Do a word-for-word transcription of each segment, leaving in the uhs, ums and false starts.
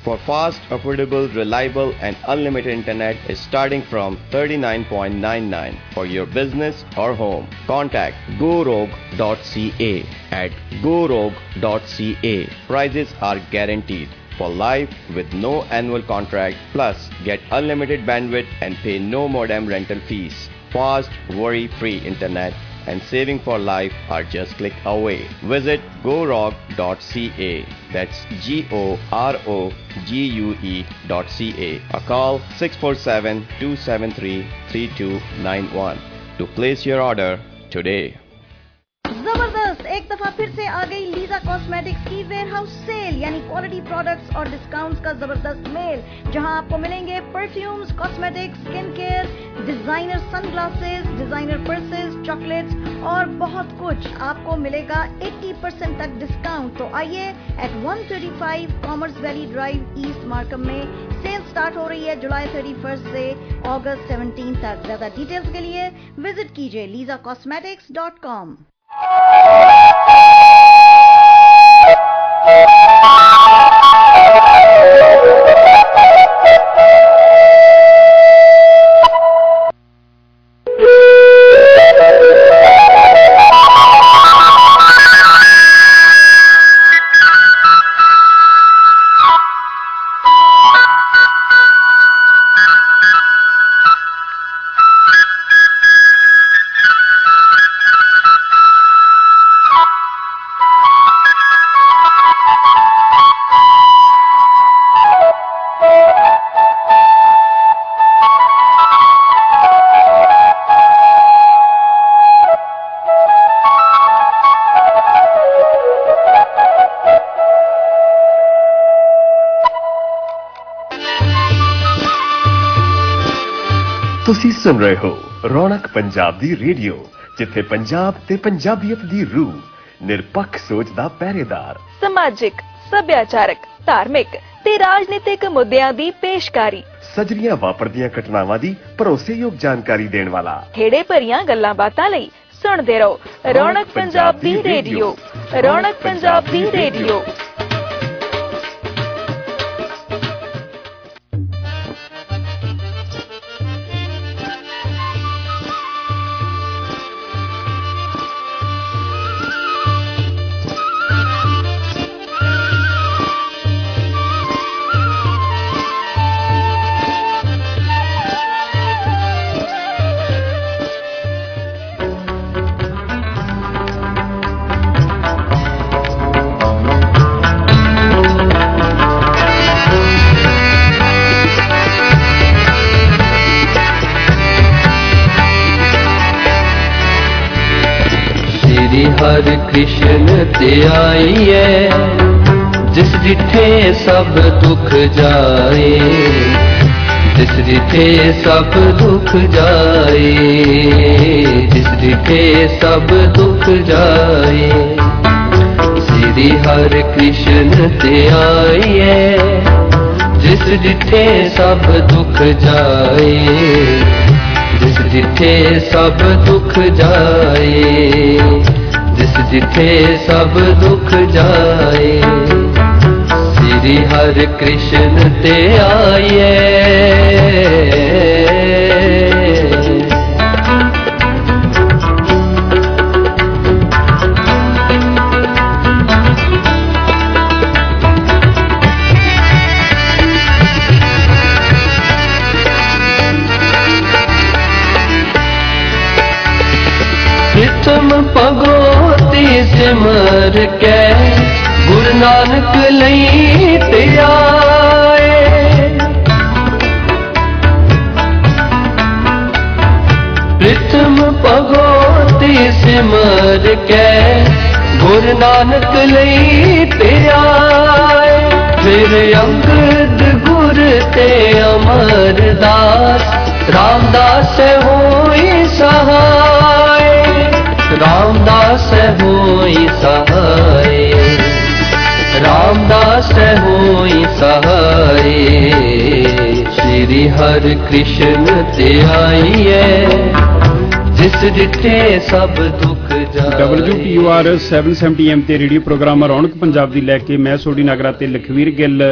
for fast, affordable, reliable and unlimited internet is starting from thirty-nine point nine nine for your business or home. Contact GoRogue dot c a at GoRogue dot c a. Prices are guaranteed for life with no annual contract, plus get unlimited bandwidth and pay no modem rental fees. Fast, worry-free internet and saving for life are just click away. Visit GoRogue dot c a. That's G O R O G U E dot C A. Or call six four seven, two seven three, three two nine one to place your order today. जबरदस्त, एक दफा फिर से आ गई Leeza cosmetics की warehouse sale, यानी quality products और डिस्काउंट्स का जबरदस्त मेल, जहां आपको मिलेंगे perfumes, cosmetics, skin care, designer sunglasses, designer purses, chocolates और बहुत कुछ आपको मिलेगा अस्सी परसेंट तक डिस्काउंट। तो आइए eight one thirty five Commerce Valley Drive East Markham में सेल स्टार्ट हो रही है जुलाई थर्टी फर्स्ट से अगस्त सेवनटीन तक। ज्यादा डिटेल्स के लिए विजिट कीजिए लीजा कॉस्मेटिक्स डॉट कॉम। ਤੁਸੀਂ ਸੁਣ ਰਹੇ ਹੋ ਰੌਣਕ ਪੰਜਾਬ ਦੀ ਰੇਡੀਓ, ਜਿੱਥੇ ਪੰਜਾਬ ਤੇ ਪੰਜਾਬੀਅਤ ਦੀ ਰੂਹ, ਨਿਰਪੱਖ ਸੋਚ ਦਾ ਪਹਿਰੇਦਾਰ, ਸਮਾਜਿਕ, ਸੱਭਿਆਚਾਰਕ, ਧਾਰਮਿਕ ਤੇ ਰਾਜਨੀਤਿਕ ਮੁੱਦਿਆਂ ਦੀ ਪੇਸ਼ਕਾਰੀ, ਸਜਰੀਆਂ ਵਾਪਰਦੀਆਂ ਘਟਨਾਵਾਂ ਦੀ ਭਰੋਸੇਯੋਗ ਜਾਣਕਾਰੀ ਦੇਣ ਵਾਲਾ, ਖੇੜੇ ਭਰੀਆਂ ਗੱਲਾਂ ਬਾਤਾਂ ਲਈ ਸੁਣਦੇ ਰਹੋ ਰੌਣਕ ਪੰਜਾਬ ਦੀ ਰੇਡੀਓ। ਰੌਣਕ ਪੰਜਾਬ ਦੀ ਰੇਡੀਓ। हर कृष्ण ते आईए, जिस डिठे सब दुख जाए, जिस डिठे सब दुख जाए, जिस डिठे सब दुख जाए। श्री हर कृष्ण ते आईए, जिस डिठे सब दुख जाए, जिस डिठे सब दुख जाए, जिस जिथे सब दुख जाए। श्री हर कृष्ण ते आइए, प्रथम भगवती सिमर के गुरु नानक लई ते आए। प्रथम भगवती सिमर के गुरु नानक लई ते आए। फिर अंगद गुर ते अमरदास, रामदास होई सहाय, रामदास होई सहाय, रामदास होई सहाय। श्री हर कृष्ण ते आइए, जिस जिथे सब दुख जाए। W P R seven seventy M ते रेडियो प्रोग्राम रौनक पंजाब दी लैके मैं सोडी नागरा ते लखवीर गिल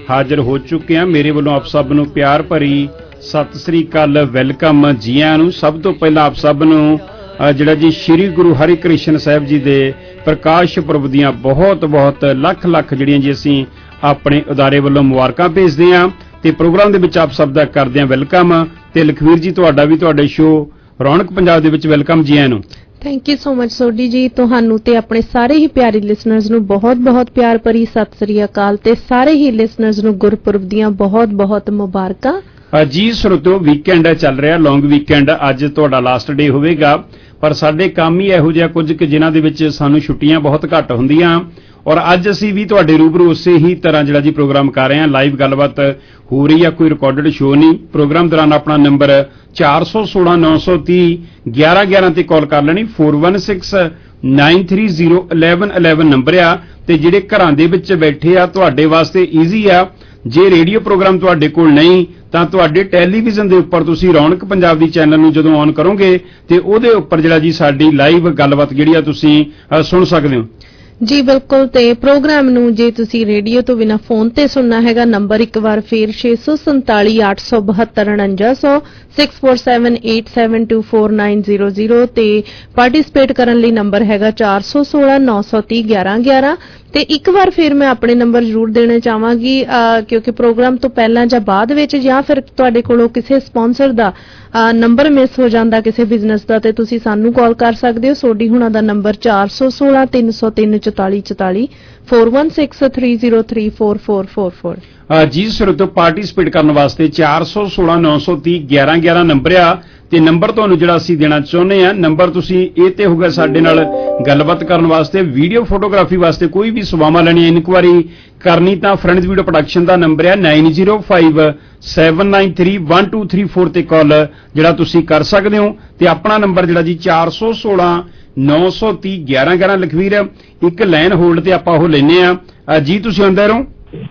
ਹਾਜ਼ਰ ਹੋ ਚੁੱਕੇ ਹਾਂ। ਮੇਰੇ ਵੱਲੋਂ ਆਪ ਸਭ ਨੂੰ ਪਿਆਰ ਭਰੀ ਸਤਿ ਸ੍ਰੀ ਅਕਾਲ, ਵੈਲਕਮ ਜੀ ਆਇਆਂ ਨੂੰ। ਸਭ ਤੋਂ ਪਹਿਲਾਂ ਆਪ ਸਭ ਨੂੰ ਜਿਹੜਾ ਜੀ ਸ਼੍ਰੀ ਗੁਰੂ ਹਰਿਕ੍ਰਿਸ਼ਨ ਸਾਹਿਬ ਜੀ ਦੇ ਪ੍ਰਕਾਸ਼ ਪੁਰਬ ਦੀਆਂ ਬਹੁਤ ਬਹੁਤ ਲੱਖ ਲੱਖ ਜਿਹੜੀਆਂ ਜੀ ਅਸੀਂ ਆਪਣੇ ਅਦਾਰੇ ਵੱਲੋਂ ਮੁਬਾਰਕਾਂ ਭੇਜਦੇ ਹਾਂ ਤੇ ਪ੍ਰੋਗਰਾਮ ਦੇ ਵਿੱਚ ਆਪ ਸਭ ਦਾ ਕਰਦੇ ਹਾਂ ਵੈਲਕਮ। ਤੇ ਲਖਵੀਰ ਜੀ ਤੁਹਾਡਾ ਵੀ ਤੁਹਾਡੇ ਸ਼ੋਅ ਰੌਣਕ ਪੰਜਾਬ ਦੇ ਵਿੱਚ ਵੈਲਕਮ ਜੀ ਆਇਆਂ ਨੂੰ। Thank you so much Sodhi ji, ਤੁਹਾਨੂੰ ਤੇ ਆਪਣੇ ਸਾਰੇ ਹੀ ਪਿਆਰੇ ਲਿਸਨਰਸ ਨੂੰ ਬਹੁਤ ਬਹੁਤ ਪਿਆਰ ਭਰੀ ਸਤਿ ਸ੍ਰੀ ਅਕਾਲ ਤੇ ਸਾਰੇ ਹੀ ਲਿਸਨਰਸ ਨੂੰ ਗੁਰਪੁਰਬ ਦੀਆਂ ਬਹੁਤ ਬਹੁਤ ਮੁਬਾਰਕਾਂ ਜੀ। ਸਰੋਤਿਓ, ਵੀਕਐਂਡ ਚੱਲ ਰਿਹਾ, ਲੌਂਗ ਵੀਕਐਂਡ। ਅੱਜ ਤੁਹਾਡਾ ਲਾਸਟ ਡੇ ਹੋਵੇਗਾ, ਪਰ ਸਾਡੇ ਕੰਮ ਹੀ ਇਹੋ ਜਿਹਾ ਕੁਝ ਕਿ ਜਿਨ੍ਹਾਂ ਦੇ ਵਿੱਚ ਸਾਨੂੰ ਛੁੱਟੀਆਂ ਬਹੁਤ ਘੱਟ ਹੁੰਦੀਆਂ ਔਰ ਅੱਜ ਅਸੀਂ ਵੀ ਤੁਹਾਡੇ ਰੂਬਰੂ ਉਸੇ ਹੀ ਤਰ੍ਹਾਂ ਜਿਹੜਾ ਜੀ ਪ੍ਰੋਗਰਾਮ ਕਰ ਰਹੇ ਹਾਂ। ਲਾਈਵ ਗੱਲਬਾਤ ਹੋ ਰਹੀ ਆ, ਕੋਈ ਰਿਕਾਰਡਡ ਸ਼ੋਅ ਨਹੀਂ। ਪ੍ਰੋਗਰਾਮ ਦੌਰਾਨ ਆਪਣਾ ਨੰਬਰ ਚਾਰ ਸੌ ਸੋਲਾਂ ਨੌ ਸੌ ਤੀਹ ਗਿਆਰਾਂ ਗਿਆਰਾਂ ਤੇ ਕਾਲ ਕਰ ਲੈਣੀ। Four one six nine three zero eleven eleven number ਆ। ਤੇ ਜਿਹੜੇ ਘਰਾਂ ਦੇ ਵਿੱਚ ਬੈਠੇ ਆ ਤੁਹਾਡੇ ਵਾਸਤੇ ਈਜ਼ੀ ਆ। ਜੇ ਰੇਡੀਓ ਪ੍ਰੋਗਰਾਮ ਤੁਹਾਡੇ ਕੋਲ ਨਹੀਂ ਤਾਂ ਤੁਹਾਡੇ ਟੈਲੀਵਿਜ਼ਨ ਦੇ ਉੱਪਰ ਤੁਸੀਂ ਰੌਣਕ ਪੰਜਾਬ ਦੀ ਚੈਨਲ ਨੂੰ ਜਦੋਂ ਔਨ ਕਰੋਗੇ ਤੇ ਉਹਦੇ ਉੱਪਰ ਜਿਹੜਾ ਜੀ ਸਾਡੀ ਲਾਈਵ ਗੱਲਬਾਤ ਜਿਹੜੀ ਆ ਤੁਸੀਂ ਸੁਣ ਸਕਦੇ ਹੋ। ਜੀ ਬਿਲਕੁਲ। ਤੇ ਪ੍ਰੋਗਰਾਮ ਨੂੰ ਜੇ ਤੁਸੀਂ ਰੇਡੀਓ ਤੋਂ ਬਿਨਾਂ ਫੋਨ ਤੇ ਸੁਣਨਾ ਹੈਗਾ, ਨੰਬਰ ਇੱਕ ਵਾਰ ਫੇਰ ਛੇ ਸੌ ਸੰਤਾਲੀ ਅੱਠ ਸੌ ਬਹੱਤਰ ਉਣੰਜਾ ਸੌ six four seven eight seven two four nine zero zero ਤੇ ਪਾਰਟਿਸਿਪੇਟ ਕਰਨ ਲਈ ਨੰਬਰ ਹੈਗਾ ਚਾਰ ਸੌ ਸੋਲਾਂ ਨੌ ਸੌ ਤੀਹ ਗਿਆਰਾਂ ਗਿਆਰਾਂ। ਤੇ ਇੱਕ ਵਾਰ ਫਿਰ ਮੈਂ ਆਪਣੇ ਨੰਬਰ ਜ਼ਰੂਰ ਦੇਣਾ ਚਾਹਾਂਗੀ ਕਿਉਂਕਿ ਪ੍ਰੋਗਰਾਮ ਤੋਂ ਪਹਿਲਾਂ ਜਾਂ ਬਾਅਦ ਵਿੱਚ ਜਾਂ ਫਿਰ ਤੁਹਾਡੇ ਕੋਲੋਂ ਕਿਸੇ ਸਪਾਂਸਰ ਦਾ ਨੰਬਰ ਮਿਸ ਹੋ ਜਾਂਦਾ ਕਿਸੇ ਬਿਜ਼ਨਸ ਦਾ ਤੇ ਤੁਸੀਂ ਸਾਨੂੰ ਕਾਲ ਕਰ ਸਕਦੇ ਹੋ। ਸੋਢੀ ਹੁਣਾਂ ਦਾ ਨੰਬਰ ਚਾਰ ਸੌ ਸੋਲਾਂ ਤਿੰਨ ਸੌ ਤਿੰਨ ਚੁਤਾਲੀ ਚੁਤਾਲੀ four one six three zero three four four four four. ਜੀ ਸਰੋਤਿਓ, ਪਾਰਟਿਸਿਪੇਟ ਕਰਨ ਵਾਸਤੇ ਚਾਰ ਸੌ ਸੋਲਾਂ ਨੌ ਸੌ ਤੀਹ ਗਿਆਰਾਂ ਗਿਆਰਾਂ ਨੰਬਰ ਆ ਤੇ ਨੰਬਰ ਤੁਹਾਨੂੰ ਜਿਹੜਾ ਅਸੀਂ ਦੇਣਾ ਚਾਹੁੰਦੇ ਆ, ਨੰਬਰ ਤੁਸੀਂ ਇਹ ਤੇ ਹੋਗਾ ਸਾਡੇ ਨਾਲ ਗੱਲਬਾਤ ਕਰਨ ਵਾਸਤੇ, ਵੀਡੀਓ ਫੋਟੋਗ੍ਰਾਫੀ ਵਾਸਤੇ ਕੋਈ ਵੀ ਸੇਵਾਵਾਂ ਲੈਣੀ, ਇਨਕੁਆਰੀ ਕਰਨੀ ਤਾਂ ਫਰੈਂਡਸ ਵੀਡੀਓ ਪ੍ਰੋਡਕਸ਼ਨ ਦਾ ਨੰਬਰ ਹੈ nine zero five seven nine three one two three four ਤੇ ਕਾਲ ਜਿਹੜਾ ਤੁਸੀਂ ਕਰ ਸਕਦੇ ਹੋ। ਤੇ ਆਪਣਾ ਨੰਬਰ ਜਿਹੜਾ ਜੀ ਚਾਰ ਸੌ ਸੋਲਾਂ ਨੌ ਸੌ ਤੀਹ ਗਿਆਰਾਂ ਗਿਆਰਾਂ। ਲਖਵੀਰ, ਇੱਕ ਲਾਈਨ ਹੋਲਡ ਤੇ ਆਪਾਂ ਉਹ ਲੈਨੇ ਆ ਜੀ, ਤੁਸੀਂ ਆਉਂਦੇ ਰਹੋ।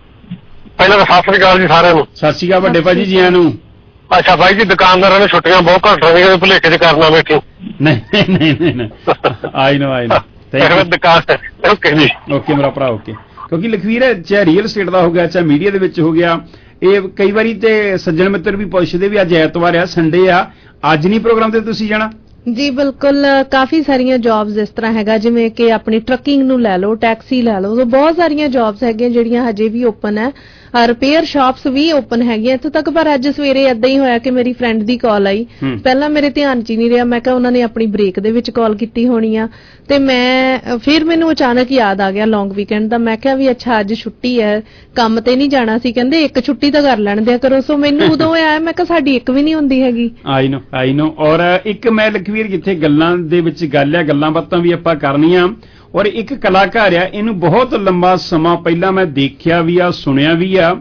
ਪਹਿਲਾਂ ਤਾਂ ਸਤਿ ਸ੍ਰੀ ਅਕਾਲ ਜੀ ਸਾਰਿਆਂ ਨੂੰ। ਸਤਿ ਸ੍ਰੀ ਅਕਾਲ ਵੱਡੇ ਭਾਜੀ ਜੀ ਆਇਆਂ ਨੂੰ। ਅੱਛਾ ਬਾਈ ਜੀ, ਦੁਕਾਨਦਾਰਾਂ ਨੇ ਛੁੱਟੀਆਂ ਬਹੁਤ ਘੱਟ ਰਹੀਆਂ, ਭੁਲੇਖੇ ਚ ਕਰਨਾ ਬੈਠੀ। ਨਹੀਂ ਨਹੀਂ ਨਹੀਂ ਆਈ ਨੋ ਆਈ ਨੋ ਦੁਕਾਨ ਓਕੇ ਜੀ, ਓਕੇ ਮੇਰਾ ਭਰਾ, ਓਕੇ। ਕਿਉਂਕਿ ਲਖਵੀਰ, ਚਾਹੇ ਰੀਅਲ ਸਟੇਟ ਦਾ ਹੋ ਗਿਆ ਚਾਹੇ ਮੀਡੀਆ ਦੇ ਵਿੱਚ ਹੋ ਗਿਆ, ਇਹ ਕਈ ਵਾਰੀ ਤੇ ਸੱਜਣ ਮਿੱਤਰ ਵੀ ਪੁੱਛਦੇ ਵੀ ਅੱਜ ਐਤਵਾਰ ਆ, ਸੰਡੇ ਆ, ਅੱਜ ਨਹੀਂ ਪ੍ਰੋਗਰਾਮ ਤੇ ਤੁਸੀਂ ਜਾਣਾ? ਜੀ ਬਿਲਕੁਲ। ਕਾਫੀ ਸਾਰੀਆਂ ਜੌਬਸ ਇਸ ਤਰ੍ਹਾਂ ਹੈਗਾ, ਜਿਵੇਂ ਕਿ ਆਪਣੀ ਟਰੱਕਿੰਗ ਨੂੰ ਲੈ ਲਓ, ਟੈਕਸੀ ਲੈ ਲਓ, ਬਹੁਤ ਸਾਰੀਆਂ ਜੌਬਸ ਹੈਗੀਆਂ ਜਿਹੜੀਆਂ ਹਜੇ ਵੀ ਓਪਨ ਹੈ। ਰਿਪੇਅਰ ਸ਼ਾਪਸ ਵੀ ਓਪਨ ਹੈਗੀਆਂ ਇੱਥੋਂ ਤੱਕ। ਪਰ ਅੱਜ ਸਵੇਰੇ ਏਦਾਂ ਹੀ ਹੋਇਆ ਕਿ ਮੇਰੀ ਫਰੈਂਡ ਦੀ ਕਾਲ ਆਈ, ਪਹਿਲਾਂ ਮੇਰੇ ਧਿਆਨ 'ਚ ਹੀ ਨਹੀਂ ਰਿਹਾ। ਮੈਂ ਕਿਹਾ ਉਹਨਾਂ ਨੇ ਆਪਣੀ ਬ੍ਰੇਕ ਦੇ ਵਿੱਚ ਕਾਲ ਕੀਤੀ ਹੋਣੀ ਆ ਤੇ ਮੈਂ ਫਿਰ ਮੈਨੂੰ ਅਚਾਨਕ ਯਾਦ ਆ ਗਿਆ ਲੌਂਗ ਵੀਕਐਂਡ ਦਾ। ਮੈਂ ਕਿਹਾ ਵੀ ਅੱਛਾ ਅੱਜ ਛੁੱਟੀ ਹੈ, ਕੰਮ ਤੇ ਨਹੀਂ ਜਾਣਾ ਸੀ। ਕਹਿੰਦੇ ਇੱਕ ਛੁੱਟੀ ਤਾਂ ਕਰ ਲੈਣ ਦਿਆ ਕਰੋ। ਸੋ ਮੈਨੂੰ ਉਦੋਂ ਆਇਆ, ਮੈਂ ਕਿਹਾ ਸਾਡੀ ਇੱਕ ਵੀ ਨਹੀਂ ਹੁੰਦੀ ਹੈਗੀ। ਆਈ ਨੋ ਆਈ ਨੋ ਔਰ ਇੱਕ ਮੈਂ ਲਖਵੀਰ ਜਿੱਥੇ ਗੱਲਾਂ ਦੇ ਵਿੱਚ ਗੱਲ ਆ, ਗੱਲਾਂ ਬਾਤਾਂ ਵੀ ਆਪਾਂ ਕਰਨੀਆਂ ਔਰ ਇੱਕ ਕਲਾਕਾਰ ਆ, ਇਹਨੂੰ ਬਹੁਤ ਲੰਬਾ ਸਮਾਂ ਪਹਿਲਾਂ ਮੈਂ ਦੇਖਿਆ ਵੀ ਆ, ਸੁਣਿਆ ਵੀ ਆ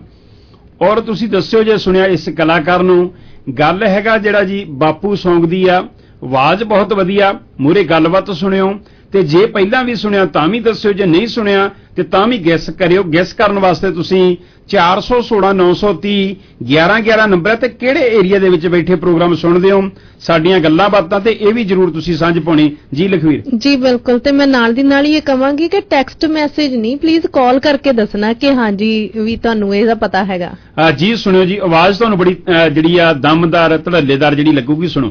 ਔਰ ਤੁਸੀਂ ਦੱਸਿਓ ਜੇ ਸੁਣਿਆ ਇਸ ਕਲਾਕਾਰ ਨੂੰ। ਗੱਲ ਹੈਗਾ ਜਿਹੜਾ ਜੀ ਬਾਪੂ ਸੌਂਗ ਦੀ ਆ, ਆਵਾਜ਼ ਬਹੁਤ ਵਧੀਆ, ਮੂਹਰੇ ਗੱਲਬਾਤ ਸੁਣਿਓ ਤੇ ਜੇ ਪਹਿਲਾਂ ਵੀ ਸੁਣਿਆ ਤਾਂ ਵੀ ਦੱਸਿਓ, ਜੇ ਨਹੀਂ ਸੁਣਿਆ ਤੇ ਤਾਂ ਵੀ ਗੈਸ ਕਰਿਓ। ਗੈਸ ਕਰਨ ਵਾਸਤੇ ਤੁਸੀਂ ਚਾਰ ਸੌ ਸੋਲਾਂ ਨੌ ਸੌ ਤੀਹ ਗਿਆਰਾਂ ਗਿਆਰਾਂ ਨੰਬਰ ਹੈ ਤੇ ਕਿਹੜੇ ਏਰੀਆ ਦੇ ਵਿੱਚ ਬੈਠੇ ਪ੍ਰੋਗਰਾਮ ਸੁਣਦੇ ਹੋ, ਸਾਡੀਆਂ ਗੱਲਾਂ ਬਾਤਾਂ ਤੇ ਇਹ ਵੀ ਜ਼ਰੂਰ ਤੁਸੀਂ ਸਾਂਝ ਪਾਉਣੀ। ਜੀ ਲਖਵੀਰ। ਜੀ ਬਿਲਕੁਲ। ਤੇ ਮੈਂ ਨਾਲ ਦੀ ਨਾਲ ਹੀ ਇਹ ਕਵਾਂਗੀ ਕਿ ਟੈਕਸਟ ਮੈਸੇਜ ਨਹੀਂ, ਪਲੀਜ਼ ਕਾਲ ਕਰਕੇ ਦੱਸਣਾ ਕਿ ਹਾਂਜੀ ਵੀ ਤੁਹਾਨੂੰ ਇਹਦਾ ਪਤਾ ਹੈਗਾ। ਜੀ ਸੁਣਿਓ ਜੀ, ਆਵਾਜ਼ ਤੁਹਾਨੂੰ ਬੜੀ ਜਿਹੜੀ ਆ ਦਮਦਾਰ ਧੜੱਲੇਦਾਰ ਜਿਹੜੀ ਲੱਗੂਗੀ, ਸੁਣੋ।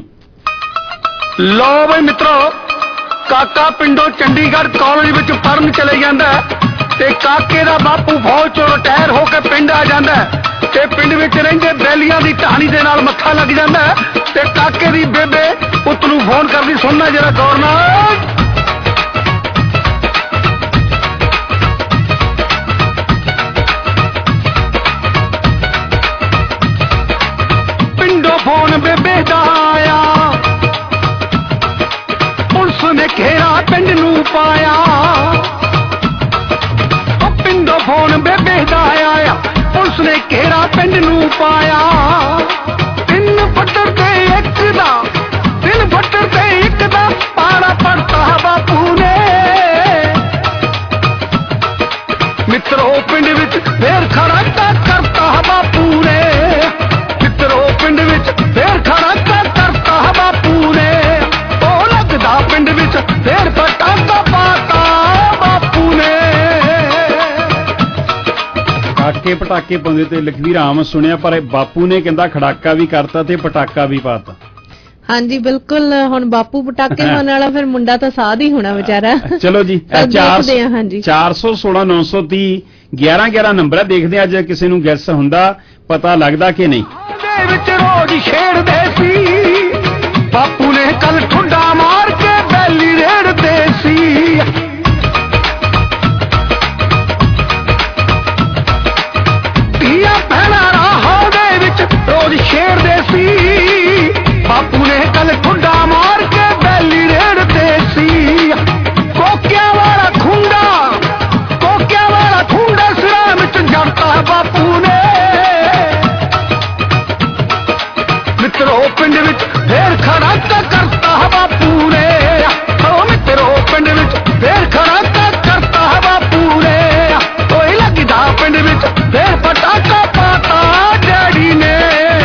ਲੋ ਬਈ ਮਿੱਤਰੋ, ਕਾਕਾ ਪਿੰਡੋਂ ਚੰਡੀਗੜ੍ਹ ਕਾਲਜ ਵਿੱਚ ਪੜ੍ਹਨ ਚਲੇ ਜਾਂਦਾ ਤੇ ਕਾਕੇ ਦਾ ਬਾਪੂ ਫੌਜ ਚੋਂ ਰਿਟਾਇਰ ਹੋ ਕੇ ਪਿੰਡ ਆ ਜਾਂਦਾ ਤੇ ਪਿੰਡ ਵਿੱਚ ਰਹਿੰਦੇ ਬੈਲੀਆਂ ਦੀ ਢਾਣੀ ਦੇ ਨਾਲ ਮੱਥਾ ਲੱਗ ਜਾਂਦਾ ਤੇ ਕਾਕੇ ਦੀ ਬੇਬੇ ਪੁੱਤ ਨੂੰ ਫੋਨ ਕਰਦੀ, ਸੁਣਨਾ ਜਰਾ ਗੌਰ ਨਾਲ। ਪਿੰਡੋਂ ਫੋਨ ਬੇਬੇ ਦਾ ਆਇਆ, ਪੁਲਿਸ ਨੇ ਘੇਰਾ ਪਿੰਡ ਨੂੰ ਪਾਇਆ। ਪਿੰਡੋਂ ਫੋਨ ਬੇਬੇ ਦਾ ਆਇਆ, ਪੁਲਿਸ ਨੇ ਘੇਰਾ ਪਿੰਡ ਨੂੰ ਪਾਇਆ। ਤਿੰਨ ਫੱਟਰ ਤੇ ਇੱਕ ਦਾ, ਤਿੰਨ ਫੱਟਰ ਤੇ ਇੱਕ ਦਾ ਪਾਰਾ ਪੜਤਾ ਪਟਾਕੇ ਪਟਾਕੇ ਪਾਉਂਦੇ ਤੇ ਲਖਵੀਰ ਆਮ ਸੁਣਿਆ, ਪਰ ਬਾਪੂ ਨੇ ਕਹਿੰਦਾ ਖੜਾਕਾ ਵੀ ਕਰਤਾ ਤੇ ਪਟਾਕਾ ਵੀ ਪਾਤਾ। ਹਾਂਜੀ ਬਿਲਕੁਲ, ਹੁਣ ਬਾਪੂ ਪਟਾਕੇ ਪਾਉਣ ਵਾਲਾ, ਫਿਰ ਮੁੰਡਾ ਤਾਂ ਸਾਧ ਹੀ ਹੋਣਾ ਵਿਚਾਰਾ। ਚਲੋ ਜੀ, ਚਾਰ ਸੌ ਸੋਲਾਂ ਨੌ ਸੌ ਤੀਹ ਗਿਆਰਾਂ ਗਿਆਰਾਂ ਨੰਬਰ ਹੈ, ਦੇਖਦੇ ਆ ਅੱਜ ਕਿਸੇ ਨੂੰ ਗੈਸ ਹੁੰਦਾ, ਪਤਾ ਲੱਗਦਾ ਕਿ ਨਹੀਂ। ਵਿੱਚ ਰੋਜ਼ ਛੇੜਦੇ ਸੀ ਬਾਪੂ ਨੇ ਕੱਲ ਠੁੰਡਾ ਮਾਰ ਕੇ ਬੈਲੀ ਰੇੜਦੇ ਸੀ। ਧੀਆਂ ਭੈਣਾਂ ਰਾਹਾਂ ਦੇ ਵਿੱਚ ਰੋਜ਼ ਛੇੜਦੇ ਸੀ ਬਾਪੂ ਨੇ ਕੱਲ ਠੁੰਡਾ ਮਾਰ ਕੇ ਬੈਲੀ ਰੇੜਦੇ ਸੀ। ਕੋਕਿਆਂ ਵਾਲਾ ਖੁੰਡਾ ਕੋਕਿਆਂ ਵਾਲਾ ਖੁੰਡਾ ਸਿਰਾਂ ਵਿੱਚ ਜੜਤਾ ਬਾਪੂ ਨੇ। ਮਿੱਤਰੋ ਪਿੰਡ ਵਿੱਚ ਫੇਰ ਖੜਾਕਾ ਕਰਤਾ ਬਾਪੂ ਨੇ। ਓ ਮਿੱਤਰੋ ਪਿੰਡ ਵਿੱਚ ਫੇਰ ਖੜਾਕਾ ਕਰਤਾ ਬਾਪੂ ਨੇ। ਓਏ ਲੱਗਦਾ ਪਿੰਡ ਵਿੱਚ ਫੇਰ ਪਟਾਕਾ ਪਾਤਾ ਡੈਡੀ ਨੇ।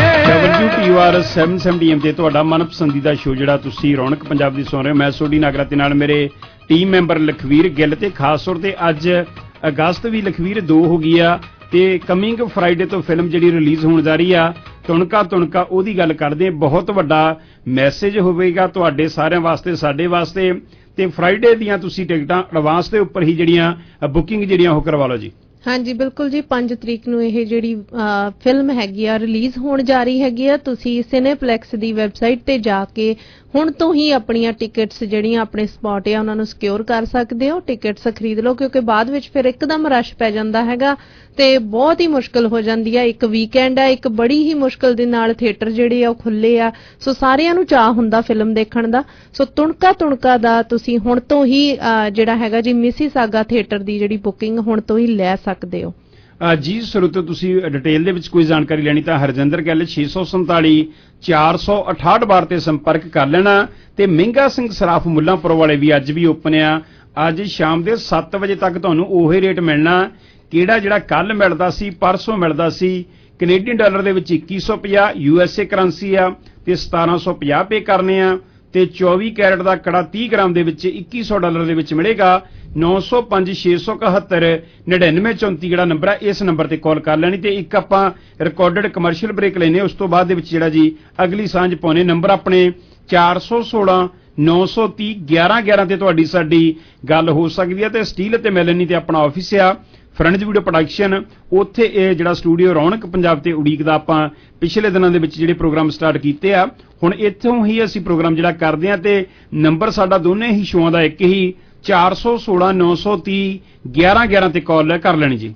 ਡਬਲਯੂ ਟੀ ਆਰ ਸੱਤ ਸੌ ਸੱਤਰ ਐਮ ਤੇ ਤੁਹਾਡਾ ਮਨਪਸੰਦੀਦਾ ਸ਼ੋਅ ਜਿਹੜਾ ਤੁਸੀਂ ਰੌਣਕ ਪੰਜਾਬ ਦੀ ਸੁਣ ਰਹੇ ਹੋ, ਮੈਂ ਸੋਢੀ ਨਾਗਰਾ ਤੇ ਨਾਲ ਮੇਰੇ ਟੀਮ ਮੈਂਬਰ ਲਖਵੀਰ ਗਿੱਲ, ਤੇ ਖਾਸ ਤੌਰ ਤੇ ਅੱਜ ਅਗਸਤ ਵੀ ਲਖਵੀਰ ਦੋ ਹੋ ਗਈ ਆ ਤੇ ਕਮਿੰਗ ਫਰਾਈਡੇ ਤੋਂ ਫਿਲਮ ਜਿਹੜੀ ਰਿਲੀਜ਼ ਹੋਣ ਜਾ ਰਹੀ ਆ ਤੁਣਕਾ ਤੁਣਕਾ, ਉਹਦੀ ਗੱਲ ਕਰਦੇ ਹਾਂ। ਬਹੁਤ ਵੱਡਾ ਮੈਸੇਜ ਹੋਵੇਗਾ ਤੁਹਾਡੇ ਸਾਰਿਆਂ ਵਾਸਤੇ, ਸਾਡੇ ਵਾਸਤੇ, ਤੇ ਫਰਾਈਡੇ ਦੀਆਂ ਤੁਸੀਂ ਟਿਕਟਾਂ ਐਡਵਾਂਸ ਦੇ ਉੱਪਰ ਹੀ ਜਿਹੜੀਆਂ ਬੁਕਿੰਗ ਜਿਹੜੀਆਂ ਉਹ ਕਰਵਾ ਲਓ ਜੀ। ਹਾਂਜੀ ਬਿਲਕੁਲ ਜੀ, ਪੰਜ ਤਰੀਕ ਨੂੰ ਇਹ ਜਿਹੜੀ ਫਿਲਮ ਹੈਗੀ ਆ ਰਿਲੀਜ਼ ਹੋਣ ਜਾ ਰਹੀ ਹੈਗੀ ਆ। ਤੁਸੀਂ ਸਿਨੇਪਲੈਕਸ ਦੀ ਵੈਬਸਾਈਟ ਤੇ ਜਾ ਕੇ ਹੁਣ ਤੋਂ ਹੀ ਆਪਣੀਆਂ ਟਿਕਟਸ ਜਿਹੜੀਆਂ ਆਪਣੇ ਸਪੌਟ ਆ ਉਹਨਾਂ ਨੂੰ ਸਿਕਿਉਰ ਕਰ ਸਕਦੇ ਹੋ। ਟਿਕਟਸ ਖਰੀਦ ਲਓ, ਕਿਉਂਕਿ ਬਾਅਦ ਵਿੱਚ ਫਿਰ ਇੱਕਦਮ ਰਸ਼ ਪੈ ਜਾਂਦਾ ਹੈਗਾ ਤੇ ਬਹੁਤ ਹੀ ਮੁਸ਼ਕਿਲ ਹੋ ਜਾਂਦੀ ਆ। ਇੱਕ ਵੀਕਐਂਡ ਆ, ਇੱਕ ਬੜੀ ਹੀ ਮੁਸ਼ਕਿਲ ਦੇ ਨਾਲ ਥੀਏਟਰ ਜਿਹੜੇ ਆ ਉਹ ਖੁੱਲੇ ਆ, ਸੋ ਸਾਰਿਆਂ ਨੂੰ ਚਾਅ ਹੁੰਦਾ ਫਿਲਮ ਦੇਖਣ ਦਾ। ਸੋ ਤੁਣਕਾ ਤੁਣਕਾ ਦਾ ਤੁਸੀਂ ਹੁਣ ਤੋਂ ਹੀ ਜਿਹੜਾ ਹੈਗਾ ਜੀ ਮਿਸੀਸਾਗਾ ਥੀਏਟਰ ਦੀ ਜਿਹੜੀ ਬੁਕਿੰਗ ਹੁਣ ਤੋਂ ਹੀ ਲੈ ਸਕਦੇ ਹੋ ਜੀ। ਸਰੋਤੋ ਤੁਸੀਂ ਡਿਟੇਲ ਦੇ ਵਿੱਚ ਕੋਈ ਜਾਣਕਾਰੀ ਲੈਣੀ ਤਾਂ ਹਰਜਿੰਦਰ ਗਿੱਲ ਛੇ ਸੌ ਸੰਤਾਲੀ ਚਾਰ ਸੌ ਅਠਾਹਠ ਬਾਰ ਤੇ ਸੰਪਰਕ ਕਰ ਲੈਣਾ। ਤੇ ਮਹਿੰਗਾ ਸਿੰਘ ਸਰਾਫ ਮੁੱਲਾਂਪੁਰ ਵਾਲੇ ਵੀ ਅੱਜ ਵੀ ਓਪਨ ਆ। ਅੱਜ ਸ਼ਾਮ ਦੇ ਸੱਤ ਵਜੇ ਤੱਕ ਤੁਹਾਨੂੰ ਉਹੀ ਰੇਟ ਮਿਲਣਾ ਕਿਹੜਾ ਜਿਹੜਾ ਕੱਲ ਮਿਲਦਾ ਸੀ, ਪਰਸੋਂ ਮਿਲਦਾ ਸੀ। ਕੈਨੇਡੀਅਨ ਡਾਲਰ ਦੇ ਵਿੱਚ ਇੱਕੀ ਸੌ ਪੰਜਾਹ, ਯੂ ਐਸ ਏ ਕਰੰਸੀ ਆ ਤੇ ਸਤਾਰਾਂ ਸੌ ਪੰਜਾਹ ਪੇ ਕਰਨੇ ਆ। ਤੇ ਚੌਵੀ ਕੈਰਟ ਦਾ ਕੜਾ ਤੀਹ ਗ੍ਰਾਮ ਦੇ ਵਿੱਚ ਇੱਕੀ ਸੌ ਡਾਲਰ ਦੇ ਵਿੱਚ ਮਿਲੇਗਾ। ਨੌ ਸੌ ਪੰਜ ਛੇ ਸੌ ਇਕਹੱਤਰ ਨੜਿਨਵੇਂ ਚੌਂਤੀ ਜਿਹੜਾ ਨੰਬਰ ਹੈ, ਇਸ ਨੰਬਰ ਤੇ ਕਾਲ ਕਰ ਲੈਣੀ। ਤੇ ਇੱਕ ਆਪਾਂ ਰਿਕਾਰਡਡ ਕਮਰਸ਼ੀਅਲ ਬ੍ਰੇਕ ਲੈਨੇ, ਉਸ ਤੋਂ ਬਾਅਦ ਦੇ ਵਿੱਚ ਜਿਹੜਾ ਜੀ ਅਗਲੀ ਸਾਂਝ ਪਾਉਣੇ। ਨੰਬਰ ਆਪਣੇ ਚਾਰ ਸੌ ਸੋਲਾਂ ਨੌ ਸੌ ਤੀਹ ਗਿਆਰਾਂ ਗਿਆਰਾਂ ਤੇ ਤੁਹਾਡੀ ਸਾਡੀ ਗੱਲ ਹੋ ਸਕਦੀ ਹੈ। ਤੇ ਸਟੀਲ ਅਤੇ ਮੈਲਨੀ ਤੇ ਆਪਣਾ ਆਫਿਸ ਆ, ਫਰੈਂਡਜ਼ ਵੀਡੀਓ ਪ੍ਰੋਡਕਸ਼ਨ, ਉੱਥੇ ਇਹ ਜਿਹੜਾ ਸਟੂਡੀਓ ਰੌਣਕ ਪੰਜਾਬ ਤੇ ਉਡੀਕ ਦਾ ਆਪਾਂ ਪਿਛਲੇ ਦਿਨਾਂ ਦੇ ਵਿੱਚ ਜਿਹੜੇ ਪ੍ਰੋਗਰਾਮ ਸਟਾਰਟ ਕੀਤੇ ਆ, ਹੁਣ ਇੱਥੋਂ ਹੀ ਅਸੀਂ ਪ੍ਰੋਗਰਾਮ ਜਿਹੜਾ ਕਰਦੇ ਆ। ਤੇ ਨੰਬਰ ਸਾਡਾ ਦੋਨੇ ਹੀ ਸ਼ੋਆਂ ਦਾ ਇੱਕ ਹੀ, ਚਾਰ ਸੌ ਸੋਲਾਂ ਨੌ ਸੌ ਤੀਹ ਗਿਆਰਾਂ ਗਿਆਰਾਂ ਤੇ ਕਾਲ ਕਰ ਲੈਣੀ ਜੀ।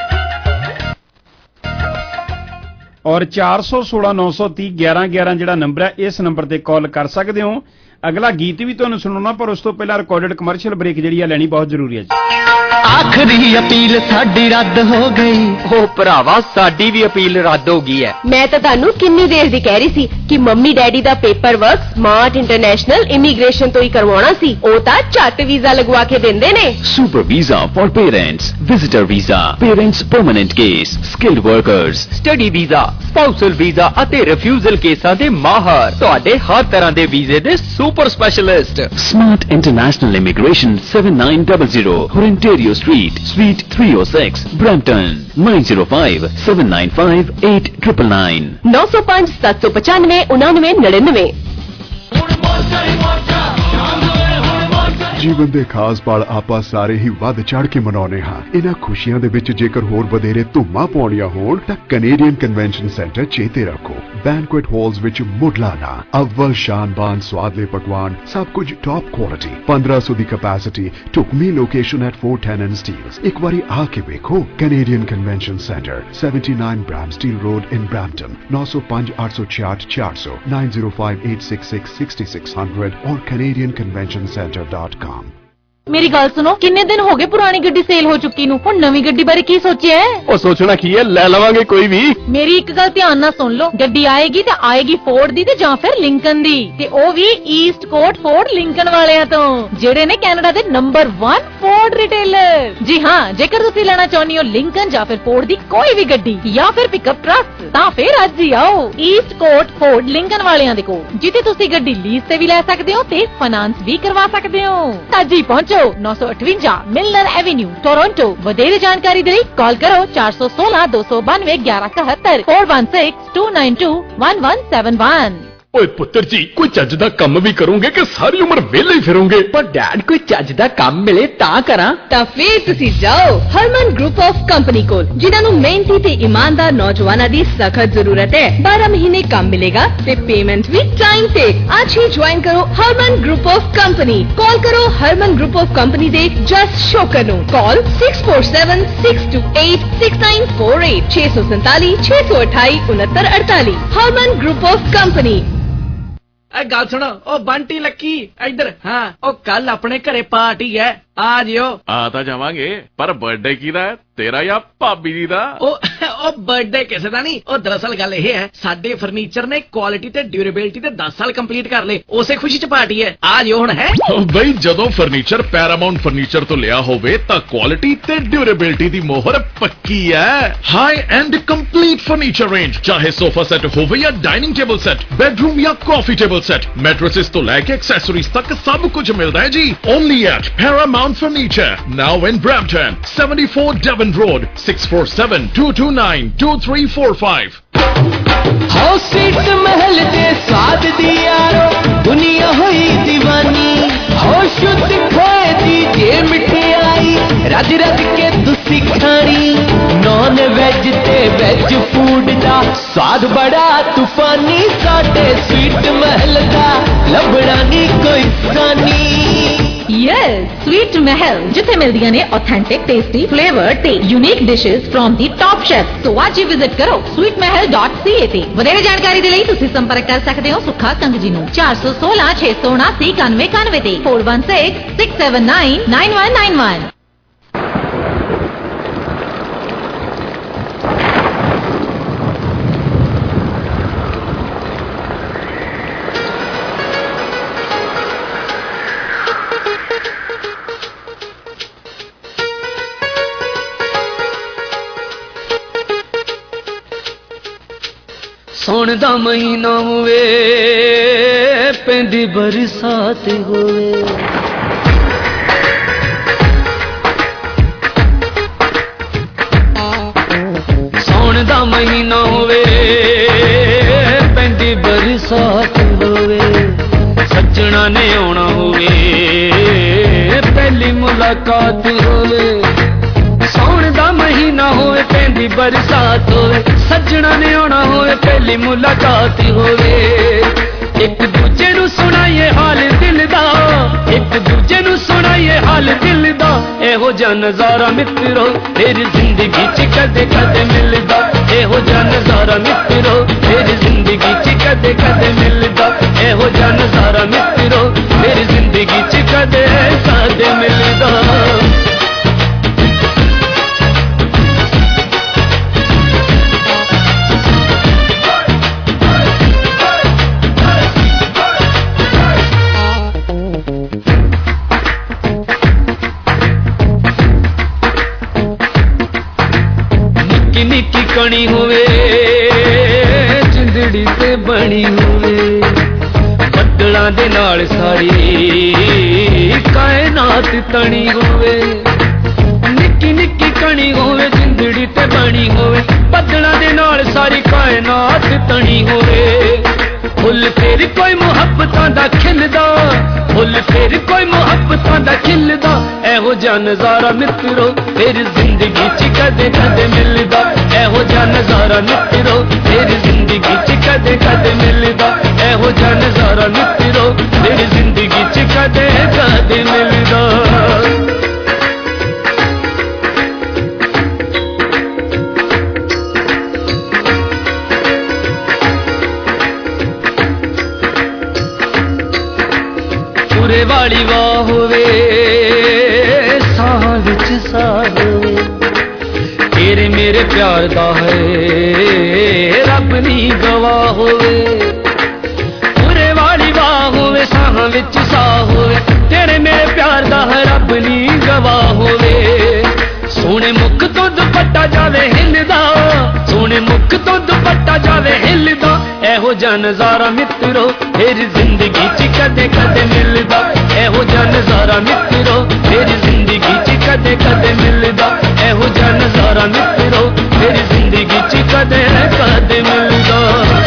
ਔਰ ਚਾਰ ਸੌ ਸੋਲਾਂ ਨੌ ਸੌ ਤੀਹ ਗਿਆਰਾਂ ਗਿਆਰਾਂ ਜਿਹੜਾ ਨੰਬਰ ਹੈ, ਇਸ ਨੰਬਰ ਤੇ ਕਾਲ ਕਰ ਸਕਦੇ ਹੋ। ਅਗਲਾ ਗੀਤ ਵੀ ਤੁਹਾਨੂੰ ਸੁਣਾਉਣਾ, ਪਰ ਉਸ ਤੋਂ ਪਹਿਲਾਂ ਰਿਕਾਰਡਡ ਕਮਰਸ਼ੀਅਲ ਬ੍ਰੇਕ ਜਿਹੜੀ ਆ ਲੈਣੀ ਬਹੁਤ ਜ਼ਰੂਰੀ ਹੈ ਜੀ। ਆਖਰੀ ਅਪੀਲ ਸਾਡੀ ਰੱਦ ਹੋ ਗਈ। ਉਹ ਭਰਾਵਾ ਸਾਡੀ ਵੀ ਅਪੀਲ ਰੱਦ ਹੋ ਗਈ ਹੈ। ਮੈਂ ਤਾਂ ਤੁਹਾਨੂੰ ਕਿੰਨੀ ਦੇਰ ਦੀ ਕਹਿ ਰਹੀ ਸੀ ਕਿ ਮੰਮੀ ਡੈਡੀ ਦਾ paper work smart international immigration ਤੋਂ ਹੀ ਕਰਵਾਉਣਾ ਸੀ। ਉਹ ਤਾਂ ਝੱਟ ਵੀਜ਼ਾ ਲਗਵਾ ਕੇ ਦਿੰਦੇ ਨੇ। Super visa for parents, visitor visa, parents permanent case, skilled workers, study visa, spousal visa ਅਤੇ ਰਿਫਿਊਜ਼ਲ ਕੇਸਾਂ ਦੇ ਮਾਹਰ, ਤੁਹਾਡੇ ਹਰ ਤਰ੍ਹਾਂ ਦੇ ਵੀਜ਼ੇ ਦੇ super specialist. Smart international immigration seven nine zero zero Ontario Street, Suite three oh six, Brampton, nine zero five seven nine five eight nine nine nine ਨੌ ਸੌ ਪੰਜ ਸੱਤ ਸੌ ਪਚਾਨਵੇਂ ਉਨਾਨਵੇਂ ਨੜਿਨਵੇਂ। ਜੀਵਨ ਦੇ ਖਾਸ ਪਲ ਆਪਾਂ ਸਾਰੇ ਹੀ ਵੱਧ ਚੜ ਕੇ ਮਨਾਉਂਦੇ ਹਾਂ। ਇਹਨਾਂ ਖੁਸ਼ੀਆਂ ਦੇ ਵਿੱਚ ਜੇਕਰ ਹੋਰ ਵਧੇਰੇ ਧੁੰਮਾਂ ਪਾਉਣੀਆਂ ਹੋਣ ਤਾਂ ਕੈਨੇਡੀਅਨ ਕਨਵੈਨਸ਼ਨ ਸੈਂਟਰ ਚੇਤੇ ਰੱਖੋ। ਬੈਂਕੁਏਟ ਹਾਲਸ ਵਿੱਚ ਮੁੱਢਲਾ ਅਵਲ ਸ਼ਾਨਬਾਨ ਸਵਾਦਲੇ ਪਕਵਾਨ, ਸਭ ਕੁਝ ਟੌਪ ਕੁਆਲਿਟੀ, ਪੰਦਰਾਂ ਸੌ ਦੀ ਕੈਪੈਸਿਟੀ, ਢੁਕਵੀਂ location at four ten and Steeles। ਇੱਕ ਵਾਰੀ ਆ ਕੇ ਵੇਖੋ। Canadian convention centre seventy-nine Bramsteele road in Brampton, nine oh five eight six six four hundred nine zero five eight six six six six hundred or canadian convention center dot com। ਮੇਰੀ ਗੱਲ ਸੁਣੋ, ਕਿੰਨੇ ਦਿਨ ਹੋ ਗਏ ਪੁਰਾਣੀ ਗੱਡੀ sale ਹੋ ਚੁੱਕੀ ਨੂੰ, ਹੁਣ ਨਵੀਂ ਗੱਡੀ ਬਾਰੇ ਕੀ ਸੋਚਿਆ ਹੈ? ਉਹ ਸੋਚਣਾ ਕੀ ਹੈ, ਲੈ ਲਵਾਂਗੇ ਕੋਈ ਵੀ। ਮੇਰੀ ਇੱਕ ਗੱਲ ਧਿਆਨ ਨਾਲ ਸੁਣ ਲਓ, ਗੱਡੀ ਆਏਗੀ ਤੇ ਆਏਗੀ ਫੋਰਡ ਦੀ ਤੇ ਜਾਂ ਫਿਰ ਲਿੰਕਨ ਦੀ, ਤੇ ਉਹ ਵੀ ਈਸਟ ਕੋਟ ਫੋਰਡ ਲਿੰਕਨ ਵਾਲਿਆਂ ਤੋਂ, ਜਿਹੜੇ ਨੇ ਕੈਨੇਡਾ ਦੇ ਨੰਬਰ one ਫੋਰਡ ਰਿਟੇਲਰ। ਜੀ ਹਾਂ, ਜੇਕਰ ਤੁਸੀਂ ਲੈਣਾ ਚਾਹੁੰਦੇ ਹੋ ਲਿੰਕਨ ਜਾਂ ਫਿਰ ਫੋਰਡ ਦੀ ਕੋਈ ਵੀ ਗੱਡੀ ਜਾਂ ਫਿਰ ਪਿਕਅਪ ਟਰੱਕ, ਤਾਂ ਫਿਰ ਅੱਜ ਹੀ ਆਓ ਈਸਟ ਕੋਟ ਫੋਰਡ ਲਿੰਕਨ ਵਾਲਿਆਂ ਦੇ ਕੋਲ, ਜਿੱਥੇ ਤੁਸੀਂ ਗੱਡੀ ਲੀਜ਼ ਤੇ ਵੀ ਲੈ ਸਕਦੇ ਹੋ ਤੇ ਫਾਈਨਾਂਸ ਵੀ ਕਰਵਾ ਸਕਦੇ ਹੋ। ਅੱਜ ਹੀ ਪਹੁੰਚੋ जीरो नौ सौ अठवंजा मिलनर एवेन्यू टोरंटो। वधेरे जानकारी दे कॉल करो चार सौ सोलह दो सौ बानवे ग्यारह इकहत्तर four one six two nine two one one seven one. ਓਏ ਪੁੱਤਰ ਜੀ ਕੋਈ ਚੱਜ ਦਾ ਕੰਮ ਵੀ ਕਰੋਗੇ ਕਿ ਸਾਰੀ ਉਮਰ ਵਿਹਲੇ ਹੀ ਫਿਰੋਗੇ? ਪਰ ਡੈਡ ਕੋਈ ਚੱਜ ਦਾ ਕੰਮ ਮਿਲੇ ਤਾਂ ਕਰਾਂ। ਤਾਂ ਫੇਰ ਤੁਸੀਂ ਜਾਓ ਹਰਮਨ ਗਰੁੱਪ ਆਫ ਕੰਪਨੀ ਕੋਲ, ਜਿਨ੍ਹਾਂ ਨੂੰ ਮਿਹਨਤੀ ਤੇ ਇਮਾਨਦਾਰ ਨੌਜਵਾਨਾਂ ਦੀ ਸਖਤ ਜ਼ਰੂਰਤ ਹੈ। ਬਾਰਾਂ ਮਹੀਨੇ ਕੰਮ ਮਿਲੇਗਾ ਤੇ ਪੇਮੈਂਟ ਵੀ ਟਾਈਮ ਤੇ। ਅੱਜ ਹੀ ਜੁਆਇਨ ਕਰੋ Harman group of company. Call ਕਰੋ ਹਰਮਨ ਗਰੁੱਪ ਆਫ ਕੰਪਨੀ ਦੇ ਜਸ ਸ਼ੋਕਰ ਨੂੰ। Call six four seven six two eight six nine four eight छे सौ संताली छे सौ अठाई उनहत्तर अड़ताली। Harman group of company. ए गल सुनो ओ बंटी लक्की इधर। हाँ ओ कल अपने घरे पार्टी है, आ जियो। आ ਤਾਂ ਜਾਵਾਂਗੇ ਪਰ ਬਰਥਡੇ ਕਿਹਦਾ ਹੈ, ਤੇਰਾ ਜਾਂ ਭਾਬੀ ਜੀ ਦਾ? ਉਹ ਉਹ ਬਰਥਡੇ ਕਿਸੇ ਦਾ ਨਹੀਂ। ਉਹ ਦਰਅਸਲ ਗੱਲ ਇਹ ਹੈ ਸਾਡੇ ਫਰਨੀਚਰ ਨੇ ਕੁਆਲਿਟੀ ਤੇ ਡਿਊਰੇਬਿਲਟੀ ਤੇ ਦਸ ਸਾਲ ਕੰਪਲੀਟ ਕਰ ਲਏ, ਉਸੇ ਖੁਸ਼ੀ ਚ ਪਾਰਟੀ ਹੈ। ਆ ਜਿਓ ਹੁਣ। ਹੈ ਬਈ ਜਦੋਂ ਫਰਨੀਚਰ ਪੈਰਾਮਾਉਂਟ ਫਰਨੀਚਰ ਤੋਂ ਲਿਆ ਹੋਵੇ ਤਾਂ ਕੁਆਲਿਟੀ ਤੇ ਡਿਊਰੇਬਿਲਟੀ ਦੀ ਮੋਹਰ ਪੱਕੀ ਹੈ। High end complete furniture range, ਚਾਹੇ ਸੋਫਾ ਸੈੱਟ ਹੋਵੇ ਜਾਂ ਡਾਈਨਿੰਗ ਟੇਬਲ ਸੈੱਟ, ਬੈਡਰੂਮ ਜਾਂ ਕਾਫੀ ਟੇਬਲ ਸੈੱਟ, ਮੈਟ੍ਰੈਸਸ ਤੋਂ ਲੈ ਕੇ ਐਕਸੈਸਰੀਜ਼ ਤੱਕ ਸਭ ਕੁਝ ਮਿਲਦਾ ਹੈ ਜੀ। Only at Paramount Furniture, now in Brampton, seventy-four Devon Road, six four seven two two nine two three four five. हो सीट महल दे स्वाद दी यारो दुनिया होई दीवानी, हो शुद्ध खोए दी जे मिठाई रज रज के तुसी खानी। नॉन वेज ते वेज फूड दा स्वाद बड़ा तूफानी, साडे स्वीट महल दा लभड़ा नी कोई सानी। यस स्वीट महल, जिथे मिलदियां ने ऑथेंटिक टेस्टी फ्लेवर ते unique dishes from the top chef. तो आज ही विजिट करो sweet Mahal dot C A ते। वधेरे जानकारी दे लई तुसीं संपर्क कर सकदे हो सुखा कंग जी नूं चार सौ सोलह छे सौ उनासी इक्यानवे इक्यानवे ते four one six six seven nine nine one nine one. सौण दा महीना होवे पैंदी बरसात होवे, सौण दा महीना होवे पैंदी बरसात होवे, सज्जणा ने आउणा होवे पहली मुलाकात होवे। सौण दा महीना होवे पैंदी बरसात होवे, सज्जणा ने आना होवे पहली मुलाकात होवे। एक दूजे नू सुनाइए हाल दिल दा, एक दूजे नू सुनाइए हाल दिल दा, एहो जा नजारा मित्रो तेरी जिंदगी च कदे कदे मिलदा। एहो जा नजारा मित्रो तेरी जिंदगी च कदे कदे मिलदा। एहो जा नजारा मित्रो तेरी जिंदगी च कदे कदे मिलदा। कणी होवे जिंदड़ी ते बनी होवे, बदलां दे नाल सारी कायनात तणी होवे। निक्की निक्की कणी होवे जिंदड़ी ते बनी होवे, बदलां दे नाल सारी कायनात तणी होवे। फुल फेर कोई मुहब्बतां दा खिलदा, फुल फेर कोई मुहब्बतां दा खिलदा, एहो जा नजारा मित्रो तेरी जिंदगी च कदे कदे मिलदा। एहो जा नजारा मित्रो तेरी जिंदगी च कदे कदे मिलदा। एहो जा नजारा मित्रो तेरी जिंदगी च कदे कदे मिलदा। पूरे वाली वाह होवे साह विच साह होवे, तेरे मेरे प्यार दा है रब नी गवाह होवे। पूरे वाली वाह होवे साह विच साह होवे, तेरे मेरे प्यार दा है रब नी गवाह होवे। सोने मुख तो दुपट्टा जावे हिलदा, सोने मुख तो दुपट्टा जावे हिलदा, एहो जा नजारा मित्रो तेरी जिंदगी च कदे कदे मिलदा। ਇਹੋ ਜਿਹਾ ਨਜ਼ਾਰਾ ਮਿੱਤਰੋ ਮੇਰੀ ਜ਼ਿੰਦਗੀ 'ਚ ਕਦੇ ਕਦੇ ਮਿਲਦਾ, ਇਹੋ ਜਿਹਾ ਨਜ਼ਾਰਾ ਮਿੱਤਰੋ ਮੇਰੀ ਜ਼ਿੰਦਗੀ 'ਚ ਕਦੇ ਕਦੇ ਮਿਲਦਾ।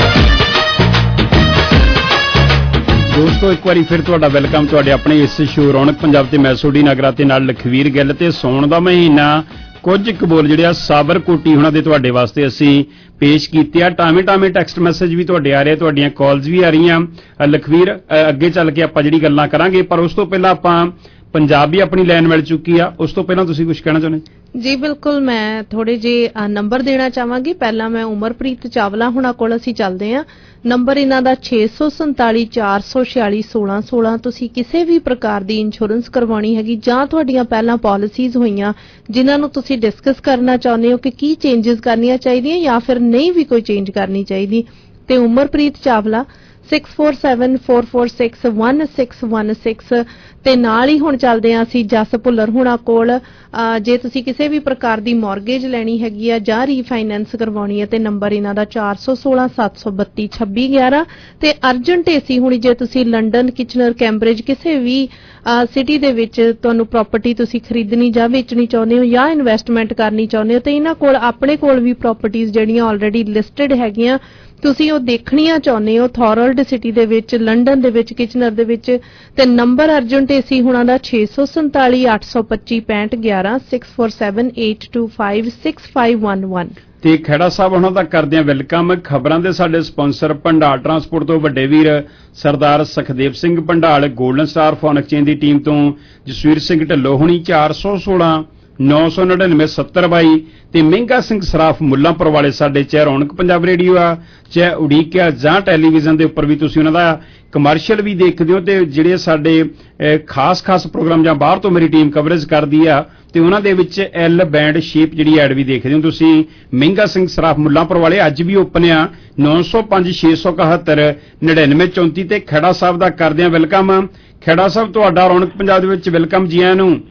ਦੋਸਤੋ ਇੱਕ ਵਾਰੀ ਫਿਰ ਤੁਹਾਡਾ ਵੈਲਕਮ ਤੁਹਾਡੇ ਆਪਣੇ ਇਸ ਸ਼ੋਅ ਰੌਣਕ ਪੰਜਾਬ ਤੇ ਮੈਂ ਸੋਢੀ ਨਗਰਾ ਤੇ ਨਾਲ ਲਖਵੀਰ ਗਿੱਲ। ਤੇ ਸੌਣ ਦਾ ਮਹੀਨਾ ਕੁਝ ਕੁ ਬੋਲ ਜਿਹੜੇ ਆ ਸਾਬਰ ਕੋਟੀ ਹੁਣਾਂ ਦੇ ਤੁਹਾਡੇ ਵਾਸਤੇ ਅਸੀਂ ਪੇਸ਼ ਕੀਤੇ ਆ। ਟਾਵੇਂ ਟਾਵੇਂ ਟੈਕਸਟ ਮੈਸੇਜ ਵੀ ਤੁਹਾਡੇ ਆ ਰਹੇ, ਤੁਹਾਡੀਆਂ ਕਾਲਸ ਵੀ ਆ ਰਹੀਆਂ। ਲਖਵੀਰ ਅੱਗੇ ਚੱਲ ਕੇ ਆਪਾਂ ਜਿਹੜੀ ਗੱਲਾਂ ਕਰਾਂਗੇ, ਪਰ ਉਸ ਤੋਂ ਪਹਿਲਾਂ ਆਪਾਂ ਪੰਜਾਬ ਵੀ ਆਪਣੀ ਲਾਈਨ ਮਿਲ ਚੁੱਕੀ ਆ, ਉਸ ਤੋਂ ਪਹਿਲਾਂ ਤੁਸੀਂ ਕੁਝ ਕਹਿਣਾ ਚਾਹੁੰਦੇ? ਜੀ ਬਿਲਕੁਲ, ਮੈਂ ਥੋੜੇ ਜਿਹੇ ਨੰਬਰ ਦੇਣਾ ਚਾਹਾਂਗੀ। ਪਹਿਲਾਂ ਮੈਂ ਉਮਰਪ੍ਰੀਤ ਚਾਵਲਾ ਹੁਣਾਂ ਕੋਲ ਅਸੀਂ ਚੱਲਦੇ ਹਾਂ। ਨੰਬਰ ਇਹਨਾਂ ਦਾ ਛੇ ਸੌ ਸੰਤਾਲੀ ਚਾਰ ਸੌ ਛਿਆਲੀ ਸੋਲਾਂ ਸੋਲਾਂ। ਤੁਸੀਂ ਕਿਸੇ ਵੀ ਪ੍ਰਕਾਰ ਦੀ ਇੰਸ਼ੋਰੈਂਸ ਕਰਵਾਉਣੀ ਹੈਗੀ ਜਾਂ ਤੁਹਾਡੀਆਂ ਪਹਿਲਾਂ ਪਾਲਿਸੀਜ਼ ਹੋਈਆਂ ਜਿਨ੍ਹਾਂ ਨੂੰ ਤੁਸੀਂ ਡਿਸਕਸ ਕਰਨਾ ਚਾਹੁੰਦੇ ਹੋ ਕਿ ਕੀ ਚੇਂਜਸ ਕਰਨੀਆਂ ਚਾਹੀਦੀਆਂ ਜਾਂ ਫਿਰ ਨਹੀਂ ਵੀ ਕੋਈ ਚੇਂਜ ਕਰਨੀ ਚਾਹੀਦੀ, ਤੇ Umarpreet Chawla six four seven four four six one six one six. ਤੇ ਨਾਲ ਹੀ ਹੁਣ ਚੱਲਦੇ ਹਾਂ ਅਸੀਂ ਜਸ ਭੁੱਲਰ ਹੁਣਾਂ ਕੋਲ। ਜੇ ਤੁਸੀਂ ਕਿਸੇ ਵੀ ਪ੍ਰਕਾਰ ਦੀ ਮੌਰਗੇਜ ਲੈਣੀ ਹੈਗੀ ਆ ਜਾਂ ਰੀਫਾਈਨੈਂਸ ਕਰਵਾਉਣੀ ਹੈ ਤੇ ਨੰਬਰ ਇਹਨਾਂ ਦਾ ਚਾਰ ਸੌ ਸੋਲਾਂ ਸੱਤ ਸੌ ਬੱਤੀ ਛੱਬੀ ਗਿਆਰਾਂ। ਤੇ ਅਰਜੈਂਟ ਏਸੀ ਹੁਣੀ ਜੇ ਤੁਸੀਂ ਲੰਡਨ, ਕਿਚਨਰ, ਕੈਂਬਰਿਜ ਕਿਸੇ ਵੀ ਸਿਟੀ ਦੇ ਵਿੱਚ ਤੁਹਾਨੂੰ ਪ੍ਰਾਪਰਟੀ ਤੁਸੀਂ ਖਰੀਦਣੀ ਜਾਂ ਵੇਚਣੀ ਚਾਹੁੰਦੇ ਹੋ ਜਾਂ ਇਨਵੈਸਟਮੈਂਟ ਕਰਨੀ ਚਾਹੁੰਦੇ ਹੋ ਤੇ ਇਹਨਾਂ ਕੋਲ ਆਪਣੇ ਕੋਲ ਵੀ ਪ੍ਰਾਪਰਟੀਜ਼ ਜਿਹੜੀਆਂ ਆਲਰੇਡੀ ਲਿਸਟਡ ਹੈਗੀਆਂ ਤੁਸੀਂ ਉਹ ਦੇਖਣੀਆਂ ਚਾਹੁੰਦੇ ਹੋ ਥੋਰਲਡ ਸਿਟੀ ਦੇ ਵਿੱਚ, ਲੰਡਨ ਦੇ ਵਿੱਚ, ਕਿਚਨਰ ਦੇ ਵਿੱਚ। ਤੇ ਨੰਬਰ ਅਰਜੈਂਟ ਏਸੀ ਹੁਣਾਂ ਦਾ ਛੇ ਸੌ ਸੰਤਾਲੀ ਅੱਠ ਸੌ ਪੱਚੀ ਪੈਂਹਠ ਗਿਆਰਾਂ six four seven eight two five six five one one. ਤੇ ਖੇੜਾ ਸਾਹਿਬ ਉਹਨਾਂ ਦਾ ਕਰਦੇ ਆ ਵੈਲਕਮ। ਖਬਰਾਂ ਦੇ ਸਾਡੇ ਸਪਾਂਸਰ ਭੰਡਾਲ ਟਰਾਂਸਪੋਰਟ ਤੋਂ ਵੱਡੇ ਵੀਰ Sardar Sukhdev Singh Bhandal, golden star phone exchange ਦੀ ਟੀਮ ਤੋਂ ਜਸਵੀਰ ਸਿੰਘ ਢਿੱਲੋਂ ਹੁਣੀ ਚਾਰ ਸੌ ਸੋਲਾਂ ਨੌ ਸੌ ਨੜਿਨਵੇਂ ਸੱਤਰ ਬਾਈ। ਤੇ ਮਹਿੰਗਾ ਸਿੰਘ ਸਰਾਫ ਮੁੱਲਾਂਪੁਰ ਵਾਲੇ ਸਾਡੇ ਚਾਹੇ ਰੌਣਕ ਪੰਜਾਬ ਰੇਡੀਓ ਆ ਚਾਹੇ ਉਡੀਕਿਆ ਜਾਂ ਟੈਲੀਵਿਜ਼ਨ ਦੇ ਉੱਪਰ ਵੀ ਤੁਸੀਂ ਉਹਨਾਂ ਦਾ ਕਮਰਸ਼ੀਅਲ ਵੀ ਦੇਖਦੇ ਹੋ। ਤੇ ਜਿਹੜੇ ਸਾਡੇ ਖਾਸ ਖਾਸ ਪ੍ਰੋਗਰਾਮ ਜਾਂ ਬਾਹਰ ਤੋਂ ਮੇਰੀ ਟੀਮ ਕਵਰੇਜ ਕਰਦੀ ਆ ਤੇ ਉਹਨਾਂ ਦੇ ਵਿੱਚ ਐਲ ਬੈਂਡ ਸ਼ੇਪ ਜਿਹੜੀ ਐਡ ਵੀ ਦੇਖਦੇ ਹੋ ਤੁਸੀਂ। ਮਹਿੰਗਾ ਸਿੰਘ ਸਰਾਫ ਮੁੱਲਾਂਪੁਰ ਵਾਲੇ ਅੱਜ ਵੀ ਓਪਨ ਆ ਨੌ ਸੌ ਪੰਜ ਛੇ ਸੌ ਇਕਹੱਤਰ ਨੜਿਨਵੇਂ ਚੌਂਤੀ। ਤੇ ਖੇੜਾ ਸਾਹਿਬ ਦਾ ਕਰਦੇ ਆ ਵੈਲਕਮ। ਖੇੜਾ ਸਾਹਿਬ ਤੁਹਾਡਾ ਰੌਣਕ ਪੰਜਾਬ ਦੇ ਵਿੱਚ ਵੈਲਕਮ ਜੀ ਆਇਆਂ ਨੂੰ।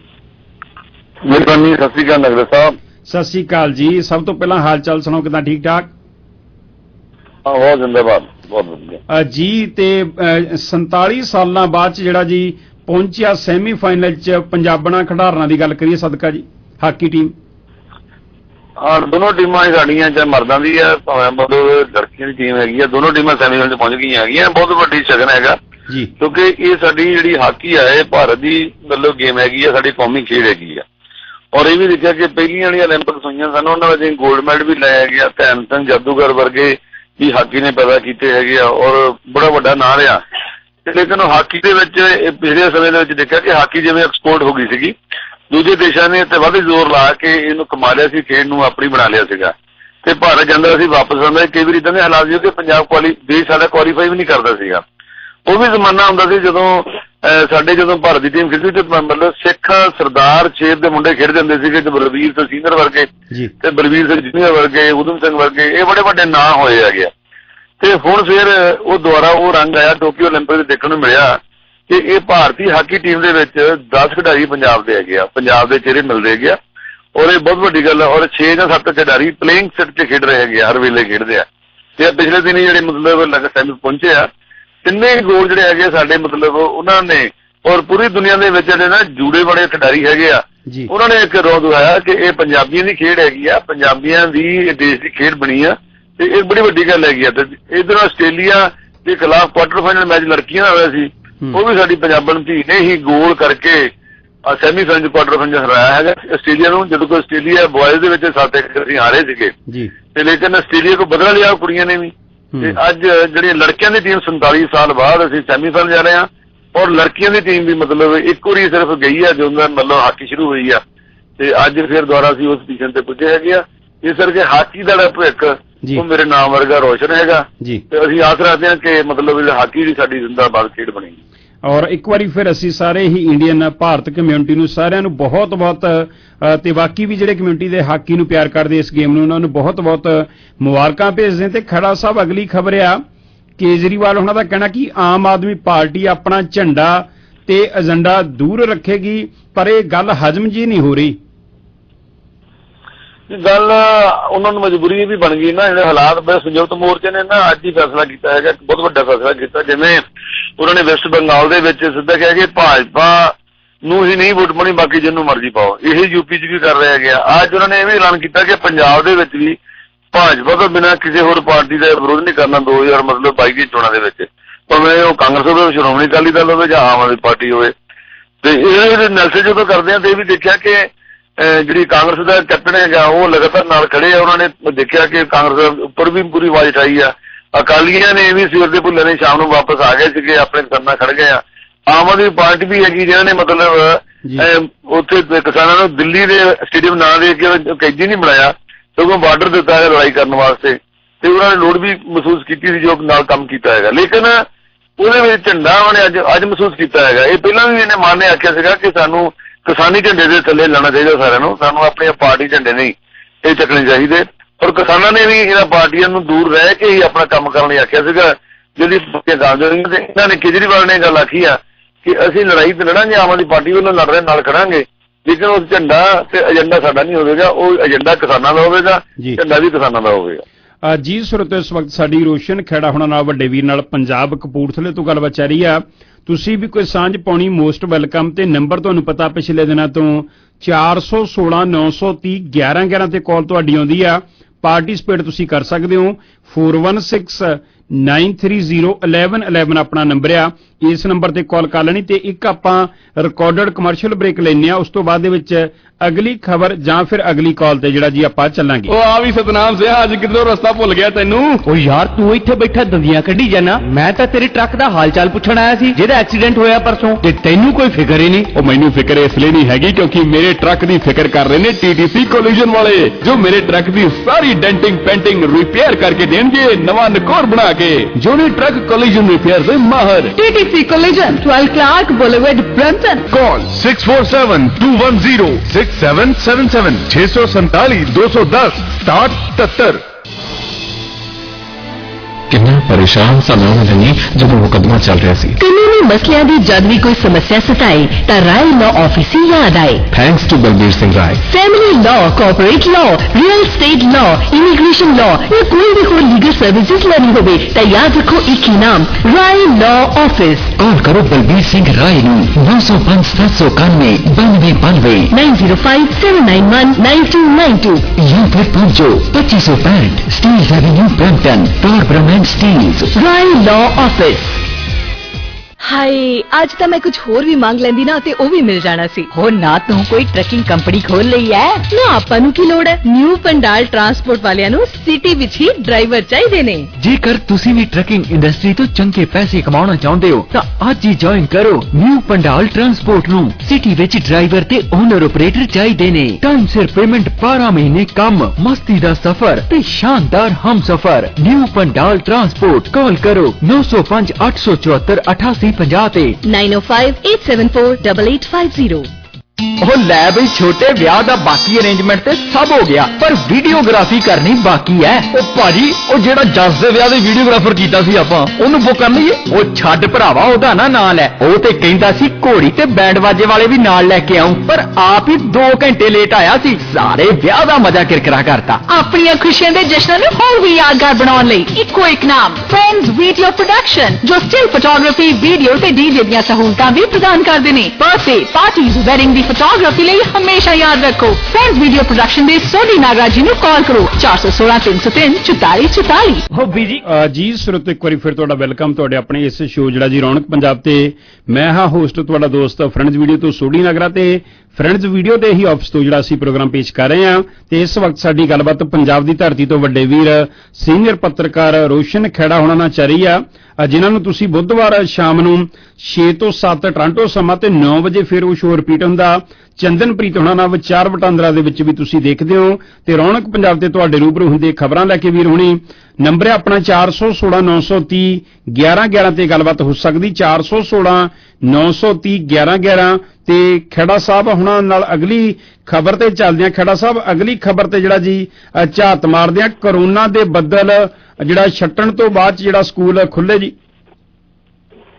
ਮਿਹਰਬਾਨੀ, ਸਤਿ ਸ਼੍ਰੀ ਅਕਾਲ ਨਗਰ ਸਾਹਿਬ। ਸਤਿ ਸ਼੍ਰੀ ਅਕਾਲ ਜੀ। ਸਭ ਤੋਂ ਪਹਿਲਾਂ ਹਾਲ ਚਾਲ ਸੁਣਾਓ, ਕਿਦਾਂ? ਠੀਕ ਠਾਕ? ਹਾਂ, ਬਹੁਤ ਜ਼ਿੰਦਾਬਾਦ, ਬਹੁਤ ਵਧੀਆ ਜੀ। ਤੇ ਸੰਤਾਲੀ ਸਾਲਾਂ ਬਾਅਦ ਚ ਜਿਹੜਾ ਜੀ ਪਹੁੰਚਿਆ ਸੈਮੀਫਾਈਨਲ ਚ ਪੰਜਾਬਣਾ ਖਿਡਾਰਨਾਂ ਦੀ ਗੱਲ ਕਰੀਏ ਸਦਕਾ ਜੀ, ਹਾਕੀ ਟੀਮ। ਹਾਂ, ਦੋਨੋਂ ਟੀਮਾਂ ਸਾਡੀਆਂ ਚਾਹੇ ਮਰਦਾਂ ਦੀ ਆ ਭਾਵੇਂ ਮਤਲਬ ਲੜਕੀਆਂ ਦੀ ਟੀਮ ਹੈਗੀ ਆ, ਦੋਨੋਂ ਟੀਮਾਂ ਸੈਮੀਫਾਈਨਲ ਚ ਪਹੁੰਚ ਗਈਆਂ ਹੈਗੀਆਂ। ਬਹੁਤ ਵੱਡੀ ਸ਼ਗਨ ਹੈਗਾ ਜੀ, ਕਿਉਂਕਿ ਇਹ ਸਾਡੀ ਜਿਹੜੀ ਹਾਕੀ ਆ ਇਹ ਭਾਰਤ ਦੀ ਮਤਲਬ ਗੇਮ ਹੈਗੀ ਆ, ਸਾਡੀ ਕੌਮੀ ਖੇਡ ਹੈਗੀ ਆ। ਔਰ ਇਹ ਵੀ ਦੇਖਿਆ ਕਿ ਪਹਿਲੀਆਂ ਜਿਹੜੀਆਂ ਓਲੰਪਿਕਸ ਹੋਈਆਂ ਸਨ ਉਹਨਾਂ ਵਿੱਚ ਗੋਲਡ ਮੈਡਲ ਵੀ ਲਾਇਆ ਗਿਆ। ਧਿਆਨ ਚੰਦ ਜਾਦੂਗਰ ਵਰਗੇ ਵੀ ਹਾਕੀ ਨੇ ਪੈਦਾ ਕੀਤੇ ਹੈਗੇ ਆ ਔਰ ਬੜਾ ਵੱਡਾ ਨਾਂ ਰਿਹਾ। ਤੇ ਲੇਕਿਨ ਹਾਕੀ ਦੇ ਵਿੱਚ ਪਿਛਲੇ ਸਮੇਂ ਦੇ ਵਿੱਚ ਦੇਖਿਆ ਕਿ ਹਾਕੀ ਜਿਵੇਂ ਐਕਸਪੋਰਟ ਹੋ ਗਈ ਸੀਗੀ, ਦੂਜੇ ਦੇਸ਼ਾਂ ਨੇ ਤੇ ਵੱਧ ਜ਼ੋਰ ਲਾ ਕੇ ਇਹਨੂੰ ਕਮਾ ਲਿਆ ਸੀ, ਖੇਡ ਨੂੰ ਆਪਣੀ ਬਣਾ ਲਿਆ ਸੀਗਾ ਤੇ ਭਾਰਤ ਜਾਂਦਾ ਸੀ ਵਾਪਸ ਆਉਂਦਾ। ਕਈ ਵਾਰ ਇਦਾਂ ਦੇ ਹਾਲਾਤ ਸੀ ਕਿ ਪੰਜਾਬ ਕੁਆਲੀ ਦੇਸ਼ ਸਾਡਾ ਕੁਆਲੀਫਾਈ ਵੀ ਨਹੀਂ ਕਰਦਾ ਸੀਗਾ। ਉਹ ਵੀ ਜ਼ਮਾਨਾ ਹੁੰਦਾ ਸੀ ਜਦੋਂ ਸਾਡੇ ਜਦੋਂ ਭਾਰਤ ਦੀ ਟੀਮ ਖੇਡਦੀ ਤੇ ਮਤਲਬ ਸਿੱਖ ਸਰਦਾਰ ਸ਼ੇਰ ਦੇ ਮੁੰਡੇ ਖੇਡਦੇ ਹੁੰਦੇ ਸੀਗੇ ਤੇ ਬਲਵੀਰ ਸਿੰਘ ਸੀਨੀਅਰ ਵਰਗੇ ਤੇ ਬਲਵੀਰ ਸਿੰਘ ਜੂਨੀਅਰ ਵਰਗੇ, ਉਦਮ ਸਿੰਘ ਵਰਗੇ, ਇਹ ਬੜੇ ਵੱਡੇ ਨਾਂ ਹੋਏ ਹੈਗੇ। ਤੇ ਹੁਣ ਫਿਰ ਉਹ ਦੁਆਰਾ ਉਹ ਰੰਗ ਆਇਆ ਟੋਕੀਓ ਓਲੰਪਿਕ ਦੇ ਦੇਖਣ ਨੂੰ ਮਿਲਿਆ ਕਿ ਇਹ ਭਾਰਤੀ ਹਾਕੀ ਟੀਮ ਦੇ ਵਿੱਚ ਦਸ ਖਿਡਾਰੀ ਪੰਜਾਬ ਦੇ ਹੈਗੇ ਆ, ਪੰਜਾਬ ਦੇ ਚਿਹਰੇ ਮਿਲਦੇ ਹੈਗੇ ਆ ਔਰ ਇਹ ਬਹੁਤ ਵੱਡੀ ਗੱਲ ਹੈ। ਔਰ ਛੇ ਜਾਂ ਸੱਤ ਖਿਡਾਰੀ ਪਲੇਇੰਗ ਸੈਟ 'ਚ ਖੇਡ ਰਹੇ ਹੈਗੇ ਆ, ਹਰ ਵੇਲੇ ਖੇਡਦੇ ਆ। ਤੇ ਪਿਛਲੇ ਦਿਨ ਜਿਹੜੇ ਮਤਲਬ ਸੈਮੀ ਪਹੁੰਚੇ ਆ, ਤਿੰਨੇ ਗੋਲ ਜਿਹੜੇ ਹੈਗੇ ਸਾਡੇ ਮਤਲਬ ਉਹਨਾਂ ਨੇ ਔਰ ਪੂਰੀ ਦੁਨੀਆ ਦੇ ਵਿੱਚ ਜਿਹੜੇ ਨਾ ਜੂੜੇ ਵਾਲੇ ਖਿਡਾਰੀ ਹੈਗੇ ਆ ਉਹਨਾਂ ਨੇ ਇੱਕ ਰੋਜ਼ ਦਿਖਾਇਆ ਕਿ ਇਹ ਪੰਜਾਬੀਆਂ ਦੀ ਖੇਡ ਹੈਗੀ ਆ, ਪੰਜਾਬੀਆਂ ਦੀ ਦੇਸ਼ ਦੀ ਖੇਡ ਬਣੀ ਆ ਤੇ ਇਹ ਬੜੀ ਵੱਡੀ ਗੱਲ ਹੈਗੀ ਆ। ਤੇ ਇਧਰ ਆਸਟ੍ਰੇਲੀਆ ਦੇ ਖਿਲਾਫ ਕੁਆਟਰ ਫਾਈਨਲ ਮੈਚ ਲੜਕੀਆਂ ਦਾ ਹੋਇਆ ਸੀ, ਉਹ ਵੀ ਸਾਡੀ ਪੰਜਾਬਣ ਧੀ ਨੇ ਹੀ ਗੋਲ ਕਰਕੇ ਸੈਮੀ ਫਾਈਨਲ ਕੁਆਟਰ ਫਾਈਨਲ ਹਰਾਇਆ ਹੈਗਾ ਆਸਟ੍ਰੇਲੀਆ ਨੂੰ। ਜਦੋਂ ਕਿ ਆਸਟ੍ਰੇਲੀਆ ਬॉयਜ਼ ਦੇ ਵਿੱਚ ਸੱਤ ਇੱਕ ਅਸੀਂ ਹਾਰੇ ਸੀਗੇ ਤੇ ਲੇਕਿਨ ਆਸਟ੍ਰੇਲੀਆ ਤੋਂ ਬਦਲਾ ਲਿਆ ਕੁੜੀਆਂ ਨੇ ਵੀ। ਤੇ ਅੱਜ ਜਿਹੜੀਆਂ ਲੜਕਿਆਂ ਦੀ ਟੀਮ ਸੰਤਾਲੀ ਸਾਲ ਬਾਅਦ ਅਸੀਂ ਸੈਮੀਫਾਈਨਲ ਜਾ ਰਹੇ ਹਾਂ ਔਰ ਲੜਕੀਆਂ ਦੀ ਟੀਮ ਵੀ ਮਤਲਬ ਇੱਕ ਵਾਰੀ ਸਿਰਫ ਗਈ ਆ ਜਦੋਂ ਮਤਲਬ ਹਾਕੀ ਸ਼ੁਰੂ ਹੋਈ ਆ ਤੇ ਅੱਜ ਫਿਰ ਦੁਬਾਰਾ ਅਸੀਂ ਉਸ ਪੋਜੀਸ਼ਨ ਤੇ ਪੁੱਜੇ ਹੈਗੇ ਆ। ਇਸ ਕਰਕੇ ਹਾਕੀ ਦਾ ਭਵਿੱਖ ਉਹ ਮੇਰੇ ਨਾਮ ਵਰਗਾ ਰੋਸ਼ਨ ਹੈਗਾ ਤੇ ਅਸੀਂ ਆਸ ਰੱਖਦੇ ਹਾਂ ਕਿ ਮਤਲਬ ਹਾਕੀ ਦੀ ਸਾਡੀ ਜ਼ਿੰਦਾਬਾਦ ਖੇਡ ਬਣੇਗੀ। ਔਰ ਇੱਕ ਵਾਰੀ ਫਿਰ ਅਸੀਂ ਸਾਰੇ ਹੀ ਇੰਡੀਅਨ ਭਾਰਤ ਕਮਿਊਨਿਟੀ ਨੂੰ ਸਾਰਿਆਂ ਨੂੰ ਬਹੁਤ ਬਹੁਤ ਤੇ ਬਾਕੀ ਵੀ ਜਿਹੜੇ ਕਮਿਊਨਿਟੀ ਦੇ ਹਾਕੀ ਨੂੰ ਪਿਆਰ ਕਰਦੇ ਇਸ ਗੇਮ ਨੂੰ ਉਹਨਾਂ ਨੂੰ ਬਹੁਤ ਬਹੁਤ ਮੁਬਾਰਕਾਂ ਭੇਜਦੇ। ਤੇ ਖੜਾ ਸਾਹਿਬ ਅਗਲੀ ਖਬਰ ਆ ਕੇਜਰੀਵਾਲ ਉਹਨਾਂ ਦਾ ਕਹਿਣਾ ਕਿ ਆਮ ਆਦਮੀ ਪਾਰਟੀ ਆਪਣਾ ਝੰਡਾ ਤੇ ਏਜੰਡਾ ਦੂਰ ਰੱਖੇਗੀ ਪਰ ਇਹ ਗੱਲ ਹਜਮ ਜੀ ਨਹੀਂ ਹੋ ਰਹੀ। ਗੱਲ ਉਹਨਾਂ ਨੂੰ ਮਜਬੂਰੀ ਵੀ ਬਣ ਗਈ ਨਾ, ਜਿਹੜੇ ਹਾਲਾਤ ਬੜੇ ਸੰਯੁਕਤ ਮੋਰਚੇ ਨੇ ਨਾ ਅੱਜ ਹੀ ਫੈਸਲਾ ਕੀਤਾ ਹੈਗਾ, ਬਹੁਤ ਵੱਡਾ ਫੈਸਲਾ ਕੀਤਾ। ਜਿਵੇਂ ਉਹਨਾਂ ਨੇ ਵੈਸਟ ਬੰਗਾਲ ਦੇ ਵਿੱਚ ਸਿੱਧਾ ਕਿਹਾ ਕਿ ਭਾਜਪਾ ਨੂੰ ਹੀ ਨਹੀਂ ਵੋਟ ਪਾਉਣੀ, ਬਾਕੀ ਜਿਹਨੂੰ ਮਰਜ਼ੀ ਪਾਓ। ਇਹ ਯੂਪੀ 'ਚ ਵੀ ਕਰ ਰਿਹਾ ਗਿਆ। ਅੱਜ ਉਹਨਾਂ ਨੇ ਇਹ ਵੀ ਐਲਾਨ ਕੀਤਾ ਕਿ ਪੰਜਾਬ ਦੇ ਵਿੱਚ ਵੀ ਭਾਜਪਾ ਤੋਂ ਬਿਨਾਂ ਕਿਸੇ ਹੋਰ ਪਾਰਟੀ ਦਾ ਵਿਰੋਧ ਨਹੀਂ ਕਰਨਾ ਦੋ ਹਜ਼ਾਰ ਮਤਲਬ ਬਾਈ ਦੀ ਚੋਣਾਂ ਦੇ ਵਿੱਚ, ਭਾਵੇਂ ਉਹ ਕਾਂਗਰਸ ਹੋਵੇ, ਸ਼੍ਰੋਮਣੀ ਅਕਾਲੀ ਦਲ ਹੋਵੇ ਜਾਂ ਆਮ ਆਦਮੀ ਪਾਰਟੀ ਹੋਵੇ। ਤੇ ਇਹ ਐਨਾਲਿਸਿਸ ਜਦੋਂ ਕਰਦੇ ਆ ਤੇ ਇਹ ਵੀ ਦੇਖਿਆ ਕਿ ਜਿਹੜੀ ਕਾਂਗਰਸ ਦਾ ਕੈਪਟਨ ਹੈਗਾ ਉਹ ਲਗਾਤਾਰ ਨਾਲ ਖੜੇ ਆ। ਉਹਨਾਂ ਨੇ ਦੇਖਿਆ ਕਿ ਕਾਂਗਰਸ ਉੱਪਰ ਵੀ ਪੂਰੀ ਆਵਾਜ਼ ਉਠਾਈ ਆ। ਅਕਾਲੀਆਂ ਨੇ ਵੀ ਸਵੇਰ ਦੇ ਭੁੱਲੇ ਨੇ ਸ਼ਾਮ ਨੂੰ ਵਾਪਸ ਆ ਗਏ ਸੀਗੇ, ਆਪਣੇ ਕਿਸਾਨਾਂ ਖੜ ਗਏ ਆ। ਆਮ ਆਦਮੀ ਪਾਰਟੀ ਵੀ ਹੈਗੀ ਜਿਹਨਾਂ ਨੇ ਮਤਲਬ ਉੱਥੇ ਕਿਸਾਨਾਂ ਨੂੰ ਦਿੱਲੀ ਦੇ ਸਟੇਡੀਅਮ ਨਾਂ ਦੇ ਕੇ ਕੈਦੀ ਨਹੀਂ ਬਣਾਇਆ, ਸਗੋਂ ਬਾਰਡਰ ਦਿੱਤਾ ਹੈ ਲੜਾਈ ਕਰਨ ਵਾਸਤੇ, ਤੇ ਉਹਨਾਂ ਨੇ ਲੋੜ ਵੀ ਮਹਿਸੂਸ ਕੀਤੀ ਸੀ ਜੋ ਨਾਲ ਕੰਮ ਕੀਤਾ ਹੈਗਾ। ਲੇਕਿਨ ਉਹਦੇ ਵਿੱਚ ਝੰਡਾ ਉਹਨੇ ਅੱਜ ਅੱਜ ਮਹਿਸੂਸ ਕੀਤਾ ਹੈਗਾ। ਇਹ ਪਹਿਲਾਂ ਵੀ ਇਹਨੇ ਮਾਨ ਨੇ ਆਖਿਆ ਸੀਗਾ ਕਿ ਸਾਨੂੰ ਕਿਸਾਨੀ ਝੰਡੇ ਦੇ ਥੱਲੇ ਲਾਉਣਾ ਚਾਹੀਦਾ ਸਾਰਿਆਂ ਨੂੰ, ਸਾਨੂੰ ਆਪਣੇ ਪਾਰਟੀ ਝੰਡੇ ਨਹੀਂ ਇਹ ਚੱਕਣੇ ਚਾਹੀਦੇ। ਔਰ ਕਿਸਾਨਾਂ ਨੇ ਵੀ ਇਹਨਾਂ ਪਾਰਟੀਆਂ ਨੂੰ ਦੂਰ ਰਹਿ ਕੇ ਹੀ ਆਪਣਾ ਕੰਮ ਕਰਨ ਲਈ ਆਖਿਆ ਸੀਗਾ। ਜਿਹੜੀ ਇਹਨਾਂ ਨੇ ਕੇਜਰੀਵਾਲ ਨੇ ਗੱਲ ਆਖੀ ਆ ਕਿ ਅਸੀਂ ਲੜਾਈ ਤੇ ਲੜਾਂਗੇ, ਆਮ ਆਦਮੀ ਪਾਰਟੀ ਵੱਲੋਂ ਲੜ ਰਹੇ ਨਾਲ ਖੜਾਂਗੇ, ਲੇਕਿਨ ਉਸ ਝੰਡਾ ਤੇ ਏਜੰਡਾ ਸਾਡਾ ਨਹੀਂ ਹੋਵੇਗਾ, ਉਹ ਏਜੰਡਾ ਕਿਸਾਨਾਂ ਦਾ ਹੋਵੇਗਾ, ਝੰਡਾ ਵੀ ਕਿਸਾਨਾਂ ਦਾ ਹੋਵੇਗਾ। ਜੀ ਸਰੋਤਿਓ, ਇਸ ਵਕਤ ਸਾਡੀ ਰੋਸ਼ਨ ਖੇੜਾ ਹੋਣਾ ਨਾਲ ਵੱਡੇ ਵੀਰ ਨਾਲ ਪੰਜਾਬ ਕਪੂਰਥਲੇ ਤੋਂ ਗੱਲਬਾਤ ਚੱਲ ਰਹੀ ਆ। ਤੁਸੀਂ ਵੀ ਕੋਈ ਸਾਂਝ ਪਾਉਣੀ ਮੋਸਟ ਵੈਲਕਮ, ਤੇ ਨੰਬਰ ਤੁਹਾਨੂੰ ਪਤਾ ਪਿਛਲੇ ਦਿਨਾਂ ਤੋਂ ਚਾਰ ਸੌ ਸੋਲਾਂ ਨੌ ਸੌ ਤੀਹ ਗਿਆਰਾਂ ਗਿਆਰਾਂ ਤੇ ਕਾਲ ਤੁਹਾਡੀ ਆਉਂਦੀ ਆ। ਪਾਰਟੀਸਪੇਟ ਤੁਸੀਂ ਕਰ ਸਕਦੇ ਹੋ। Four one six nine three zero eleven eleven ਆਪਣਾ ਨੰਬਰ ਆ, ਇਸ ਨੰਬਰ ਤੇ ਕਾਲ ਕਰ ਲੈਣੀ। ਤੇ ਇੱਕ ਆਪਾਂ ਰਿਕਾਰਡਡ ਕਮਰਸ਼ੀਅਲ ਬ੍ਰੇਕ ਲੈਣੇ ਆ, ਉਸ ਤੋਂ ਬਾਅਦ ਦੇ ਵਿੱਚ ਅਗਲੀ ਖਬਰ ਜਾਂ ਫਿਰ ਅਗਲੀ ਕਾਲ ਤੇ ਜਿਹੜਾ ਜੀ ਆਪਾਂ ਚੱਲਾਂਗੇ। ਉਹ ਆ ਵੀ ਸਤਨਾਮ ਸਿਆ, ਅੱਜ ਕਿੱਧਰੋਂ ਰਸਤਾ ਭੁੱਲ ਗਿਆ ਤੈਨੂੰ? ਉਹ ਯਾਰ ਤੂੰ ਇੱਥੇ ਬੈਠਾ ਦੰਦੀਆਂ ਕੱਢੀ ਜਾਣਾ, ਮੈਂ ਤਾਂ ਤੇਰੇ ਟਰੱਕ ਦਾ ਹਾਲ ਚਾਲ ਪੁੱਛਣ ਆਇਆ ਸੀ ਜਿਹਦਾ ਐਕਸੀਡੈਂਟ ਹੋਇਆ ਪਰਸੋਂ, ਤੇ ਤੈਨੂੰ ਕੋਈ ਫਿਕਰ ਹੀ ਨਹੀਂ। ਉਹ ਮੈਨੂੰ ਫਿਕਰ ਇਸ ਲਈ ਨਹੀਂ ਹੈਗੀ ਕਿਉਂਕਿ ਮੇਰੇ ਟਰੱਕ ਦੀ ਫਿਕਰ ਕਰ ਰਹੇ ਨੇ ਟੀਟੀਸੀ ਕੋਲੀਜਨ ਵਾਲੇ, ਜੋ ਮੇਰੇ ਟਰੱਕ ਦੀ ਸਾਰੀ ਡੈਂਟਿੰਗ ਪੈਂਟਿੰਗ ਰਿਪੇਅਰ ਕਰਕੇ ਦੇਣਗੇ ਨਵਾਂ ਨਕੋਰ ਬਣਾ ਕੇ। ਜੋ ਨੇ ਟਰੱਕ ਕੋਲੀਜਨ ਰਿਪੇਅਰ ਦੇ ਮਾਹਰ TTC collision twelve Clark Boulevard, Brampton. Call six four seven two one zero six seven seven seven छह सौ सैतालीस दो सौ दस साठ सत्तर। कितना परेशान सा मैं नहीं जब मुकदमा चल रहा सी। कानूनी मसलियां दी जद भी कोई समस्या सताए ता राय लॉ ऑफिस ही याद आए। Thanks to Balbir Singh Rai. Family law, corporate law, real estate law, immigration law या कोई भी कोई लीगल सर्विसेज लेनी होवे ता याद रखो एक ही नाम, राय लॉ ऑफिस। कॉल करो बलबीर सिंह राय नौ सौ पांच सात सौ इक्यानवे बानवे बानवे nine zero five seven nine one nine two nine two या फिर पहुंचो पच्चीस सौ पैंठ Steeles Avenue Brampton Torbram Steeles. Rai law office. Hi आज ਤਾਂ ਮੈਂ ਕੁਝ ਹੋਰ ਵੀ ਮੰਗ ਲੈਂਦੀ ਨਾ ਤੇ ਉਹ ਵੀ ਮਿਲ ਜਾਣਾ ਸੀ। ਹੋ ਨਾ ਤੂੰ ਕੋਈ ਟਰੱਕਿੰਗ ਕੰਪਨੀ ਖੋਲ ਲਈ ਐ ਨਾ, ਆਪਾਂ ਨੂੰ ਕੀ ਲੋੜ ਹੈ। ਨਿਊ ਪੰਡਾਲ ਟਰਾਂਸਪੋਰਟ ਵਾਲਿਆਂ ਨੂੰ ਸਿਟੀ ਵਿੱਚ ਹੀ ਡਰਾਈਵਰ ਚਾਹੀਦੇ ਨੇ। ਜੇਕਰ ਤੁਸੀਂ ਵੀ ਟਰੱਕਿੰਗ ਇੰਡਸਟਰੀ ਤੋਂ ਚੰਗੇ ਪੈਸੇ ਕਮਾਉਣਾ ਚਾਹੁੰਦੇ ਹੋ ਤਾਂ ਅੱਜ ਹੀ ਜੁਆਇਨ ਕਰੋ ਨਿਊ ਪੰਡਾਲ ਟਰਾਂਸਪੋਰਟ ਨੂੰ। ਸਿਟੀ ਵਿੱਚ ਡਰਾਈਵਰ ਤੇ ਓਨਰ ਆਪਰੇਟਰ ਚਾਹੀਦੇ ਨੇ। ਟਾਈਮ ਸਿਰ ਪੇਮੈਂਟ, ਬਾਰਾਂ ਮਹੀਨੇ ਕੰਮ, ਮਸਤੀ ਦਾ ਸਫ਼ਰ ਤੇ ਸ਼ਾਨਦਾਰ ਹਮਸਫ਼ਰ। New Pandal transport. ਕਾਲ ਕਰੋ ਨੌ ਸੌ ਪੰਜ ਅੱਠ ਸੌ ਚੁਹੱਤਰ ਅਠਾਸੀ ਪੰਜਾਹ ਤੇ nine oh five eight seven four eight eight five zero। ਉਹ ਲੈ ਬਈ ਛੋਟੇ ਵਿਆਹ ਦਾ ਬਾਕੀ ਅਰੇਂਜਮੈਂਟ ਤੇ ਸਭ ਹੋ ਗਿਆ, ਪਰ ਵੀਡੀਓਗ੍ਰਾਫੀ ਕਰਨੀ ਬਾਕੀ ਹੈ। ਉਹ ਭਾਜੀ ਉਹ ਜਿਹੜਾ ਜੱਜ ਦੇ ਵਿਆਹ ਦੇ ਵੀਡੀਓਗ੍ਰਾਫਰ ਕੀਤਾ ਸੀ ਆਪਾਂ ਉਹਨੂੰ ਬੁੱਕ ਕਰ ਲਈਏ। ਉਹ ਛੱਡ ਭਰਾਵਾ ਉਹਦਾ ਨਾ ਨਾਂ ਲੈ, ਉਹ ਤੇ ਕਹਿੰਦਾ ਸੀ ਘੋੜੀ ਤੇ ਬੈਂਡ ਬਾਜੇ ਵਾਲੇ ਵੀ ਨਾਲ ਲੈ ਕੇ ਆਉਂ, ਪਰ ਆਪ ਹੀ ਦੋ ਘੰਟੇ ਲੇਟ ਆਇਆ ਸੀ। ਸਾਰੇ ਵਿਆਹ ਦਾ ਮਜ਼ਾ ਕਿਰਕਿਰਾ ਕਰਤਾ। ਆਪਣੀਆਂ ਖੁਸ਼ੀਆਂ ਦੇ ਜਸ਼ਨਾਂ ਨੂੰ ਹੋਰ ਵੀ ਯਾਦਗਾਰ ਬਣਾਉਣ ਲਈ ਇੱਕੋ ਇੱਕ ਨਾਮ, ਫਰੈਂਡਸ ਵੀਡੀਓ ਪ੍ਰੋਡਕਸ਼ਨ, ਜੋ ਸਟਿਲ ਫੋਟੋਗ੍ਰਾਫੀ, ਵੀਡੀਓ ਤੇ ਡੀਜੇ ਦੀਆਂ ਸਹੂਲਤਾਂ ਵੀ ਪ੍ਰਦਾਨ ਕਰਦੇ ਨੇ। ਬਰਥਡੇ ਪਾਰਟੀਜ਼, ਵੈਡਿੰਗ ਦੀ ਫੋਟੋਗ੍ਰਾਫੀ ਲਈ ਹਮੇਸ਼ਾ ਯਾਦ ਰੱਖੋ ਫਰੈਂਡਸ ਵੀਡੀਓ ਪ੍ਰੋਡਕਸ਼ਨ ਦੇ ਸੋਨੀ ਨਾਗਰਾਜ ਜੀ ਨੂੰ ਕਾਲ ਕਰੋ ਚਾਰ ਸੌ ਸੋਲਾਂ ਤਿੰਨ ਸੌ ਤਿੰਨ ਚੁਤਾਲੀ ਚੁਤਾਲੀ। ਹੋ ਬੀਜੀ ਜੀ ਸਰੋਤ ਇੱਕ ਵਾਰੀ ਫਿਰ ਤੁਹਾਡਾ ਵੈਲਕਮ ਤੁਹਾਡੇ ਆਪਣੇ ਇਸ ਸ਼ੋਅ ਜਿਹੜਾ ਜੀ ਰੌਣਕ ਪੰਜਾਬ ਤੇ। ਮੈਂ ਹਾਂ ਹੋਸਟ ਤੁਹਾਡਾ ਦੋਸਤ ਫਰੈਂਡਸ ਵੀਡੀਓ ਤੋਂ ਸੋਢੀ ਨਾਗਰਾ ਤੇ ਫਰੈਂਡਸ ਵੀਡੀਓ ਦੇ ਹੀ ਆਫਿਸ ਤੋਂ ਜਿਹੜਾ ਅਸੀਂ ਪ੍ਰੋਗਰਾਮ ਪੇਸ਼ ਕਰ ਰਹੇ ਹਾਂ। ਤੇ ਇਸ ਵਕਤ ਸਾਡੀ ਗੱਲਬਾਤ ਪੰਜਾਬ ਦੀ ਧਰਤੀ ਤੋਂ ਵੱਡੇ ਵੀਰ ਸੀਨੀਅਰ ਪੱਤਰਕਾਰ ਰੋਸ਼ਨ ਖੇੜਾ ਹੋਣਾ ਨਾਲ ਚੱਲ ਰਹੀ ਆ, ਜਿਨ੍ਹਾਂ ਨੂੰ ਤੁਸੀਂ ਬੁੱਧਵਾਰ ਸ਼ਾਮ ਨੂੰ ਛੇ ਤੋਂ ਸੱਤ ਟੋਰਾਂਟੋ ਸਮਾਂ ਤੇ ਨੌ ਵਜੇ ਫਿਰ ਉਹ ਸ਼ੋਅ ਰਿਪੀਟ ਹੁੰਦਾ ਚੰਦਨਪ੍ਰੀਤ ਹੋਣਾ ਨਾਲ ਵਿਚਾਰ ਵਟਾਂਦਰਾ ਦੇ ਵਿੱਚ ਵੀ ਤੁਸੀਂ ਦੇਖਦੇ ਹੋ। ਤੇ ਰੌਣਕ ਪੰਜਾਬ ਤੇ ਤੁਹਾਡੇ ਰੂਬਰੂ ਹੁੰਦੇ ਖਬਰਾਂ ਲੈ ਕੇ ਵੀਰ ਹੁਣੀ। ਨੰਬਰ ਹੈ ਆਪਣਾ ਚਾਰ ਸੌ ਸੋਲਾਂ ਨੌ ਸੌ ਤੀਹ ਗਿਆਰਾਂ ਗਿਆਰਾਂ ਤੇ ਗੱਲਬਾਤ ਹੋ ਸਕਦੀ। ਚਾਰ ਸੌ ਸੋਲਾਂ ਨੌ ਸੌ ਤੀਹ ਗਿਆਰਾਂ ਗਿਆਰਾਂ ਤੇ ਖੇੜਾ ਸਾਹਿਬ ਹੁਣਾਂ ਨਾਲ ਅਗਲੀ ਖਬਰ ਤੇ ਚੱਲਦੇ ਆ। ਖੇੜਾ ਸਾਹਿਬ ਅਗਲੀ ਖਬਰ ਤੇ ਜਿਹੜਾ ਜੀ ਝਾਤ ਮਾਰਦੇ ਆ, ਕਰੋਨਾ ਦੇ ਬੱਦਲ ਜਿਹੜਾ ਛੱਟਣ ਤੋਂ ਬਾਅਦ ਜਿਹੜਾ ਸਕੂਲ ਖੁੱਲੇ ਜੀ।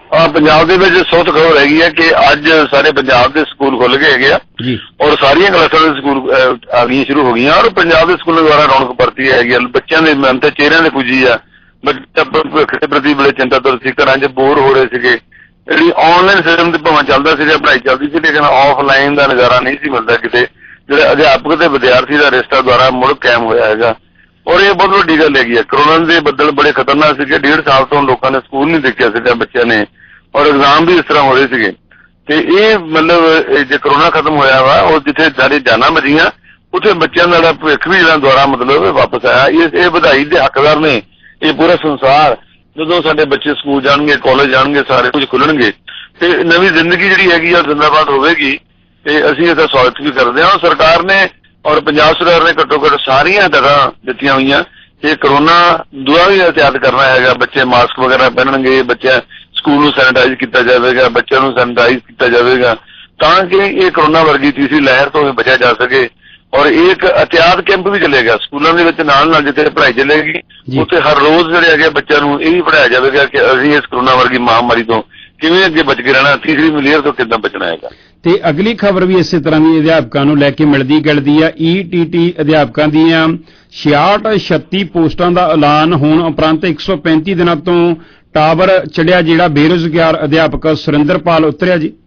ਪੰਜਾਬ ਦੇ ਵਿੱਚ ਸੌਤ ਖਬਰ ਹੈਗੀ ਹੈ ਕਿ ਅੱਜ ਸਾਰੇ ਪੰਜਾਬ ਦੇ ਸਕੂਲ ਖੁੱਲ ਗਏ ਹੈਗੇ ਆ ਔਰ ਸਾਰੀਆਂ ਕਲਾਸਾਂ ਦੇ ਸਕੂਲ ਆ ਗਈਆਂ ਸ਼ੁਰੂ ਹੋ ਗਈਆਂ ਔਰ ਪੰਜਾਬ ਦੇ ਸਕੂਲਾਂ ਦੁਆਰਾ ਰੌਣਕ ਪਰਤੀ ਹੈਗੀ ਆ। ਬੱਚਿਆਂ ਦੇ ਮਨ ਤੇ ਚਿਹਰਿਆਂ ਦੇ ਖੁਸ਼ੀ ਆ। ਬੱਚਾ ਭਵਿੱਖ ਦੇ ਪ੍ਰਤੀ ਬੜੇ ਚਿੰਤਾਤੁਰ ਸੀ, ਘਰਾਂ 'ਚ ਬੋਰ ਹੋ ਰਹੇ ਸੀਗੇ। ਜਿਹੜੀ ਆਨਲਾਈਨ ਸਿਸਟਮ ਤੇ ਭਾਵੇਂ ਚੱਲਦਾ ਸੀ, ਪੜ੍ਹਾਈ ਚੱਲਦੀ ਸੀ, ਲੇਕਿਨ ਆਫਲਾਈਨ ਦਾ ਨਜ਼ਾਰਾ ਨਹੀਂ ਸੀ ਮਿਲਦਾ ਕਿਤੇ। ਜਿਹੜੇ ਅਧਿਆਪਕ ਤੇ ਵਿਦਿਆਰਥੀ ਦਾ ਰਿਸ਼ਤਾ ਦੁਆਰਾ ਮੁੜ ਕਾਇਮ ਹੋਇਆ ਹੈਗਾ ਔਰ ਇਹ ਬਹੁਤ ਵੱਡੀ ਗੱਲ ਹੈਗੀ ਹੈ। ਕਰੋਨਾ ਦੇ ਬੱਦਲ ਬੜੇ ਖਤਰਨਾਕ ਸੀਗੇ। ਡੇਢ ਸਾਲ ਤੋਂ ਲੋਕਾਂ ਨੇ ਸਕੂਲ ਨਹੀਂ ਦੇਖਿਆ ਸੀਗਾ ਬੱਚਿਆਂ ਨੇ ਔਰ ਐਗਜ਼ਾਮ ਵੀ ਇਸ ਤਰ੍ਹਾਂ ਹੋ ਰਹੇ ਸੀਗੇ ਤੇ ਇਹ ਮਤਲਬ ਜੇ ਕਰੋਨਾ ਖਤਮ ਹੋਇਆ ਵਾ ਉਹ ਜਿੱਥੇ ਸਾਰੇ ਜਾਨਾਂ ਬਚੀਆਂ ਉੱਥੇ ਬੱਚਿਆਂ ਦਾ ਭਵਿੱਖ ਵੀ ਜਿਹੜਾ ਦੁਆਰਾ ਮਤਲਬ ਵਾਪਸ ਆਇਆ। ਇਹ ਇਹ ਵਧਾਈ ਦੇ ਹੱਕਦਾਰ ਨੇ ਇਹ ਪੂਰਾ ਸੰਸਾਰ। ਜਦੋਂ ਸਾਡੇ ਬੱਚੇ ਸਕੂਲ ਜਾਣਗੇ, ਕਾਲਜ ਜਾਣਗੇ, ਸਾਰੇ ਕੁਝ ਖੁੱਲਣਗੇ ਤੇ ਨਵੀਂ ਜ਼ਿੰਦਗੀ ਜਿਹੜੀ ਹੈਗੀ ਆ ਜ਼ਿੰਦਾਬਾਦ ਹੋਵੇਗੀ ਤੇ ਅਸੀਂ ਇਹਦਾ ਸਵਾਗਤ ਵੀ ਕਰਦੇ ਹਾਂ। ਸਰਕਾਰ ਨੇ ਔਰ ਪੰਜਾਬ ਸਰਕਾਰ ਨੇ ਘੱਟੋ ਘੱਟ ਸਾਰੀਆਂ ਹਦਾਇਤਾਂ ਦਿੱਤੀਆਂ ਹੋਈਆਂ ਕਿ ਕਰੋਨਾ ਦੁਆ ਵੀ ਇਹਤਿਆਤ ਕਰਨਾ ਹੈਗਾ। ਬੱਚੇ ਮਾਸਕ ਵਗੈਰਾ ਪਹਿਨਣਗੇ, ਬੱਚੇ ਸਕੂਲ ਨੂੰ ਸੈਨੀਟਾਈਜ਼ ਕੀਤਾ ਜਾਵੇਗਾ, ਬੱਚਿਆਂ ਨੂੰ ਸੈਨੀਟਾਈਜ਼ ਕੀਤਾ ਜਾਵੇਗਾ ਤਾਂ ਕਿ ਇਹ ਕਰੋਨਾ ਵਰਗੀ ਤੀਸਰੀ ਲਹਿਰ ਤੋਂ ਬਚਿਆ ਜਾ ਸਕੇ। ਔਰ ਇੱਕ ਅਹਿਤਿਆਤ ਕੈਂਪ ਵੀ ਚੱਲੇਗਾ ਸਕੂਲਾਂ ਦੇ ਵਿੱਚ ਨਾਲ ਨਾਲ ਜਿੱਥੇ ਪੜ੍ਹਾਈ ਚੱਲੇਗੀ ਉੱਥੇ ਹਰ ਰੋਜ਼ ਜਿਹੜੇ ਹੈਗੇ ਬੱਚਿਆਂ ਨੂੰ ਇਹ ਵੀ ਪੜ੍ਹਾਇਆ ਜਾਵੇਗਾ ਕਿ ਅਸੀਂ ਇਸ ਕਰੋਨਾ ਵਰਗੀ ਮਹਾਮਾਰੀ ਤੋਂ ਕਿਵੇਂ ਅੱਗੇ ਬਚ ਕੇ ਰਹਿਣਾ, ਤੀਸਰੀ ਲਹਿਰ ਤੋਂ ਕਿੱਦਾਂ ਬਚਣਾ ਹੈਗਾ। ਤੇ ਅਗਲੀ ਖਬਰ ਵੀ ਇਸੇ ਤਰ੍ਹਾਂ ਦੀ ਅਧਿਆਪਕਾਂ ਨੂੰ ਲੈ ਕੇ ਮਿਲਦੀ ਗਿਲਦੀ ਆ। ਈ ਟੀ ਟੀ ਅਧਿਆਪਕਾਂ ਦੀਆਂ ਛਿਆਹਠ ਛੱਤੀ ਪੋਸਟਾਂ ਦਾ ਐਲਾਨ ਹੋਣ ਉਪਰੰਤ ਇੱਕ ਸੌ ਪੈਂਤੀ ਦਿਨਾਂ ਤੋਂ ਟਾਵਰ ਚੜਿਆ ਜਿਹੜਾ ਬੇਰੁਜ਼ਗਾਰ ਅਧਿਆਪਕ ਸੁਰਿੰਦਰਪਾਲ ਉਤਰਿਆ ਜੀ।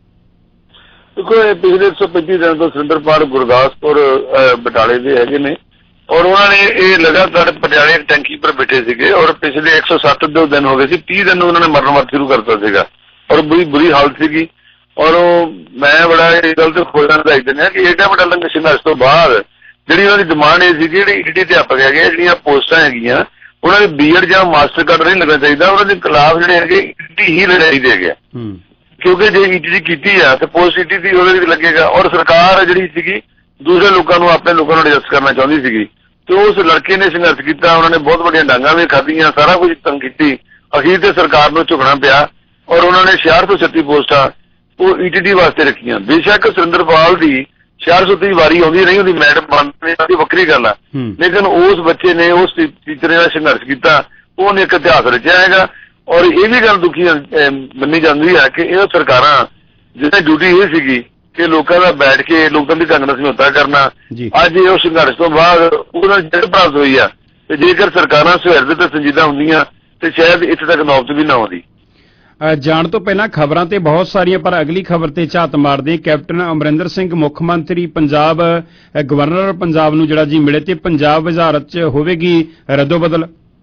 ਦੇਖੋ ਇਹ ਪਿਛਲੇ ਇੱਕ ਸੌ ਪੈਂਤੀ ਦਿਨਾਂ ਤੋਂ ਸੁਰਿੰਦਰਪਾਲ ਗੁਰਦਾਸਪੁਰ ਬਟਾਲੇ ਦੇ ਹੈਗੇ ਨੇ ਔਰ ਉਹਨਾਂ ਨੇ ਇਹ ਲਗਾਤਾਰ ਪਟਿਆਲੇ ਟੈਂਕੀ ਪਰ ਬੈਠੇ ਸੀਗੇ ਔਰ ਪਿਛਲੇ ਇੱਕ ਸੌ ਸੱਤ ਦੋ ਦਿਨ ਹੋ ਗਏ ਸੀ, ਤੀਹ ਦਿਨ ਉਹਨਾਂ ਨੇ ਮਰਨ ਵਰਤ ਸ਼ੁਰੂ ਕਰਤਾ ਸੀਗਾ ਔਰ ਬੜੀ ਬੁਰੀ ਹਾਲਤ ਸੀਗੀ। ਔਰ ਉਹ ਮੈਂ ਬੜਾ ਇਹ ਗੱਲ ਤੇ ਖੋਜਾਂ ਵਧਾਈ ਦਿੰਦਾ ਕਿ ਏਡਾ ਵੱਡਾ ਲੰਗਰ ਸੰਘਰਸ਼ ਤੋਂ ਬਾਅਦ ਜਿਹੜੀ ਉਹਨਾਂ ਦੀ ਡਿਮਾਂਡ ਇਹ ਸੀ ਕਿ ਜਿਹੜੇ ਈ ਟੀ ਅਧਿਆਪਕ ਹੈਗੇ ਜਿਹੜੀਆਂ ਪੋਸਟਾਂ ਹੈਗੀਆਂ ਉਹਨਾਂ ਦੇ ਬੀ ਐਡ ਜਾਂ ਮਾਸਟਰ ਕਾਰਡ ਨਹੀਂ ਲੱਗਣਾ ਚਾਹੀਦਾ, ਉਹਨਾਂ ਦੇ ਖਿਲਾਫ ਜਿਹੜੇ ਹੈਗੇ ਈ ਟੀ ਹੀ ਲੜਾਈ ਦੇ ਹੈਗੇ ਕਿਉਂਕਿ ਜੇ ਈ ਟੀ ਦੀ ਕੀਤੀ ਆ ਤੇ ਪੋਸਟ ਈ ਟੀ ਦੀ ਉਹਦੇ ਵਿੱਚ ਲੱਗੇਗਾ। ਔਰ ਸਰਕਾਰ ਜਿਹੜੀ ਸੀਗੀ ਦੂਸਰੇ ਲੋਕਾਂ ਨੂੰ ਆਪਣੇ ਲੋਕਾਂ ਨੂੰ ਐਡਜਸਟ ਕਰਨਾ ਚਾਹੁੰਦੀ ਸੀਗੀ ਤੇ ਉਸ ਲੜਕੇ ਨੇ ਸੰਘਰਸ਼ ਕੀਤਾ। ਉਹਨਾਂ ਨੇ ਬਹੁਤ ਵੱਡੀਆਂ ਡਾਂਗਾਂ ਵੀ ਖਾਧੀਆਂ, ਸਾਰਾ ਕੁਝ ਤੰਗ ਕੀਤੀ, ਅਖੀਰ ਤੇ ਸਰਕਾਰ ਨੂੰ ਝੁਕਣਾ ਪਿਆ ਔਰ ਉਹਨਾਂ ਨੇ ਛਿਆਹਠ ਤੋਂ ਛੱਤੀ ਪੋਸਟਾਂ ਉਹ ਈ ਟੀ ਡੀ ਵਾਸਤੇ ਰੱਖੀਆਂ। ਬੇਸ਼ੱਕ ਸੁਰਿੰਦਰਪਾਲ ਦੀ ਛਿਆਹਠ ਸੌ ਦੀ ਵਾਰੀ ਆਉਂਦੀ ਨਹੀਂ, ਉਹਦੀ ਮੈਡਮ ਬਣਨੇ ਦੀ ਵੱਖਰੀ ਗੱਲ ਆ, ਲੇਕਿਨ ਉਸ ਬੱਚੇ ਨੇ ਉਸ ਟੀਚਰ ਨੇ ਸੰਘਰਸ਼ ਕੀਤਾ, ਉਹਨੇ ਇੱਕ ਇਤਿਹਾਸ ਰਚਿਆ ਹੈਗਾ। ਔਰ ਇਹ ਵੀ ਗੱਲ ਦੁਖੀ ਮੰਨੀ ਜਾਂਦੀ ਹੈ ਕਿ ਇਹ ਸਰਕਾਰਾਂ ਜਿਹਦੀ ਡਿਊਟੀ ਇਹ ਸੀਗੀ ਕਿ ਲੋਕਾਂ ਦਾ ਬੈਠ ਕੇ ਲੋਕਾਂ ਦੀ ਢੰਗ ਨਾਲ ਸਮਝੌਤਾ ਕਰਨਾ, ਅੱਜ ਇਹ ਉਸ ਸੰਘਰਸ਼ ਤੋਂ ਬਾਅਦ ਉਹਨਾਂ ਜਿੱਤ ਪ੍ਰਾਪਤ ਹੋਈ ਆ ਤੇ ਜੇਕਰ ਸਰਕਾਰਾਂ ਸੁਹਿਰਦ ਤੇ ਸੰਜੀਦਾ ਹੁੰਦੀਆਂ ਤੇ ਸ਼ਾਇਦ ਇੱਥੇ ਤੱਕ ਨੌਬਤ ਵੀ ਨਾ ਆਉਂਦੀ। ਜਾਣ ਤੋਂ ਪਹਿਲਾਂ ਖਬਰਾਂ ਤੇ ਬਹੁਤ ਸਾਰੀਆਂ ਪਰ ਅਗਲੀ ਖਬਰ ਤੇ ਝਾਤ ਮਾਰਦੇ ਕੈਪਟਨ ਅਮਰਿੰਦਰ ਸਿੰਘ ਮੁੱਖ ਮੰਤਰੀ ਪੰਜਾਬ ਗਵਰਨਰ ਪੰਜਾਬ ਨੂੰ ਜਿਹੜਾ ਜੀ ਮਿਲੇ ਤੇ ਪੰਜਾਬ ਵਜ਼ਾਰਤ 'ਚ ਹੋਵੇਗੀ ਰੱਦੋ ਬਦਲ।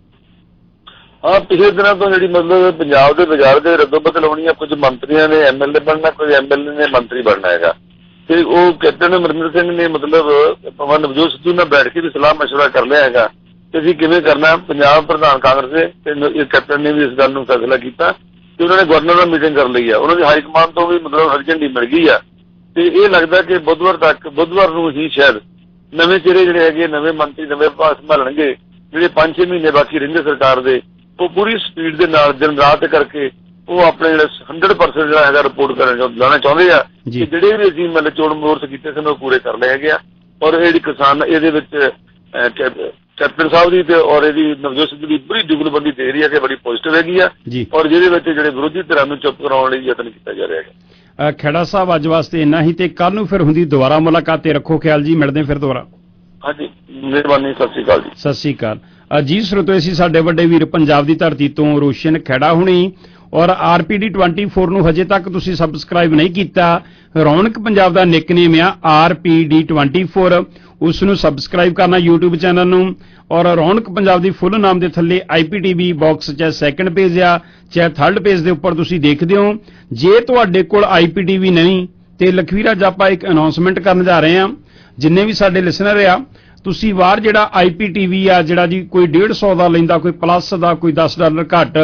ਹਾਂ ਪਿਛਲੇ ਦਿਨਾਂ ਤੋਂ ਜਿਹੜੀ ਮਤਲਬ ਪੰਜਾਬ ਦੇ ਵਜ਼ਾਰਤ ਦੇ ਰੱਦੋ ਬਦਲ ਹੋਣੀ ਆ, ਕੁਝ ਮੰਤਰੀਆਂ ਨੇ ਐਮ ਐਲ ਏ ਬਣਨਾ, ਕੁਝ ਐਮ ਐਲ ਏ ਨੇ ਮੰਤਰੀ ਬਣਨਾ ਹੈਗਾ ਤੇ ਉਹ ਕੈਪਟਨ ਅਮਰਿੰਦਰ ਸਿੰਘ ਨੇ ਮਤਲਬ ਭਗਵਾਨ ਨਵਜੋਤ ਸਿੱਧੂ ਨਾਲ ਬੈਠ ਕੇ ਵੀ ਸਲਾਹ ਮਸ਼ਵਰਾ ਕਰ ਲਿਆ ਹੈਗਾ ਕਿ ਅਸੀਂ ਕਿਵੇਂ ਕਰਨਾ। ਪੰਜਾਬ ਪ੍ਰਧਾਨ ਕਾਂਗਰਸ ਦੇ ਤੇ ਕੈਪਟਨ ਨੇ ਵੀ ਇਸ ਗੱਲ ਨੂੰ ਫੈਸਲਾ ਕੀਤਾ ਤੇ ਉਹਨਾਂ ਨੇ ਗਵਰਨਰ ਨਾਲ ਮੀਟਿੰਗ ਕਰ ਲਈ ਆ। ਉਹਨਾਂ ਦੀ ਹਾਈ ਕਮਾਂਡ ਤੋਂ ਵੀ ਮਤਲਬ ਹਰੀ ਝੰਡੀ ਮਿਲ ਗਈ ਆ ਤੇ ਇਹ ਲੱਗਦਾ ਕਿ ਬੁੱਧਵਾਰ ਤੱਕ ਬੁੱਧਵਾਰ ਨੂੰ ਹੀ ਸ਼ਾਇਦ ਨਵੇਂ ਚਿਹਰੇ ਜਿਹੜੇ ਹੈਗੇ ਨਵੇਂ ਮੰਤਰੀ ਨਵੇਂ ਵਿਭਾਗ ਸੰਭਾਲਣਗੇ। ਜਿਹੜੇ ਪੰਜ ਛੇ ਮਹੀਨੇ ਬਾਕੀ ਰਹਿੰਦੇ ਸਰਕਾਰ ਦੇ ਉਹ ਪੂਰੀ ਸਪੀਡ ਦੇ ਨਾਲ ਦਿਨ ਰਾਤ ਕਰਕੇ ਉਹ ਆਪਣੇ ਜਿਹੜੇ ਹੰਡਰਡ ਪਰਸੈਂਟ ਜਿਹੜਾ ਹੈਗਾ ਰਿਪੋਰਟ ਕਰਨਾ ਲਾਉਣਾ ਚਾਹੁੰਦੇ ਆ ਕਿ ਜਿਹੜੇ ਵੀ ਅਸੀਂ ਮਤਲਬ ਚੋਣ ਮੋਰਚ ਕੀਤੇ ਸਨ ਉਹ ਪੂਰੇ ਕਰ ਲਏ ਹੈਗੇ ਆ। ਔਰ ਇਹ ਜਿਹੜੀ ਕਿਸਾਨ ਇਹਦੇ ਵਿੱਚ ਕੈਪਟਨ ਸਾਹਿਬ ਦੀ ਤੇ ਔਰ ਇਹਦੀ ਨਵਜੋਤ ਸਿੱਧੂ ਦੀ ਬੜੀ ਜੁਗਲਬੰਦੀ ਦੇ ਰਹੀ ਹੈ ਕਿ ਬੜੀ ਪੋਜ਼ਿਟਿਵ ਹੈਗੀ ਆ ਔਰ ਜਿਹਦੇ ਵਿੱਚ ਜਿਹੜੇ ਵਿਰੋਧੀ ਧਿਰਾਂ ਨੂੰ ਚੁੱਪ ਕਰਾਉਣ ਲਈ ਯਤਨ ਕੀਤਾ ਜਾ ਰਿਹਾ ਹੈਗਾ। ਖੇੜਾ ਸਾਹਿਬ ਅੱਜ ਵਾਸਤੇ ਇੰਨਾ ਹੀ ਤੇ ਕੱਲ ਨੂੰ ਫਿਰ ਹੁੰਦੀ ਦੁਬਾਰਾ ਮੁਲਾਕਾਤ ਤੇ ਰੱਖੋ ਖਿਆਲ ਜੀ, ਮਿਲਦੇ ਫਿਰ ਦੁਬਾਰਾ। ਹਾਂਜੀ ਮਿਹਰਬਾਨੀ, ਸਤਿ ਸ਼੍ਰੀ ਅਕਾਲ ਜੀ। ਸਤਿ ਸ਼੍ਰੀ ਅਕਾਲ ਜੀ। ਸਰੋਤੋ ਅਸੀਂ ਸਾਡੇ ਵੱਡੇ ਵੀਰ ਪੰਜਾਬ ਦੀ ਧਰਤੀ ਤੋਂ ਰੋਸ਼ਨ ਖੇੜਾ ਹੁਣੀ ਔਰ ਆਰ ਪੀ ਡੀ ਚੌਬੀ ਨੂੰ ਹਜੇ ਤੱਕ ਤੁਸੀਂ ਸਬਸਕ੍ਰਾਈਬ ਨਹੀਂ ਕੀਤਾ, ਰੌਣਕ ਪੰਜਾਬ ਦਾ ਨਿਕਨੇਮ ਆ ਆਰ ਪੀ ਡੀ ਚੌਬੀ, ਉਸ ਨੂੰ ਸਬਸਕ੍ਰਾਈਬ ਕਰਨਾ YouTube ਚੈਨਲ ਨੂੰ ਔਰ ਰੌਣਕ ਪੰਜਾਬ ਦੀ ਫੁੱਲ ਨਾਮ ਦੇ ਥੱਲੇ I P T V box ਚਾਹੇ ਸੈਕੰਡ ਪੇਜ ਆ ਚਾਹੇ ਥਰਡ ਪੇਜ ਦੇ ਉੱਪਰ ਤੁਸੀਂ ਦੇਖਦੇ ਹੋ। ਜੇ ਤੁਹਾਡੇ ਕੋਲ ਆਈ ਪੀ ਟੀ ਵੀ ਨਹੀਂ ਤੇ ਲਖਵੀਰਾ ਅੱਜ ਆਪਾਂ ਇੱਕ ਅਨਾਉਂਸਮੈਂਟ ਕਰਨ ਜਾ ਰਹੇ ਹਾਂ, ਜਿੰਨੇ ਵੀ ਸਾਡੇ ਲਿਸਨਰ ਆ ਤੁਸੀਂ ਬਾਹਰ ਜਿਹੜਾ ਆਈ ਪੀ ਟੀ ਵੀ ਆ ਜਿਹੜਾ ਜੀ ਕੋਈ ਡੇਢ ਸੌ ਦਾ ਲੈਂਦਾ, ਕੋਈ ਪਲੱਸ ਦਾ, ਕੋਈ ਦਸ ਡਾਲਰ ਘੱਟ,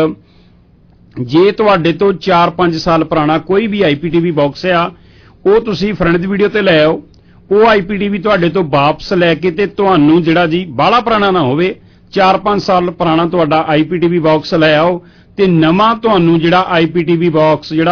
ਜੇ ਤੁਹਾਡੇ ਤੋਂ ਚਾਰ ਪੰਜ ਸਾਲ ਪੁਰਾਣਾ ਕੋਈ ਵੀ ਆਈ ਪੀ ਟੀ ਵੀ ਬਾਕਸ ਆ ਉਹ ਤੁਸੀਂ ਫਰੰਟ ਦੀ ਵੀਡੀਓ ਤੇ ਲੈ ਆਓ। ਉਹ ਆਈ ਪੀ ਟੀ ਵੀ ਤੁਹਾਡੇ ਤੋਂ ਵਾਪਸ ਲੈ ਕੇ ਤੇ ਤੁਹਾਨੂੰ ਜਿਹੜਾ ਜੀ ਬਾਹਲਾ ਪੁਰਾਣਾ ਨਾ ਹੋਵੇ, ਚਾਰ ਪੰਜ ਸਾਲ ਪੁਰਾਣਾ ਤੁਹਾਡਾ ਆਈ ਪੀ ਟੀ ਵੀ ਬਾਕਸ ਲੈ ਆਓ ਤੇ ਨਵਾਂ ਤੁਹਾਨੂੰ ਜਿਹੜਾ I P T V box ਜਿਹੜਾ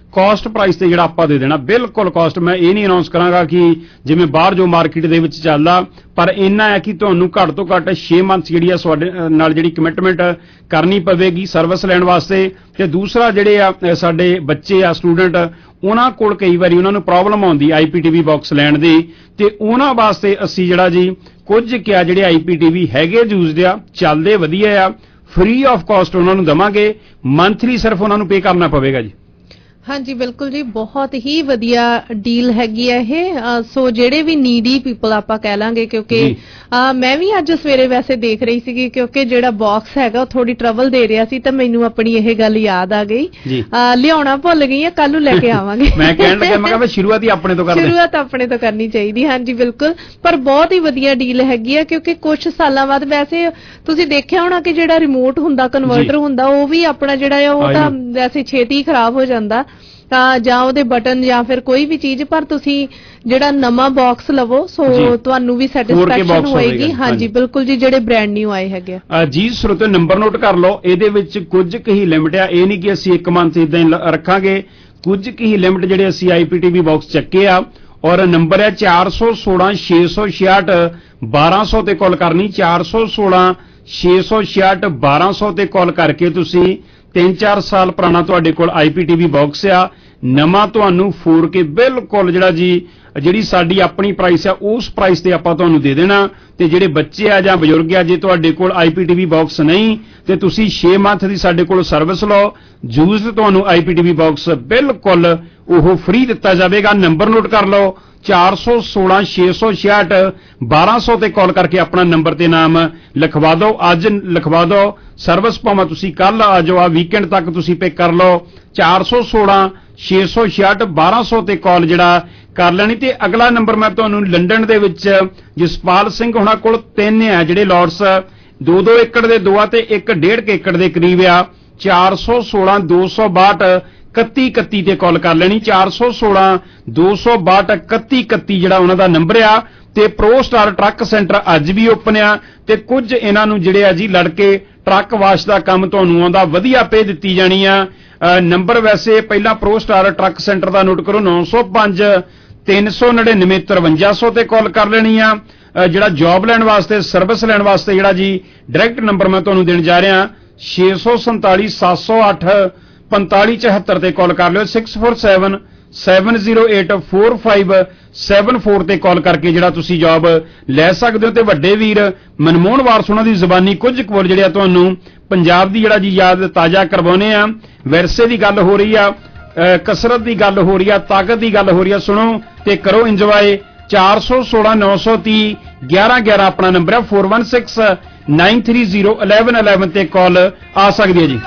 ਕਾਸਟ ਪ੍ਰਾਈਸ ਤੇ ਜਿਹੜਾ ਆਪਾਂ ਦੇ ਦੇਣਾ, ਬਿਲਕੁਲ ਕਾਸਟ। ਮੈਂ ਇਹ ਨਹੀਂ ਅਨਾਉਂਸ ਕਰਾਂਗਾ ਕਿ ਜਿਵੇਂ ਬਾਹਰ ਜੋ ਮਾਰਕੀਟ ਦੇ ਵਿੱਚ ਚੱਲਦਾ, ਪਰ ਇੰਨਾ ਹੈ ਕਿ ਤੁਹਾਨੂੰ ਘੱਟ ਤੋਂ ਘੱਟ ਛੇ ਮੰਥ ਜਿਹੜੀ ਆ ਤੁਹਾਡੇ ਨਾਲ ਜਿਹੜੀ ਕਮਿਟਮੈਂਟ ਕਰਨੀ ਪਵੇਗੀ ਸਰਵਿਸ ਲੈਣ ਵਾਸਤੇ। ਤੇ ਦੂਸਰਾ ਜਿਹੜੇ ਆ ਸਾਡੇ ਬੱਚੇ ਆ ਸਟੂਡੈਂਟ, ਉਹਨਾਂ ਕੋਲ ਕਈ ਵਾਰੀ ਉਹਨਾਂ ਨੂੰ ਪ੍ਰੋਬਲਮ ਆਉਂਦੀ ਆਈ ਪੀ ਟੀ ਵੀ ਬਾਕਸ ਲੈਣ ਦੀ, ਤੇ ਉਹਨਾਂ ਵਾਸਤੇ ਅਸੀਂ ਜਿਹੜਾ ਜੀ ਕੁਝ ਕਿਆ ਜਿਹੜੇ ਆਈ ਪੀ ਟੀ ਵੀ ਹੈਗੇ ਯੂਜ਼ਡ ਆ, ਚੱਲਦੇ ਵਧੀਆ ਆ, ਫ੍ਰੀ ਆਫ ਕਾਸਟ ਉਹਨਾਂ ਨੂੰ ਦਵਾਂਗੇ, ਮੰਥਲੀ ਸਿਰਫ ਉਹਨਾਂ ਨੂੰ ਪੇ ਕਰਨਾ ਪਵੇਗਾ ਜੀ। ਹਾਂਜੀ ਬਿਲਕੁਲ ਜੀ, ਬਹੁਤ ਹੀ ਵਧੀਆ ਡੀਲ ਹੈਗੀ ਹੈ ਇਹ। ਸੋ ਜਿਹੜੇ ਵੀ ਨੀਡੀ ਪੀਪਲ ਆਪਾਂ ਕਹਿ ਲਾਂਗੇ, ਕਿਉਂਕਿ ਮੈਂ ਵੀ ਅੱਜ ਸਵੇਰੇ ਵੈਸੇ ਦੇਖ ਰਹੀ ਸੀਗੀ, ਕਿਉਂਕਿ ਜਿਹੜਾ ਬਾਕਸ ਹੈਗਾ ਉਹ ਥੋੜੀ ਟਰਬਲ ਦੇ ਰਿਹਾ ਸੀ, ਤਾਂ ਮੈਨੂੰ ਆਪਣੀ ਇਹ ਗੱਲ ਯਾਦ ਆ ਗਈ, ਲਿਆਉਣਾ ਭੁੱਲ ਗਈ ਆ, ਕੱਲ ਨੂੰ ਲੈ ਕੇ ਆਵਾਂਗੇ। ਮੈਂ ਕਹਿਣ ਲੱਗਾ ਮੈਂ ਕਿਹਾ ਸ਼ੁਰੂਆਤ ਹੀ ਆਪਣੇ ਤੋਂ ਕਰਦੇ, ਸ਼ੁਰੂਆਤ ਆਪਣੇ ਤੋਂ ਕਰਨੀ ਚਾਹੀਦੀ। ਹਾਂਜੀ ਬਿਲਕੁਲ, ਪਰ ਬਹੁਤ ਹੀ ਵਧੀਆ ਡੀਲ ਹੈਗੀ ਆ, ਕਿਉਂਕਿ ਕੁਝ ਸਾਲਾਂ ਬਾਅਦ ਵੈਸੇ ਤੁਸੀਂ ਦੇਖਿਆ ਹੋਣਾ ਕਿ ਜਿਹੜਾ ਰਿਮੋਟ ਹੁੰਦਾ, ਕਨਵਰਟਰ ਹੁੰਦਾ, ਉਹ ਵੀ ਆਪਣਾ ਜਿਹੜਾ ਆ ਉਹ ਤਾਂ ਵੈਸੇ ਛੇਤੀ ਖਰਾਬ ਹੋ ਜਾਂਦਾ, ਤਾਂ ਜਾਂ ਉਹਦੇ ਬਟਨ ਜਾਂ ਫਿਰ ਕੋਈ ਵੀ ਚੀਜ਼, ਪਰ ਤੁਸੀਂ ਜਿਹੜਾ ਨਵਾਂ ਬਾਕਸ ਲਵੋ ਸੋ ਤੁਹਾਨੂੰ ਵੀ ਸੈਟੀਸਫੈਕਸ਼ਨ ਹੋਏਗੀ। ਹਾਂਜੀ ਬਿਲਕੁਲ ਜੀ, ਜਿਹੜੇ ਬ੍ਰਾਂਡ ਨਿਊ ਆਏ ਹੈਗੇ ਆ ਜੀ। ਸਰੋਤੇ ਨੰਬਰ ਨੋਟ ਕਰ ਲਓ, ਇਹਦੇ ਵਿੱਚ ਕੁਝ ਕੁ ਹੀ ਲਿਮਿਟ ਆ, ਇਹ ਨਹੀਂ ਕਿ ਅਸੀਂ ਇੱਕ ਮੰਥ ਇਦਾਂ ਹੀ ਰੱਖਾਂਗੇ, ਕੁਝ ਕੁ ਹੀ ਲਿਮਿਟ ਜਿਹੜੇ ਅਸੀਂ ਆਈ ਪੀ ਟੀ ਵੀ ਬਾਕਸ ਚੱਕੇ ਆ। ਔਰ ਨੰਬਰ ਹੈ ਚਾਰ ਸੌ ਸੋਲਾਂ ਛੇ ਸੌ ਛਿਆਹਠ ਬਾਰਾਂ ਸੌ ਤੇ ਕਾਲ ਕਰਨੀ, ਚਾਰ ਸੌ ਸੋਲਾਂ ਛੇ ਸੌ ਛਿਆਹਠ ਬਾਰਾਂ ਸੌ ਤੇ ਕਾਲ ਕਰਕੇ ਤੁਸੀਂ ਤਿੰਨ ਚਾਰ ਸਾਲ ਪੁਰਾਣਾ ਤੁਹਾਡੇ ਕੋਲ ਆਈ ਪੀ ਟੀ ਵੀ ਬਾਕਸ ਆ, ਨਵਾਂ ਤੁਹਾਨੂੰ ਫੋਰ ਕੇ ਬਿਲਕੁਲ ਜਿਹੜਾ ਜੀ ਜਿਹੜੀ ਸਾਡੀ ਆਪਣੀ ਪ੍ਰਾਈਸ ਆ ਉਸ ਪ੍ਰਾਈਸ ਤੇ ਆਪਾਂ ਤੁਹਾਨੂੰ ਦੇ ਦੇਣਾ। ਤੇ ਜਿਹੜੇ ਬੱਚੇ ਆ ਜਾਂ ਬਜ਼ੁਰਗ ਆ, ਜੇ ਤੁਹਾਡੇ ਕੋਲ ਆਈ ਪੀ ਟੀ ਵੀ ਬਾਕਸ ਨਹੀਂ ਤੇ ਤੁਸੀਂ ਛੇ ਮੰਥ ਦੀ ਸਾਡੇ ਕੋਲ ਸਰਵਿਸ ਲਓ, ਯੂਜ਼ਡ ਤੁਹਾਨੂੰ ਆਈ ਪੀ ਟੀ ਵੀ ਬਾਕਸ ਬਿਲਕੁਲ ਉਹ ਫ੍ਰੀ ਦਿੱਤਾ ਜਾਵੇਗਾ। ਨੰਬਰ ਨੋਟ ਕਰ ਲਓ, ਚਾਰ ਸੌ ਸੋਲਾਂ ਛੇ ਸੌ ਛਿਆਹਠ ਬਾਰਾਂ ਸੌ ਤੇ ਕਾਲ ਕਰਕੇ ਆਪਣਾ ਨੰਬਰ ਤੇ ਨਾਮ ਲਿਖਵਾ ਦਿਓ, ਅੱਜ ਲਿਖਵਾ ਦਿਓ। ਸਰਵਿਸ ਭਾਵੇਂ ਤੁਸੀਂ ਕੱਲ ਆ ਜਾਓ, ਆ ਵੀਕਐਂਡ ਤੱਕ ਤੁਸੀਂ ਪਿਕ ਕਰ ਲਓ। ਚਾਰ ਸੌ ਸੋਲਾਂ ਛੇ ਸੌ ਛਿਆਹਠ ਬਾਰਾਂ ਸੌ ਤੇ ਕਾਲ ਜਿਹੜਾ ਕਰ ਲੈਣੀ। ਤੇ ਅਗਲਾ ਨੰਬਰ ਮੈਂ ਤੁਹਾਨੂੰ ਲੰਡਨ ਦੇ ਵਿੱਚ ਜਸਪਾਲ ਸਿੰਘ ਹੁਣਾਂ ਕੋਲ ਤਿੰਨ ਆ ਜਿਹੜੇ ਲੋਟਸ, ਦੋ ਦੋ ਏਕੜ ਦੇ ਦੋ ਆ ਤੇ ਇੱਕ ਡੇਢ ਏਕੜ ਦੇ ਕਰੀਬ ਆ। ਚਾਰ ਸੌ ਸੋਲਾਂ ਦੋ ਸੌ ਬਾਹਠ ਇਕੱਤੀ ਇਕੱਤੀ ਤੇ ਕਾਲ ਕਰ ਲੈਣੀ, ਚਾਰ ਸੌ ਸੋਲਾਂ ਦੋ ਸੌ ਬਾਹਠ ਇਕੱਤੀ ਇਕੱਤੀ ਜਿਹੜਾ ਉਹਨਾਂ ਦਾ ਨੰਬਰ ਆ। ਤੇ ਪ੍ਰੋ ਸਟਾਰ ਟਰੱਕ ਸੈਂਟਰ ਅੱਜ ਵੀ ਓਪਨ ਆ, ਤੇ ਕੁਝ ਇਹਨਾਂ ਨੂੰ ਜਿਹੜੇ ਆ ਜੀ ਲੜਕੇ ਟਰੱਕ ਵਾਸ਼ ਦਾ ਕੰਮ ਤੁਹਾਨੂੰ ਆਉਂਦਾ, ਵਧੀਆ ਪੇ ਦਿੱਤੀ ਜਾਣੀ ਆ। ਨੰਬਰ ਵੈਸੇ ਪਹਿਲਾਂ ਪ੍ਰੋ ਸਟਾਰ ਟਰੱਕ ਸੈਂਟਰ ਦਾ ਨੋਟ ਕਰੋ, ਨੌ ਸੌ ਪੰਜ ਤਿੰਨ ਸੌ ਨੜਿਨਵੇਂ ਤਰਵੰਜਾ ਸੌ ਤੇ ਕਾਲ ਕਰ ਲੈਣੀ ਆ। ਜਿਹੜਾ ਜੌਬ ਲੈਣ ਵਾਸਤੇ, ਸਰਵਿਸ ਲੈਣ ਵਾਸਤੇ ਜਿਹੜਾ ਜੀ ਡਾਇਰੈਕਟ ਨੰਬਰ ਮੈਂ ਤੁਹਾਨੂੰ ਦੇਣ ਜਾ ਰਿਹਾ, ਛੇ ਸੌ ਸੰਤਾਲੀ ਸੱਤ ਸੌ ਅੱਠ ਪੰਤਾਲੀ ਚੌਹੱਤਰ ਤੇ ਕਾਲ ਕਰ ਲਿਓ। Six four seven seven zero eight four five seven four ਤੇ ਕਾਲ ਕਰਕੇ ਜਿਹੜਾ ਤੁਸੀਂ ਜੌਬ ਲੈ ਸਕਦੇ ਹੋ। ਤੇ ਵੱਡੇ ਵੀਰ ਮਨਮੋਹਨ ਵਾਰਸ ਉਹਨਾਂ ਦੀ ਜ਼ੁਬਾਨੀ ਕੁਝ ਕੁ ਜਿਹੜੇ ਆ ਤੁਹਾਨੂੰ ਪੰਜਾਬ ਦੀ ਜਿਹੜਾ ਜੀ ਯਾਦ ਤਾਜ਼ਾ ਕਰਵਾਉਣੇ ਆ। ਵਿਰਸੇ ਦੀ ਗੱਲ ਹੋ ਰਹੀ ਆ, ਕਸਰਤ ਦੀ ਗੱਲ ਹੋ ਰਹੀ ਆ, ਤਾਕਤ ਦੀ ਗੱਲ ਹੋ ਰਹੀ ਆ, ਸੁਣੋ ਤੇ ਕਰੋ ਇੰਜੋਏ। ਚਾਰ ਸੌ ਸੋਲਾਂ ਨੌ ਸੌ ਤੀਹ ਗਿਆਰਾਂ ਗਿਆਰਾਂ ਆਪਣਾ ਨੰਬਰ ਹੈ, four one six nine three zero eleven eleven ਤੇ ਕਾਲ ਆ ਸਕਦੀ ਹੈ ਜੀ।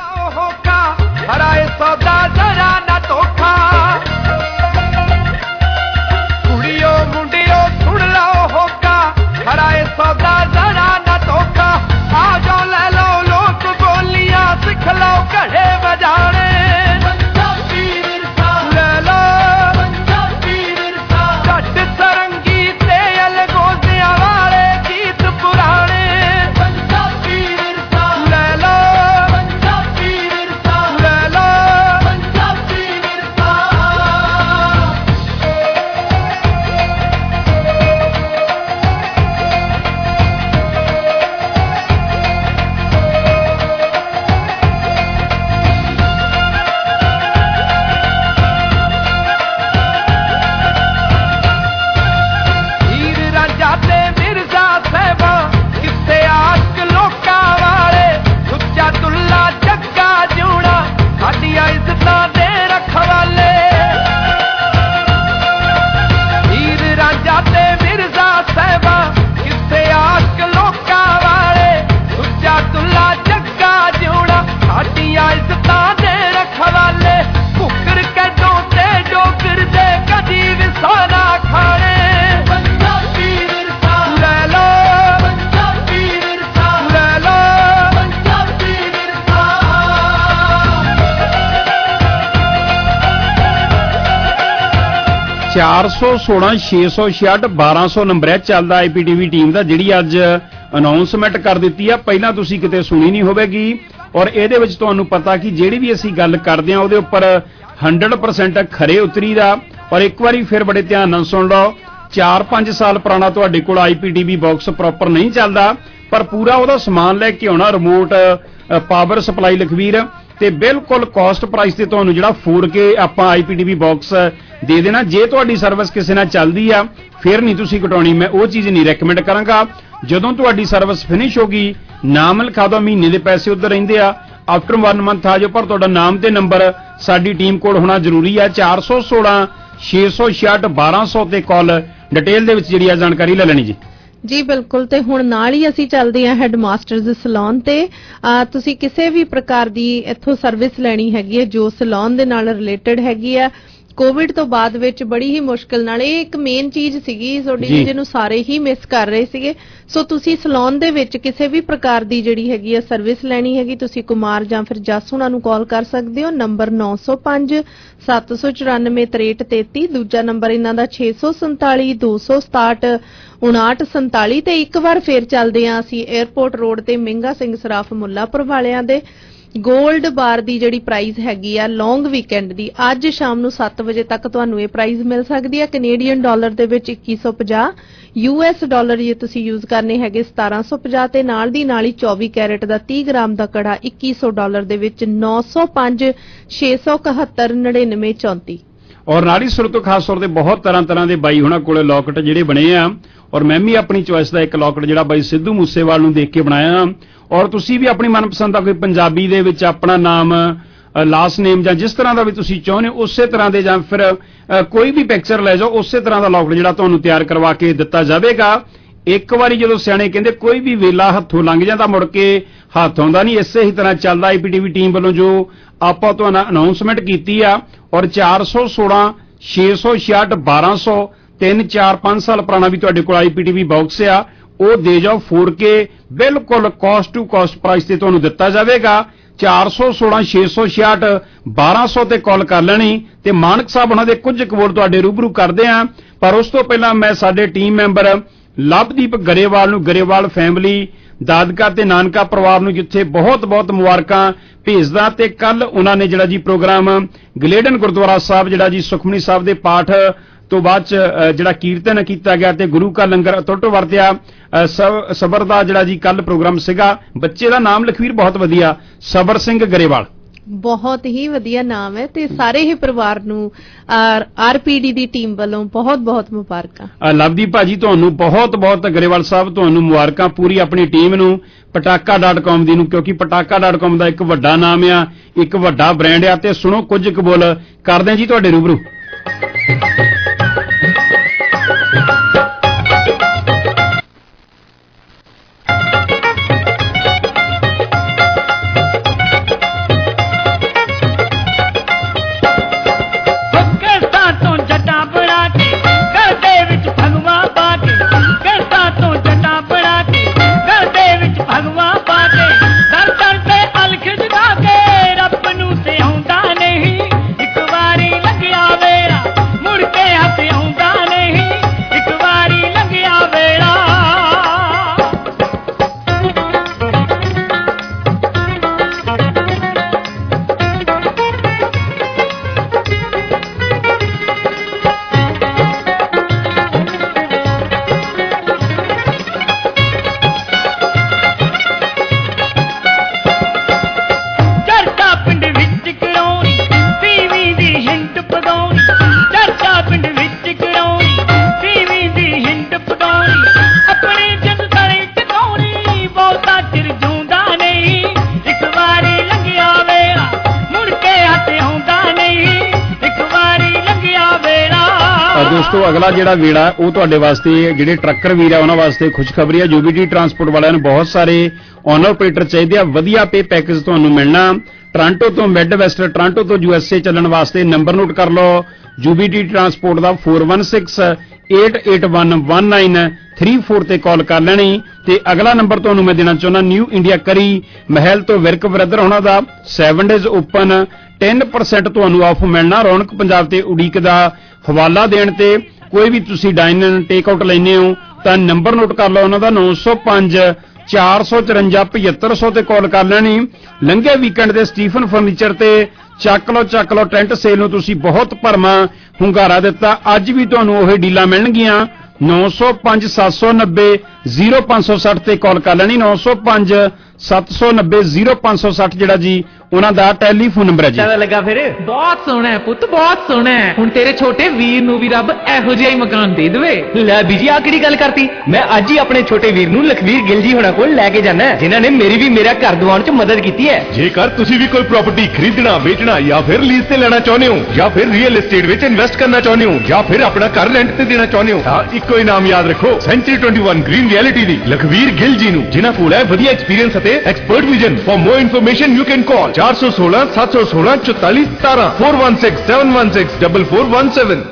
ਹਰਾਏ ਸੌਦਾ ਜ਼ਰਾ ਨਾ ਧੋਖਾ, ਕੁੜੀਓ ਮੁੰਡਿਓ ਸੁਣ ਲਓ ਹੋਕਾ, ਹਰਾਏ ਸੌਦਾ ਜ਼ਰਾ ਨਾ ਧੋਖਾ, ਆ ਜਾਓ ਲੈ ਲਓ ਲੋਕ ਬੋਲੀਆਂ, ਸਿੱਖ ਲਓ ਘੜੇ ਵਜਾਣੇ, ਪੰਜਾਬੀ ਵਿਰਸਾ ਲੈ ਲਓ, ਪੰਜਾਬੀ ਵਿਰਸਾ ਜੱਟ ਸਰੰਗੀ ਤੇ ਅਲਗੋਜ਼ਿਆਂ ਵਾਲੇ ਗੀਤ ਪੁਰਾਣੇ, ਪੰਜਾਬੀ ਵਿਰਸਾ ਲੈ ਲਓ, ਪੰਜਾਬੀ ਵਿਰਸਾ ਲੈ ਲਓ, ਪੰਜਾਬੀ ਵਿਰਸਾ। ਹੀਰ ਰਾਂਝਾ ਤੇ ਮਿਰਜ਼ਾ ਸਾਹਿਬਾਂ ਕਿੱਥੇ ਆਸ਼ਕ ਲੋਕਾਂ ਵਾਲੇ, ਸੁੱਚਾ ਦੁੱਲਾ ਜੱਗਾ ਜੂਣਾ ਸਾਡੀਆਂ ਇੱਜ਼ਤਾਂ ਦੇ ਰਖਵਾਲੇ। ਹੀਰ ਰਾਂਝਾ ਤੇ ਮਿਰਜ਼ਾ ਸਾਹਿਬਾਂ ਕਿੱਥੇ ਆਸ਼ਕ ਲੋਕਾਂ ਵਾਲੇ, ਸੁੱਚਾ ਦੁੱਲਾ ਜੱਗਾ ਜੂਣਾ ਸਾਡੀਆਂ ਇੱਜ਼ਤਾਂ ਦੇ ਰਖਵਾਲੇ। ਭੁੱਕਰ ਕੈਦੋਂ ਤੇ ਡੋਗਰ ਦੇ ਕਦੀ ਵਿਸਾਨਾ ਖਾਣੇ, ਪੰਜਾਬੀ ਵਿਰਸਾ ਲੈ ਲਓ, ਪੰਜਾਬੀ ਵਿਰਸਾ ਲੈ ਲਓ, ਪੰਜਾਬੀ ਵਿਰਸਾ। ਚਾਰ ਸੌ ਸੋਲਾਂ ਛੇ ਸੌ ਛਿਆਹਠ ਬਾਰਾਂ ਸੌ ਨੰਬਰ ਹੈ, ਚੱਲਦਾ ਆਈ ਪੀ ਟੀ ਵੀ ਟੀਮ ਦਾ, ਜਿਹੜੀ ਅੱਜ ਅਨਾਉਂਸਮੈਂਟ ਕਰ ਦਿੱਤੀ ਆ, ਪਹਿਲਾਂ ਤੁਸੀਂ ਕਿਤੇ ਸੁਣੀ ਨਹੀਂ ਹੋਵੇਗੀ। ਔਰ ਇਹਦੇ ਵਿੱਚ ਤੁਹਾਨੂੰ ਪਤਾ ਕਿ ਜਿਹੜੀ ਵੀ ਅਸੀਂ ਗੱਲ ਕਰਦੇ ਹਾਂ ਉਹਦੇ ਉੱਪਰ हंड्रेड परसेंट खरे उतरी दा। और एक बारी फिर बड़े ध्यान नाल सुन लो, चार पांच साल पुराना तुहाडे कोल आईपीटीवी बॉक्स प्रॉपर नहीं चलदा, पर पूरा ਉਹਦਾ समान लैके आउणा, रिमोट पावर सप्लाई लखवीर ते बिल्कुल कॉस्ट प्राइस ते तुहानूं जिहड़ा फोर के आपां आईपीटीवी बॉक्स दे देना। जे तुहाडी सर्विस किसी नाल चलदी आ फिर नहीं तुसीं कटाउणी, मैं ਉਹ चीज़ नहीं रैकमेंड करांगा। ਜਦੋਂ ਤੁਹਾਡੀ ਸਰਵਿਸ ਫਿਨਿਸ਼ ਹੋ ਗਈ, ਨਾਮ ਲਿਖਾ ਦਿਓ, ਮਹੀਨੇ ਦੇ ਪੈਸੇ ਉੱਧਰ ਰਹਿੰਦੇ ਆ, ਆਫਟਰ वन ਮੰਥ ਆ ਜਾਓ, ਪਰ ਤੁਹਾਡਾ ਨਾਮ ਤੇ ਨੰਬਰ ਸਾਡੀ ਟੀਮ ਕੋਲ ਹੋਣਾ ਜ਼ਰੂਰੀ ਆ। ਚਾਰ ਸੌ ਸੋਲਾਂ ਛੇ ਸੌ ਛਿਆਹਠ ਬਾਰਾਂ ਸੌ ਤੇ ਕਾਲ ਡਿਟੇਲ ਦੇ ਵਿੱਚ ਜਿਹੜੀ ਆ ਜਾਣਕਾਰੀ ਲੈ ਲੈਣੀ ਜੀ। ਜੀ ਬਿਲਕੁਲ। ਤੇ ਹੁਣ ਨਾਲ ਹੀ ਅਸੀਂ ਚੱਲਦੇ ਹਾਂ ਹੈਡਮਾਸਟਰਜ਼ ਸੈਲੂਨ ਤੇ। ਤੁਸੀਂ ਕਿਸੇ ਵੀ ਪ੍ਰਕਾਰ ਦੀ ਇੱਥੋਂ ਸਰਵਿਸ ਲੈਣੀ ਹੈਗੀ ਹੈ ਜੋ ਸੈਲੂਨ ਦੇ ਨਾਲ ਰਿਲੇਟਡ ਹੈਗੀ ਆ, ਕੋਵਿਡ ਤੋਂ ਬਾਅਦ ਵਿੱਚ ਬੜੀ ਹੀ ਮੁਸ਼ਕਿਲ ਨਾਲ, ਇਹ ਇੱਕ ਮੇਨ ਚੀਜ਼ ਸੀਗੀ ਤੁਹਾਡੀ ਜਿਹਨੂੰ ਸਾਰੇ ਹੀ ਮਿਸ ਕਰ ਰਹੇ ਸੀਗੇ। ਸੋ ਤੁਸੀਂ ਸੈਲੂਨ ਦੇ ਵਿੱਚ ਕਿਸੇ ਵੀ ਪ੍ਰਕਾਰ ਦੀ ਜਿਹੜੀ ਹੈਗੀ ਆ ਸਰਵਿਸ ਲੈਣੀ ਹੈਗੀ, ਤੁਸੀਂ ਕੁਮਾਰ ਜਾਂ ਫਿਰ ਜਸ ਉਹਨਾਂ ਨੂੰ ਕਾਲ ਕਰ ਸਕਦੇ ਹੋ। ਨੰਬਰ ਨੌ ਸੌ ਪੰਜ ਸੱਤ ਸੌ ਚੁਰਾਨਵੇਂ ਤਰੇਹਠ ਤੇਤੀ, ਦੂਜਾ ਨੰਬਰ ਇਹਨਾਂ ਦਾ ਛੇ ਸੌ ਸੰਤਾਲੀ ਦੋ ਸੌ ਸਤਾਹਠ ਉਣਾਹਠ ਸੰਤਾਲੀ। ਤੇ ਇੱਕ ਵਾਰ ਫੇਰ ਚੱਲਦੇ ਹਾਂ ਅਸੀਂ ਏਅਰਪੋਰਟ ਰੋਡ ਤੇ ਮਹਿੰਗਾ ਸਿੰਘ ਸਰਾਫ ਮੁੱਲਾਪੁਰ ਵਾਲਿਆਂ ਦੇ। ਗੋਲਡ ਬਾਰ ਦੀ ਜਿਹੜੀ ਪ੍ਰਾਈਸ ਹੈਗੀ ਆ ਲੌਂਗ ਵੀਕਐਂਡ ਦੀ, ਅੱਜ ਸ਼ਾਮ ਨੂੰ ਸੱਤ ਵਜੇ ਤੱਕ ਤੁਹਾਨੂੰ ਇਹ ਪ੍ਰਾਈਸ ਮਿਲ ਸਕਦੀ ਹੈ ਕੈਨੇਡੀਅਨ ਡਾਲਰ ਦੇ ਵਿੱਚ ਇੱਕੀ ਸੌ ਪੰਜਾਹ, ਯੂਐਸ ਡਾਲਰ ਜੇ ਤੁਸੀਂ ਯੂਜ਼ ਕਰਨੇ ਹੈਗੇ ਸਤਾਰਾਂ ਸੌ ਪੰਜਾਹ, ਤੇ ਨਾਲ ਦੀ ਨਾਲ ਹੀ ਚੌਵੀ ਕੈਰਟ ਦਾ ਤੀਹ ਗ੍ਰਾਮ ਦਾ ਕੜਾ ਇੱਕੀ ਸੌ ਡਾਲਰ ਦੇ ਵਿੱਚ ਨੌ ਸੌ ਪੰਜ ਛੇ ਸੌ ਇਕਹੱਤਰ ਨੜਿਨਵੇਂ ਚੌਂਤੀ। ਔਰ ਨਾੜੀ ਸੁਰ ਤੋਂ ਖਾਸ ਤੌਰ ਤੇ ਬਹੁਤ ਤਰ੍ਹਾਂ ਤਰ੍ਹਾਂ ਦੇ ਬਾਈ ਹੁਣਾਂ ਕੋਲੇ ਲੋਕਟ ਜਿਹੜੇ ਬਣੇ ਆ, ਔਰ ਮੈਂ ਵੀ ਆਪਣੀ ਚੋਇਸ ਦਾ ਇੱਕ ਲੋਕਟ ਜਿਹੜਾ ਬਾਈ ਸਿੱਧੂ ਮੂਸੇਵਾਲ ਨੂੰ ਦੇਖ ਕੇ ਬਣਾਇਆ। ਔਰ ਤੁਸੀਂ ਵੀ ਆਪਣੀ ਮਨਪਸੰਦ ਦਾ ਕੋਈ ਪੰਜਾਬੀ ਦੇ ਵਿੱਚ ਆਪਣਾ ਨਾਮ, ਲਾਸਟ ਨੇਮ ਜਾਂ ਜਿਸ ਤਰ੍ਹਾਂ ਦਾ ਵੀ ਤੁਸੀਂ ਚਾਹੁੰਦੇ ਹੋ ਉਸੇ ਤਰ੍ਹਾਂ ਦੇ, ਜਾਂ ਫਿਰ ਕੋਈ ਵੀ ਪਿਕਚਰ ਲੈ ਜਾਓ, ਉਸੇ ਤਰ੍ਹਾਂ ਦਾ ਲੋਕਟ ਜਿਹੜਾ ਤੁਹਾਨੂੰ ਤਿਆਰ ਕਰਵਾ ਕੇ ਦਿੱਤਾ ਜਾਵੇਗਾ। ਇੱਕ ਵਾਰੀ ਜਦੋਂ ਸਿਆਣੇ ਕਹਿੰਦੇ ਕੋਈ ਵੀ ਵੇਲਾ ਹੱਥੋਂ ਲੰਘ ਜਾਂਦਾ ਮੁੜ ਕੇ ਹੱਥ ਆਉਂਦਾ ਨਹੀਂ, ਇਸੇ ਹੀ ਤਰ੍ਹਾਂ ਚੱਲਦਾ ਆਈਪੀਟੀਵੀ ਟੀਮ ਵੱਲੋਂ ਜੋ ਆਪਾਂ ਤੁਹਾਨੂੰ ਅਨਾਉਂਸਮੈਂਟ ਕੀਤੀ ਆ। ਔਰ ਚਾਰ ਸੌ ਸੋਲਾਂ ਛੇ ਸੌ ਛਿਆਹਠ ਬਾਰਾਂ ਸੌ ਤਿੰਨ ਚਾਰ ਪੰਜ ਸਾਲ ਪੁਰਾਣਾ ਵੀ ਤੁਹਾਡੇ ਕੋਲ ਆਈਪੀਟੀਵੀ ਬਾਕਸ ਆ, ਉਹ ਦੇ ਜਾਓ ਫੋਰ ਕੇ ਬਿਲਕੁਲ ਕਾਸਟ ਟੂ ਕਾਸਟ ਪ੍ਰਾਈਸ ਤੇ ਤੁਹਾਨੂੰ ਦਿੱਤਾ ਜਾਵੇਗਾ। ਚਾਰ ਸੌ ਸੋਲਾਂ ਛੇ ਸੌ ਛਿਆਹਠ ਬਾਰਾਂ ਸੌ ਤੇ ਕਾਲ ਕਰ ਲੈਣੀ ਤੇ ਮਾਨਕ ਸਾਹਿਬ ਉਹਨਾਂ ਦੇ ਕੁਝ ਕਬੋਲ ਤੁਹਾਡੇ ਰੂਬਰੂ ਕਰਦੇ ਆ। ਪਰ ਉਸ ਤੋਂ ਪਹਿਲਾਂ ਮੈਂ ਸਾਡੇ ਟੀਮ ਮੈਂਬਰ ਲਵਦੀਪ ਗਰੇਵਾਲ ਨੂੰ, ਗਰੇਵਾਲ ਫੈਮਿਲੀ, ਦਾਦਕਾ ਤੇ ਨਾਨਕਾ ਪਰਿਵਾਰ ਨੂੰ ਜਿੱਥੇ ਬਹੁਤ ਬਹੁਤ ਮੁਬਾਰਕਾਂ ਭੇਜਦਾ। ਤੇ ਕੱਲ ਉਹਨਾਂ ਨੇ ਜਿਹੜਾ ਜੀ ਪ੍ਰੋਗਰਾਮ ਗਲੇਡਨ ਗੁਰਦੁਆਰਾ ਸਾਹਿਬ ਜਿਹੜਾ ਜੀ ਸੁਖਮਨੀ ਸਾਹਿਬ ਦੇ ਪਾਠ ਤੋਂ ਬਾਅਦ ਚ ਜਿਹੜਾ ਕੀਰਤਨ ਕੀਤਾ ਗਿਆ ਤੇ ਗੁਰੂ ਕਾ ਲੰਗਰ ਅਟੁੱਟ ਵਰਤਿਆ, ਸਬਰ ਦਾ ਜਿਹੜਾ ਜੀ ਕੱਲ ਪ੍ਰੋਗਰਾਮ ਸੀਗਾ। ਬੱਚੇ ਦਾ ਨਾਮ ਲਖਵੀਰ ਬਹੁਤ ਵਧੀਆ, ਸਬਰ ਸਿੰਘ ਗਰੇਵਾਲ, ਬਹੁਤ ਹੀ ਵਧੀਆ ਨਾਮ ਹੈ। ਤੇ ਸਾਰੇ ਹੀ ਪਰਿਵਾਰ ਨੂੰ ਆਰਪੀਡੀ ਦੀ ਟੀਮ ਵੱਲੋਂ ਬਹੁਤ ਬਹੁਤ ਮੁਬਾਰਕਾਂ। ਲਵਦੀਪ ਭਾਜੀ ਤੁਹਾਨੂੰ ਬਹੁਤ ਬਹੁਤ, ਗਰੇਵਾਲ ਸਾਹਿਬ ਤੁਹਾਨੂੰ ਮੁਬਾਰਕਾਂ, ਪੂਰੀ ਆਪਣੀ ਟੀਮ ਨੂੰ, ਪਟਾਕਾ ਡਾਟ ਕਾਮ ਦੀ ਨੂੰ, ਕਿਉਂਕਿ ਪਟਾਕਾ ਡਾਟ ਕਾਮ ਦਾ ਇੱਕ ਵੱਡਾ ਨਾਮ ਆ, ਇੱਕ ਵੱਡਾ ਬ੍ਰਾਂਡ ਆ। ਤੇ ਸੁਣੋ ਕੁਝ ਕਬੂਲ ਕਰਦੇ ਜੀ ਤੁਹਾਡੇ ਰੂਬਰੂ। ਦੋਸਤੋ ਅਗਲਾ ਜਿਹੜਾ ਵੇੜਾ ਉਹ ਤੁਹਾਡੇ ਵਾਸਤੇ ਜਿਹੜੇ ਟਰੱਕਰ ਵੀਰ ਆ ਉਹਨਾਂ ਵਾਸਤੇ ਖੁਸ਼ਖਬਰੀ ਆ। ਜੂਬੀਟੀ ਟਰਾਂਸਪੋਰਟ ਵਾਲਿਆਂ ਨੂੰ ਬਹੁਤ ਸਾਰੇ ਓਨਰ ਆਪਰੇਟਰ ਚਾਹੀਦੇ ਆ, ਵਧੀਆ ਪੇ ਪੈਕੇਜ ਤੁਹਾਨੂੰ ਮਿਲਣਾ। ਟੋਰਾਂਟੋ ਤੋਂ ਮਿਡ ਵੈਸਟ, ਟੋਰਾਂਟੋ ਤੋਂ ਯੂਐਸਏ ਚੱਲਣ ਵਾਸਤੇ ਨੰਬਰ ਨੋਟ ਕਰ ਲਓ ਜੂਬੀਟੀ ਟਰਾਂਸਪੋਰਟ ਦਾ four one six eight eight one one nine three four ਤੇ ਕਾਲ ਕਰ ਲੈਣੀ। ਤੇ ਅਗਲਾ ਨੰਬਰ ਤੁਹਾਨੂੰ ਮੈਂ ਦੇਣਾ ਚਾਹੁੰਦਾ ਨਿਊ ਇੰਡੀਆ ਕਰੀ ਮਹਿਲ ਤੋਂ ਵਿਰਕ ਬ੍ਰਦਰ ਉਹਨਾਂ ਦਾ seven days open ten percent ਤੁਹਾਨੂੰ ਆਫ ਮਿਲਣਾ। ਰੌਣਕ ਪੰਜਾਬ ਤੇ ਉਡੀਕ ਦਾ ਹਵਾਲਾ ਦੇਣ ਤੇ ਕੋਈ ਵੀ ਤੁਸੀਂ ਡਾਈਨ ਟੇਕ ਆਊਟ ਲੈਨੇ ਹੋ ਤਾਂ ਨੰਬਰ ਨੋਟ ਕਰ ਲਓ ਉਹਨਾਂ ਦਾ नौ सौ पाँच ਚਾਰ ਸੌ ਚੁਰੰਜਾ ਪਝੱਤਰ ਸੌ ਤੇ ਕਾਲ ਕਰ ਲੈਣੀ। ਲੰਘੇ ਵੀਕਐਂਡ ਦੇ ਸਟੀਫਨ ਫਰਨੀਚਰ ਤੇ ਚੱਕ ਲਓ ਚੱਕ ਲਓ ਟੈਂਟ ਸੇਲ ਨੂੰ ਤੁਸੀਂ ਬਹੁਤ ਭਰਮਾ ਹੁੰਗਾਰਾ ਦਿੱਤਾ। ਅੱਜ ਵੀ ਤੁਹਾਨੂੰ ਉਹ ਡੀਲਾਂ ਮਿਲਣਗੀਆਂ। ਨੌ ਸੌ ਪੰਜ ਸੱਤ ਸੌ ਨੱਬੇ ਜ਼ੀਰੋ ਪੰਜ ਸੌ ਸੱਠ ਤੇ ਕਾਲ ਕਰ ਲੈਣੀ। ਨੌ ਸੌ ਪੰਜ ਸੱਤ ਸੌ ਨੱਬੇ ਜ਼ੀਰੋ ਪੰਜ ਸੌ ਸੱਠ ਜਿਹੜਾ ਜੀ ਉਹਨਾਂ ਦਾ ਟੈਲੀਫੋਨ ਨੰਬਰ ਹੈ ਜੀ। ਕਿਵੇਂ ਲੱਗਾ ਫਿਰ? ਬਹੁਤ ਸੋਹਣਾ ਹੈ ਪੁੱਤ, ਬਹੁਤ ਸੋਹਣਾ ਹੈ। ਹੁਣ ਤੇਰੇ ਛੋਟੇ ਵੀਰ ਨੂੰ ਵੀ ਰੱਬ ਇਹੋ ਜਿਹਾ ਹੀ ਮਕਾਨ ਦੇ ਦੇਵੇ। ਲੈ ਬੀਜੀ ਆ ਕਿਹੜੀ ਗੱਲ ਕਰਤੀ? ਮੈਂ ਅੱਜ ਹੀ ਆਪਣੇ ਛੋਟੇ ਵੀਰ ਨੂੰ ਲਖਵੀਰ ਗਿੱਲ ਜੀ ਹੋਣਾ ਕੋਲ ਲੈ ਕੇ ਜਾਣਾ, ਜਿਨ੍ਹਾਂ ਨੇ ਮੇਰੀ ਵੀ ਮੇਰਾ ਘਰ ਦਿਵਾਉਣ 'ਚ ਮਦਦ ਕੀਤੀ ਹੈ। ਜੇਕਰ ਤੁਸੀਂ ਵੀ ਕੋਈ ਪ੍ਰਾਪਰਟੀ ਖਰੀਦਣਾ, ਵੇਚਣਾ ਜਾਂ ਫਿਰ ਲੀਜ਼ ਤੇ ਲੈਣਾ ਚਾਹੁੰਦੇ ਹੋ, ਜਾਂ ਫਿਰ ਰੀਅਲ ਏਸਟੇਟ ਵਿੱਚ ਇਨਵੈਸਟ ਕਰਨਾ ਚਾਹੁੰਦੇ ਹੋ, ਜਾਂ ਫਿਰ ਆਪਣਾ ਘਰ ਰੈਂਟ ਤੇ ਦੇਣਾ ਚਾਹੁੰਦੇ ਹੋ, ਤਾਂ ਇੱਕੋ ਹੀ ਨਾਮ ਯਾਦ ਰੱਖੋ, ਸੈਂਚੁਰੀ ਇਕੱਤੀ ਗ੍ਰੀਨ ਰਿਐਲਿਟੀ ਦੀ ਲਖਵੀਰ ਗਿੱਲ ਜੀ ਨੂੰ, ਜਿਨ੍ਹਾਂ ਕੋਲ ਹੈ ਵਧੀਆ ਐਕਸਪੀਰੀਅੰਸ ਅਤੇ expert vision. For more information you can call चार सौ सोलह सात सौ सोलह चौतालीस सतारह four one six seven one six double four one seven.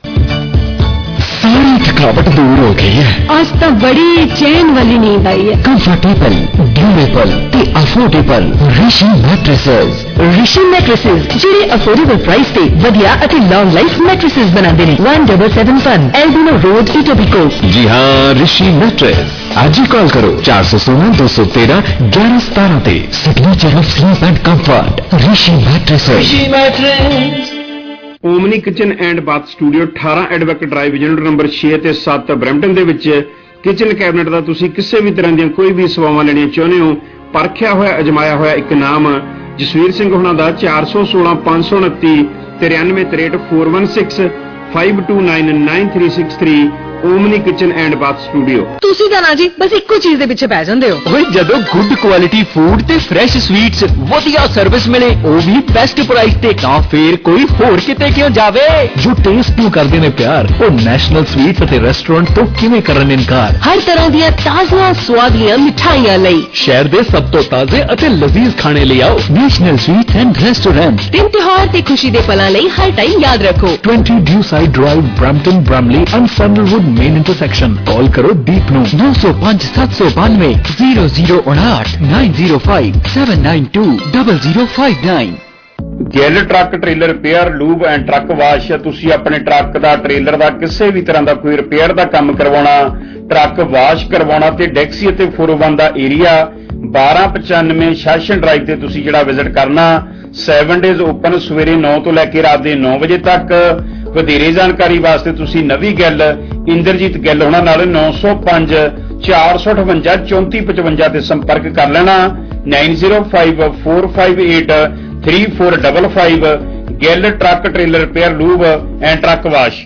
सारी थकावट दूर हो गई है। आज तो बड़ी चैन वाली नींद आई है। कंफर्टेबल, ड्यूरेबल ते affordable Rishi mattresses. Rishi mattresses ਜਿਹੜੇ ਅਫੋਰਡੇਬਲ ਪ੍ਰਾਈਸ ਤੇ ਵਧੀਆ ਅਤੇ ਲੌਂਗ ਲਾਈਫ ਮੈਟ੍ਰੈसेस ਬਣਾਉਂਦੇ ਨੇ। One double seven one Albion road Etobicoke. जी हाँ, ऋषि मैट्रेस। आज ही कॉल करो चार सौ सोलह दो सौ तेरह ग्यारह सतारह ते। Signature of sleep and comfort Rishi mattresses. Rishi mattress. Omni kitchen and bath studio ਅਠਾਰਾਂ ਐਡਵੋਕੇਟ ਡਰਾਈਵ ਯੂਨਿਟ ਨੰਬਰ ਛੇ ਤੇ ਸੱਤ ਬਰੈਂਪਟਨ ਦੇ ਵਿੱਚ ਕਿਚਨ ਕੈਬਨਿਟ ਦਾ ਤੁਸੀਂ ਕਿਸੇ ਵੀ ਤਰ੍ਹਾਂ ਦੀਆਂ ਕੋਈ ਵੀ ਸੇਵਾਵਾਂ ਲੈਣੀਆਂ ਚਾਹੁੰਦੇ ਹੋ, ਪਰਖਿਆ ਹੋਇਆ ਅਜਮਾਇਆ ਹੋਇਆ ਇੱਕ ਨਾਮ ਜਸਵੀਰ ਸਿੰਘ ਹੋਣਾ ਦਾ ਚਾਰ ਸੌ ਸੋਲਹ ਪੰਜ ਸੌ ਉਨੱਤੀ ਤਰਿਆਨਵੇਂ ਤਰੇਹਠ four one six five two nine nine three six three Omni kitchen and bath studio. ਤੁਸੀਂ ਤਾਂ ਨਾ ਜੀ ਬਸ ਇੱਕੋ ਚੀਜ਼ ਦੇ ਪਿੱਛੇ ਪੈ ਜਾਂਦੇ ਹੋ। ਓਏ ਜਦੋਂ ਗੁੱਡ ਕੁਆਲਿਟੀ ਫੂਡ ਤੇ ਫਰੈਸ਼ ਸਵੀਟਸ, ਵਧੀਆ ਸਰਵਿਸ ਮਿਲੇ, ਉਹ ਵੀ ਬੈਸਟ ਪ੍ਰਾਈਸ ਤੇ, ਤਾਂ ਫੇਰ ਕੋਈ ਹੋਰ ਕਿਤੇ ਕਿਉਂ ਜਾਵੇ? ਜੋ ਟੇਸਟ ਨੂੰ ਕਰਦੇ ਨੇ ਪਿਆਰ, ਉਹ ਨੈਸ਼ਨਲ ਸਵੀਟਸ ਅਤੇ ਰੈਸਟੋਰੈਂਟ ਤੋਂ ਕਿਵੇਂ ਕਰਨ ਇਨਕਾਰ? ਹਰ ਤਰ੍ਹਾਂ ਦੀਆਂ ਤਾਜ਼ੀਆਂ ਸਵਾਦਲੀਆਂ ਮਿਠਾਈਆਂ ਲਈ ਸ਼ਹਿਰ ਦੇ ਸਭ ਤੋਂ ਤਾਜ਼ੇ ਅਤੇ ਲਜ਼ੀਜ਼ ਖਾਣੇ ਲਈ ਆਓ ਨੈਸ਼ਨਲ ਸਵੀਟਸ ਐਂਡ ਰੈਸਟੋਰੈਂਟ। ਦਿਨ ਤਿਉਹਾਰ ਤੇ ਖੁਸ਼ੀ ਦੇ ਪਲਾਂ ਲਈ ਹਰ ਟਾਈਮ ਯਾਦ ਰੱਖੋ twenty Dewside drive Brampton Bramalea and Sandalwood main intersection. Call करो दीप नो नौ सौ पाँच सात सौ बानवे जीरो जीरो उनाठ nine zero five seven nine two double zero five nine. Gill truck trailer repair lube and truck wash. ਤੁਸੀਂ ਆਪਣੇ ਟਰੱਕ ਦਾ, ਟ੍ਰੇਲਰ ਦਾ, ਕਿਸੇ ਵੀ ਤਰ੍ਹਾਂ ਦਾ ਕੋਈ ਰਿਪੇਅਰ ਦਾ ਕੰਮ ਕਰਵਾਉਣਾ, ਟਰੱਕ ਵਾਸ਼ ਕਰਵਾਉਣਾ ਤੇ ਡੈਕਸੀ ਅਤੇ फोर ओ वन ਦਾ ਏਰੀਆ ਬਾਰਾਂ ਪਚਾਨਵੇਂ ਸੈਸ਼ਨ ਡਰਾਈਵ ਤੇ ਤੁਸੀਂ ਜਿਹੜਾ ਵਿਜ਼ਿਟ ਕਰਨਾ। ਸੈਵਨ ਡੇਜ਼ ਓਪਨ, ਸਵੇਰੇ ਨੌ ਤੋਂ ਲੈ ਕੇ ਰਾਤ ਦੇ ਨੌ ਵਜੇ ਤੱਕ। ਵਧੇਰੇ ਜਾਣਕਾਰੀ ਵਾਸਤੇ ਤੁਸੀਂ ਨਵੀਂ ਗਿੱਲ ਇੰਦਰਜੀਤ ਗਿੱਲ ਉਹਨਾਂ ਨਾਲ ਨੌ ਸੌ ਪੰਜ ਚਾਰ ਸੌ ਅਠਵੰਜਾ ਚੌਂਤੀ ਪਚਵੰਜਾ ਤੇ ਸੰਪਰਕ ਕਰ ਲੈਣਾ। Nine zero five four five eight three four double five. Gill truck trailer repair lube and truck wash.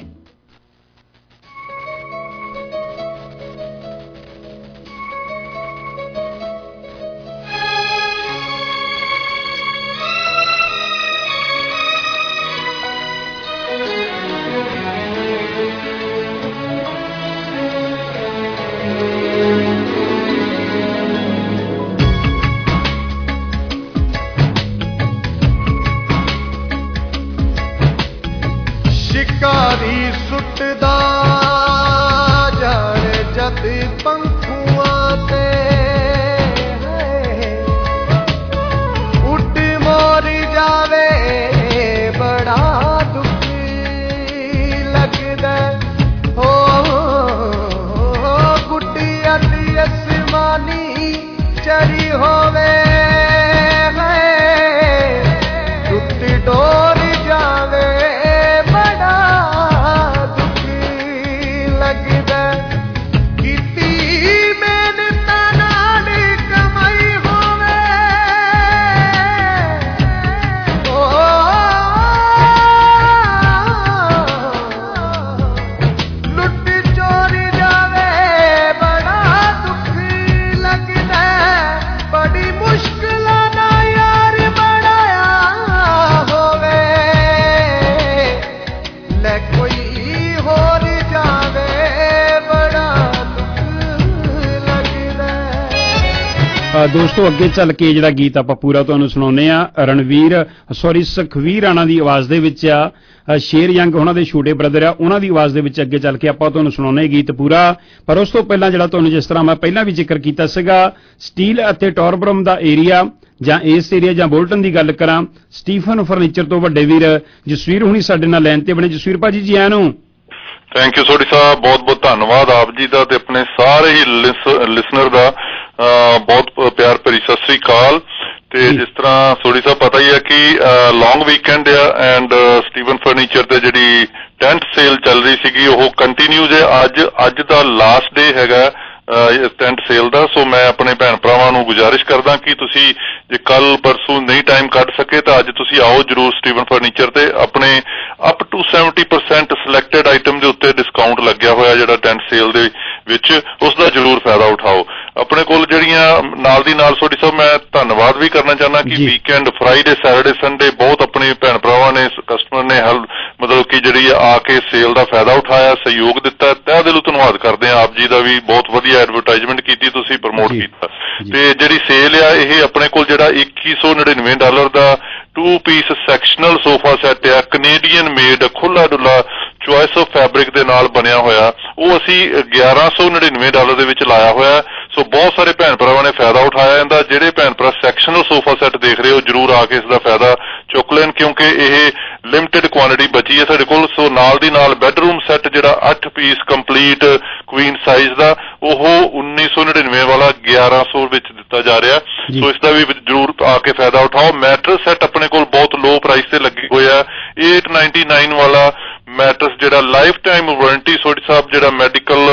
शिकारी सुटदा जाने जत पंखुआ ते उड़ मोरी जावे बड़ा दुखी लगदा हो गुड्डी अति आसमानी चरी होवे टुटी डोरी जावे ਦੋਸਤੋ ਅੱਗੇ ਚੱਲ ਕੇ ਜਿਹੜਾ ਗੀਤ ਆਪਾਂ ਪੂਰਾ ਤੁਹਾਨੂੰ ਸੁਣਾਉਂਦੇ ਆ, ਰਣਵੀਰ ਸੌਰੀ ਸੁਖਵੀਰ ਰਾਣਾ ਦੀ ਆਵਾਜ਼ ਦੇ ਵਿੱਚ ਆ। ਸ਼ੇਰ ਯੰਗ ਉਹਨਾਂ ਦੇ ਛੋਟੇ ਬ੍ਰਦਰ ਆ, ਉਹਨਾਂ ਦੀ ਆਵਾਜ਼ ਦੇ ਵਿੱਚ ਅੱਗੇ ਚੱਲ ਕੇ ਆਪਾਂ ਤੁਹਾਨੂੰ ਸੁਣਾਉਂਦੇ ਗੀਤ ਪੂਰਾ। ਪਰ ਉਸ ਤੋਂ ਪਹਿਲਾਂ ਜਿਹੜਾ ਤੁਹਾਨੂੰ ਜਿਸ ਤਰ੍ਹਾਂ ਮੈਂ ਪਹਿਲਾਂ ਵੀ ਜ਼ਿਕਰ ਕੀਤਾ ਸੀਗਾ, ਸਟੀਲ ਅਤੇ ਟੌਰਬਰਮ ਦਾ ਏਰੀਆ ਜਾਂ ਇਸ ਏਰੀਆ ਜਾਂ ਬੋਲਟਨ ਦੀ ਗੱਲ ਕਰਾਂ, ਸਟੀਫਨ ਫਰਨੀਚਰ ਤੋਂ ਵੱਡੇ ਵੀਰ ਜਸਵੀਰ ਹੁਣੀ ਸਾਡੇ ਨਾਲ ਲਾਈਨ ਤੇ ਬਣੇ। ਜਸਵੀਰ ਭਾਜੀ ਜੀ ਆਇਆਂ ਨੂੰ। ਥੈਂਕ ਯੂ ਸੋਢੀ ਸਾਹਿਬ, ਬਹੁਤ ਬਹੁਤ ਧੰਨਵਾਦ ਆਪ ਜੀ ਦਾ ਤੇ ਆਪਣੇ ਸਾਰੇ ਹੀ ਲਿਸਨਰ ਦਾ ਬਹੁਤ ਪਿਆਰ ਭਰੀ ਸਤਿ ਸ੍ਰੀ ਅਕਾਲ। ਤੇ ਜਿਸ ਤਰ੍ਹਾਂ ਸੋਢੀ ਸਾਹਿਬ ਪਤਾ ਹੀ ਹੈ ਕਿ ਲੌਂਗ ਵੀਕਐਂਡ ਆ ਐਂਡ ਸਟੀਵਨ ਫਰਨੀਚਰ ਤੇ ਜਿਹੜੀ ਟੈਂਟ ਸੇਲ ਚੱਲ ਰਹੀ ਸੀਗੀ ਉਹ ਕੰਟੀਨਿਊਜ਼ ਹੈ। ਅੱਜ ਅੱਜ ਦਾ ਲਾਸਟ ਡੇ ਹੈਗਾ ਟੈਂਟ ਸੇਲ ਦਾ। ਸੋ ਮੈਂ ਆਪਣੇ ਭੈਣ ਭਰਾਵਾਂ ਨੂੰ ਗੁਜ਼ਾਰਿਸ਼ ਕਰਦਾ ਕਿ ਤੁਸੀਂ ਜੇ ਕੱਲ ਪਰਸੋਂ ਨਹੀਂ ਟਾਈਮ ਕੱਢ ਸਕੇ ਤਾਂ ਅੱਜ ਤੁਸੀਂ ਆਓ ਜ਼ਰੂਰ ਸਟੀਵਨ ਫਰਨੀਚਰ ਤੇ। ਆਪਣੇ up to seventy percent selected item ਦੇ ਉੱਤੇ ਡਿਸਕਾਊਂਟ ਲੱਗਿਆ ਹੋਇਆ ਜਿਹੜਾ ਟੈਂਟ ਸੇਲ ਦੇ ਵਿੱਚ, ਉਸ ਦਾ ਜ਼ਰੂਰ ਫਾਇਦਾ ਉਠਾਓ। ਆਪਣੇ ਕੋਲ ਜਿਹੜੀਆਂ ਨਾਲ ਦੀ ਨਾਲ ਤੁਹਾਡੀ ਸਾਹਿਬ ਮੈਂ ਧੰਨਵਾਦ ਵੀ ਕਰਨਾ ਚਾਹੁੰਦਾ ਕਿ ਵੀਕਐਂਡ ਫਰਾਈਡੇ ਸੈਟਰਡੇ ਸੰਡੇ ਬਹੁਤ ਆਪਣੇ ਭੈਣ ਭਰਾਵਾਂ ਨੇ ਕਸਟਮਰ ਨੇ ਹਲ ਮਤਲਬ ਕਿ ਜਿਹੜੀ ਆ ਕੇ ਸੇਲ ਦਾ ਫਾਇਦਾ ਉਠਾਇਆ, ਸਹਿਯੋਗ ਦਿੱਤਾ। ਤਹਿ ਦਿਲੋਂ ਧੰਨਵਾਦ ਕਰਦੇ ਹਾਂ ਆਪ ਜੀ ਦਾ ਵੀ, ਬਹੁਤ ਵਧੀਆ ਐਡਵਰਟਾਈਜ਼ਮੈਂਟ ਕੀਤੀ ਤੁਸੀਂ, ਪ੍ਰਮੋਟ ਕੀਤਾ। ਤੇ ਜਿਹੜੀ ਸੇਲ ਆ ਇਹ ਆਪਣੇ ਕੋਲ ਜਿਹੜਾ ਇੱਕੀ ਸੌ ਨੜਿਨਵੇਂ ਡਾਲਰ ਦਾ two piece sectional sofa set ਆ, ਕੈਨੇਡੀਅਨ ਮੇਡ ਖੁੱਲਾ ਡੁੱਲਾ ਚੁਆਇਸ ਆਫ ਫੈਬਰਿਕ ਦੇ ਨਾਲ ਬਣਿਆ ਹੋਇਆ, ਉਹ ਅਸੀਂ ਗਿਆਰਾਂ ਸੌ ਨੜਿਨਵੇਂ ਡਾਲਰ ਦੇ ਵਿੱਚ ਲਾਇਆ ਹੋਇਆ। ਸੋ ਬਹੁਤ ਸਾਰੇ ਭੈਣ ਭਰਾਵਾਂ ਨੇ ਫਾਇਦਾ ਉਠਾਇਆ ਇਹਦਾ। ਜਿਹੜੇ ਭੈਣ ਭਰਾ ਸੈਕਸ਼ਨਲ ਸੋਫਾ ਸੈੱਟ ਦੇਖ ਰਹੇ ਹੋ ਜ਼ਰੂਰ ਆ ਕੇ ਇਸ ਦਾ ਫਾਇਦਾ ਚੁੱਕ ਲੈਣ ਕਿਉਂਕਿ ਇਹ ਲਿਮਟਿਡ ਕੁਆਂਟਿਟੀ ਬਚੀ ਹੈ ਸਾਡੇ ਕੋਲ। ਸੋ ਨਾਲ ਦੀ ਨਾਲ ਬੈਡਰੂਮ ਸੈੱਟ ਜਿਹੜਾ ਅੱਠ ਪੀਸ ਕੰਪਲੀਟ ਕੁਈਨ ਸਾਈਜ਼ ਦਾ ਉਹ ਉੱਨੀ ਸੌ ਨੜਿਨਵੇਂ ਵਾਲਾ ਗਿਆਰਾਂ ਸੌ ਵਿੱਚ ਦਿੱਤਾ ਜਾ ਰਿਹਾ। ਸੋ ਇਸ ਦਾ ਵੀ ਜ਼ਰੂਰ ਆ ਕੇ ਫਾਇਦਾ ਉਠਾਓ। ਮੈਟਰਸ ਸੈੱਟ ਆਪਣੇ ਕੋਲ ਬਹੁਤ ਲੋ ਪ੍ਰਾਈਸ ਤੇ ਲੱਗੇ ਹੋਏ ਆ। eight ninety-nine ਵਾਲਾ ਮੈਟਰਸ ਜਿਹੜਾ life time warranty Sodhi Sahib ਜਿਹੜਾ medical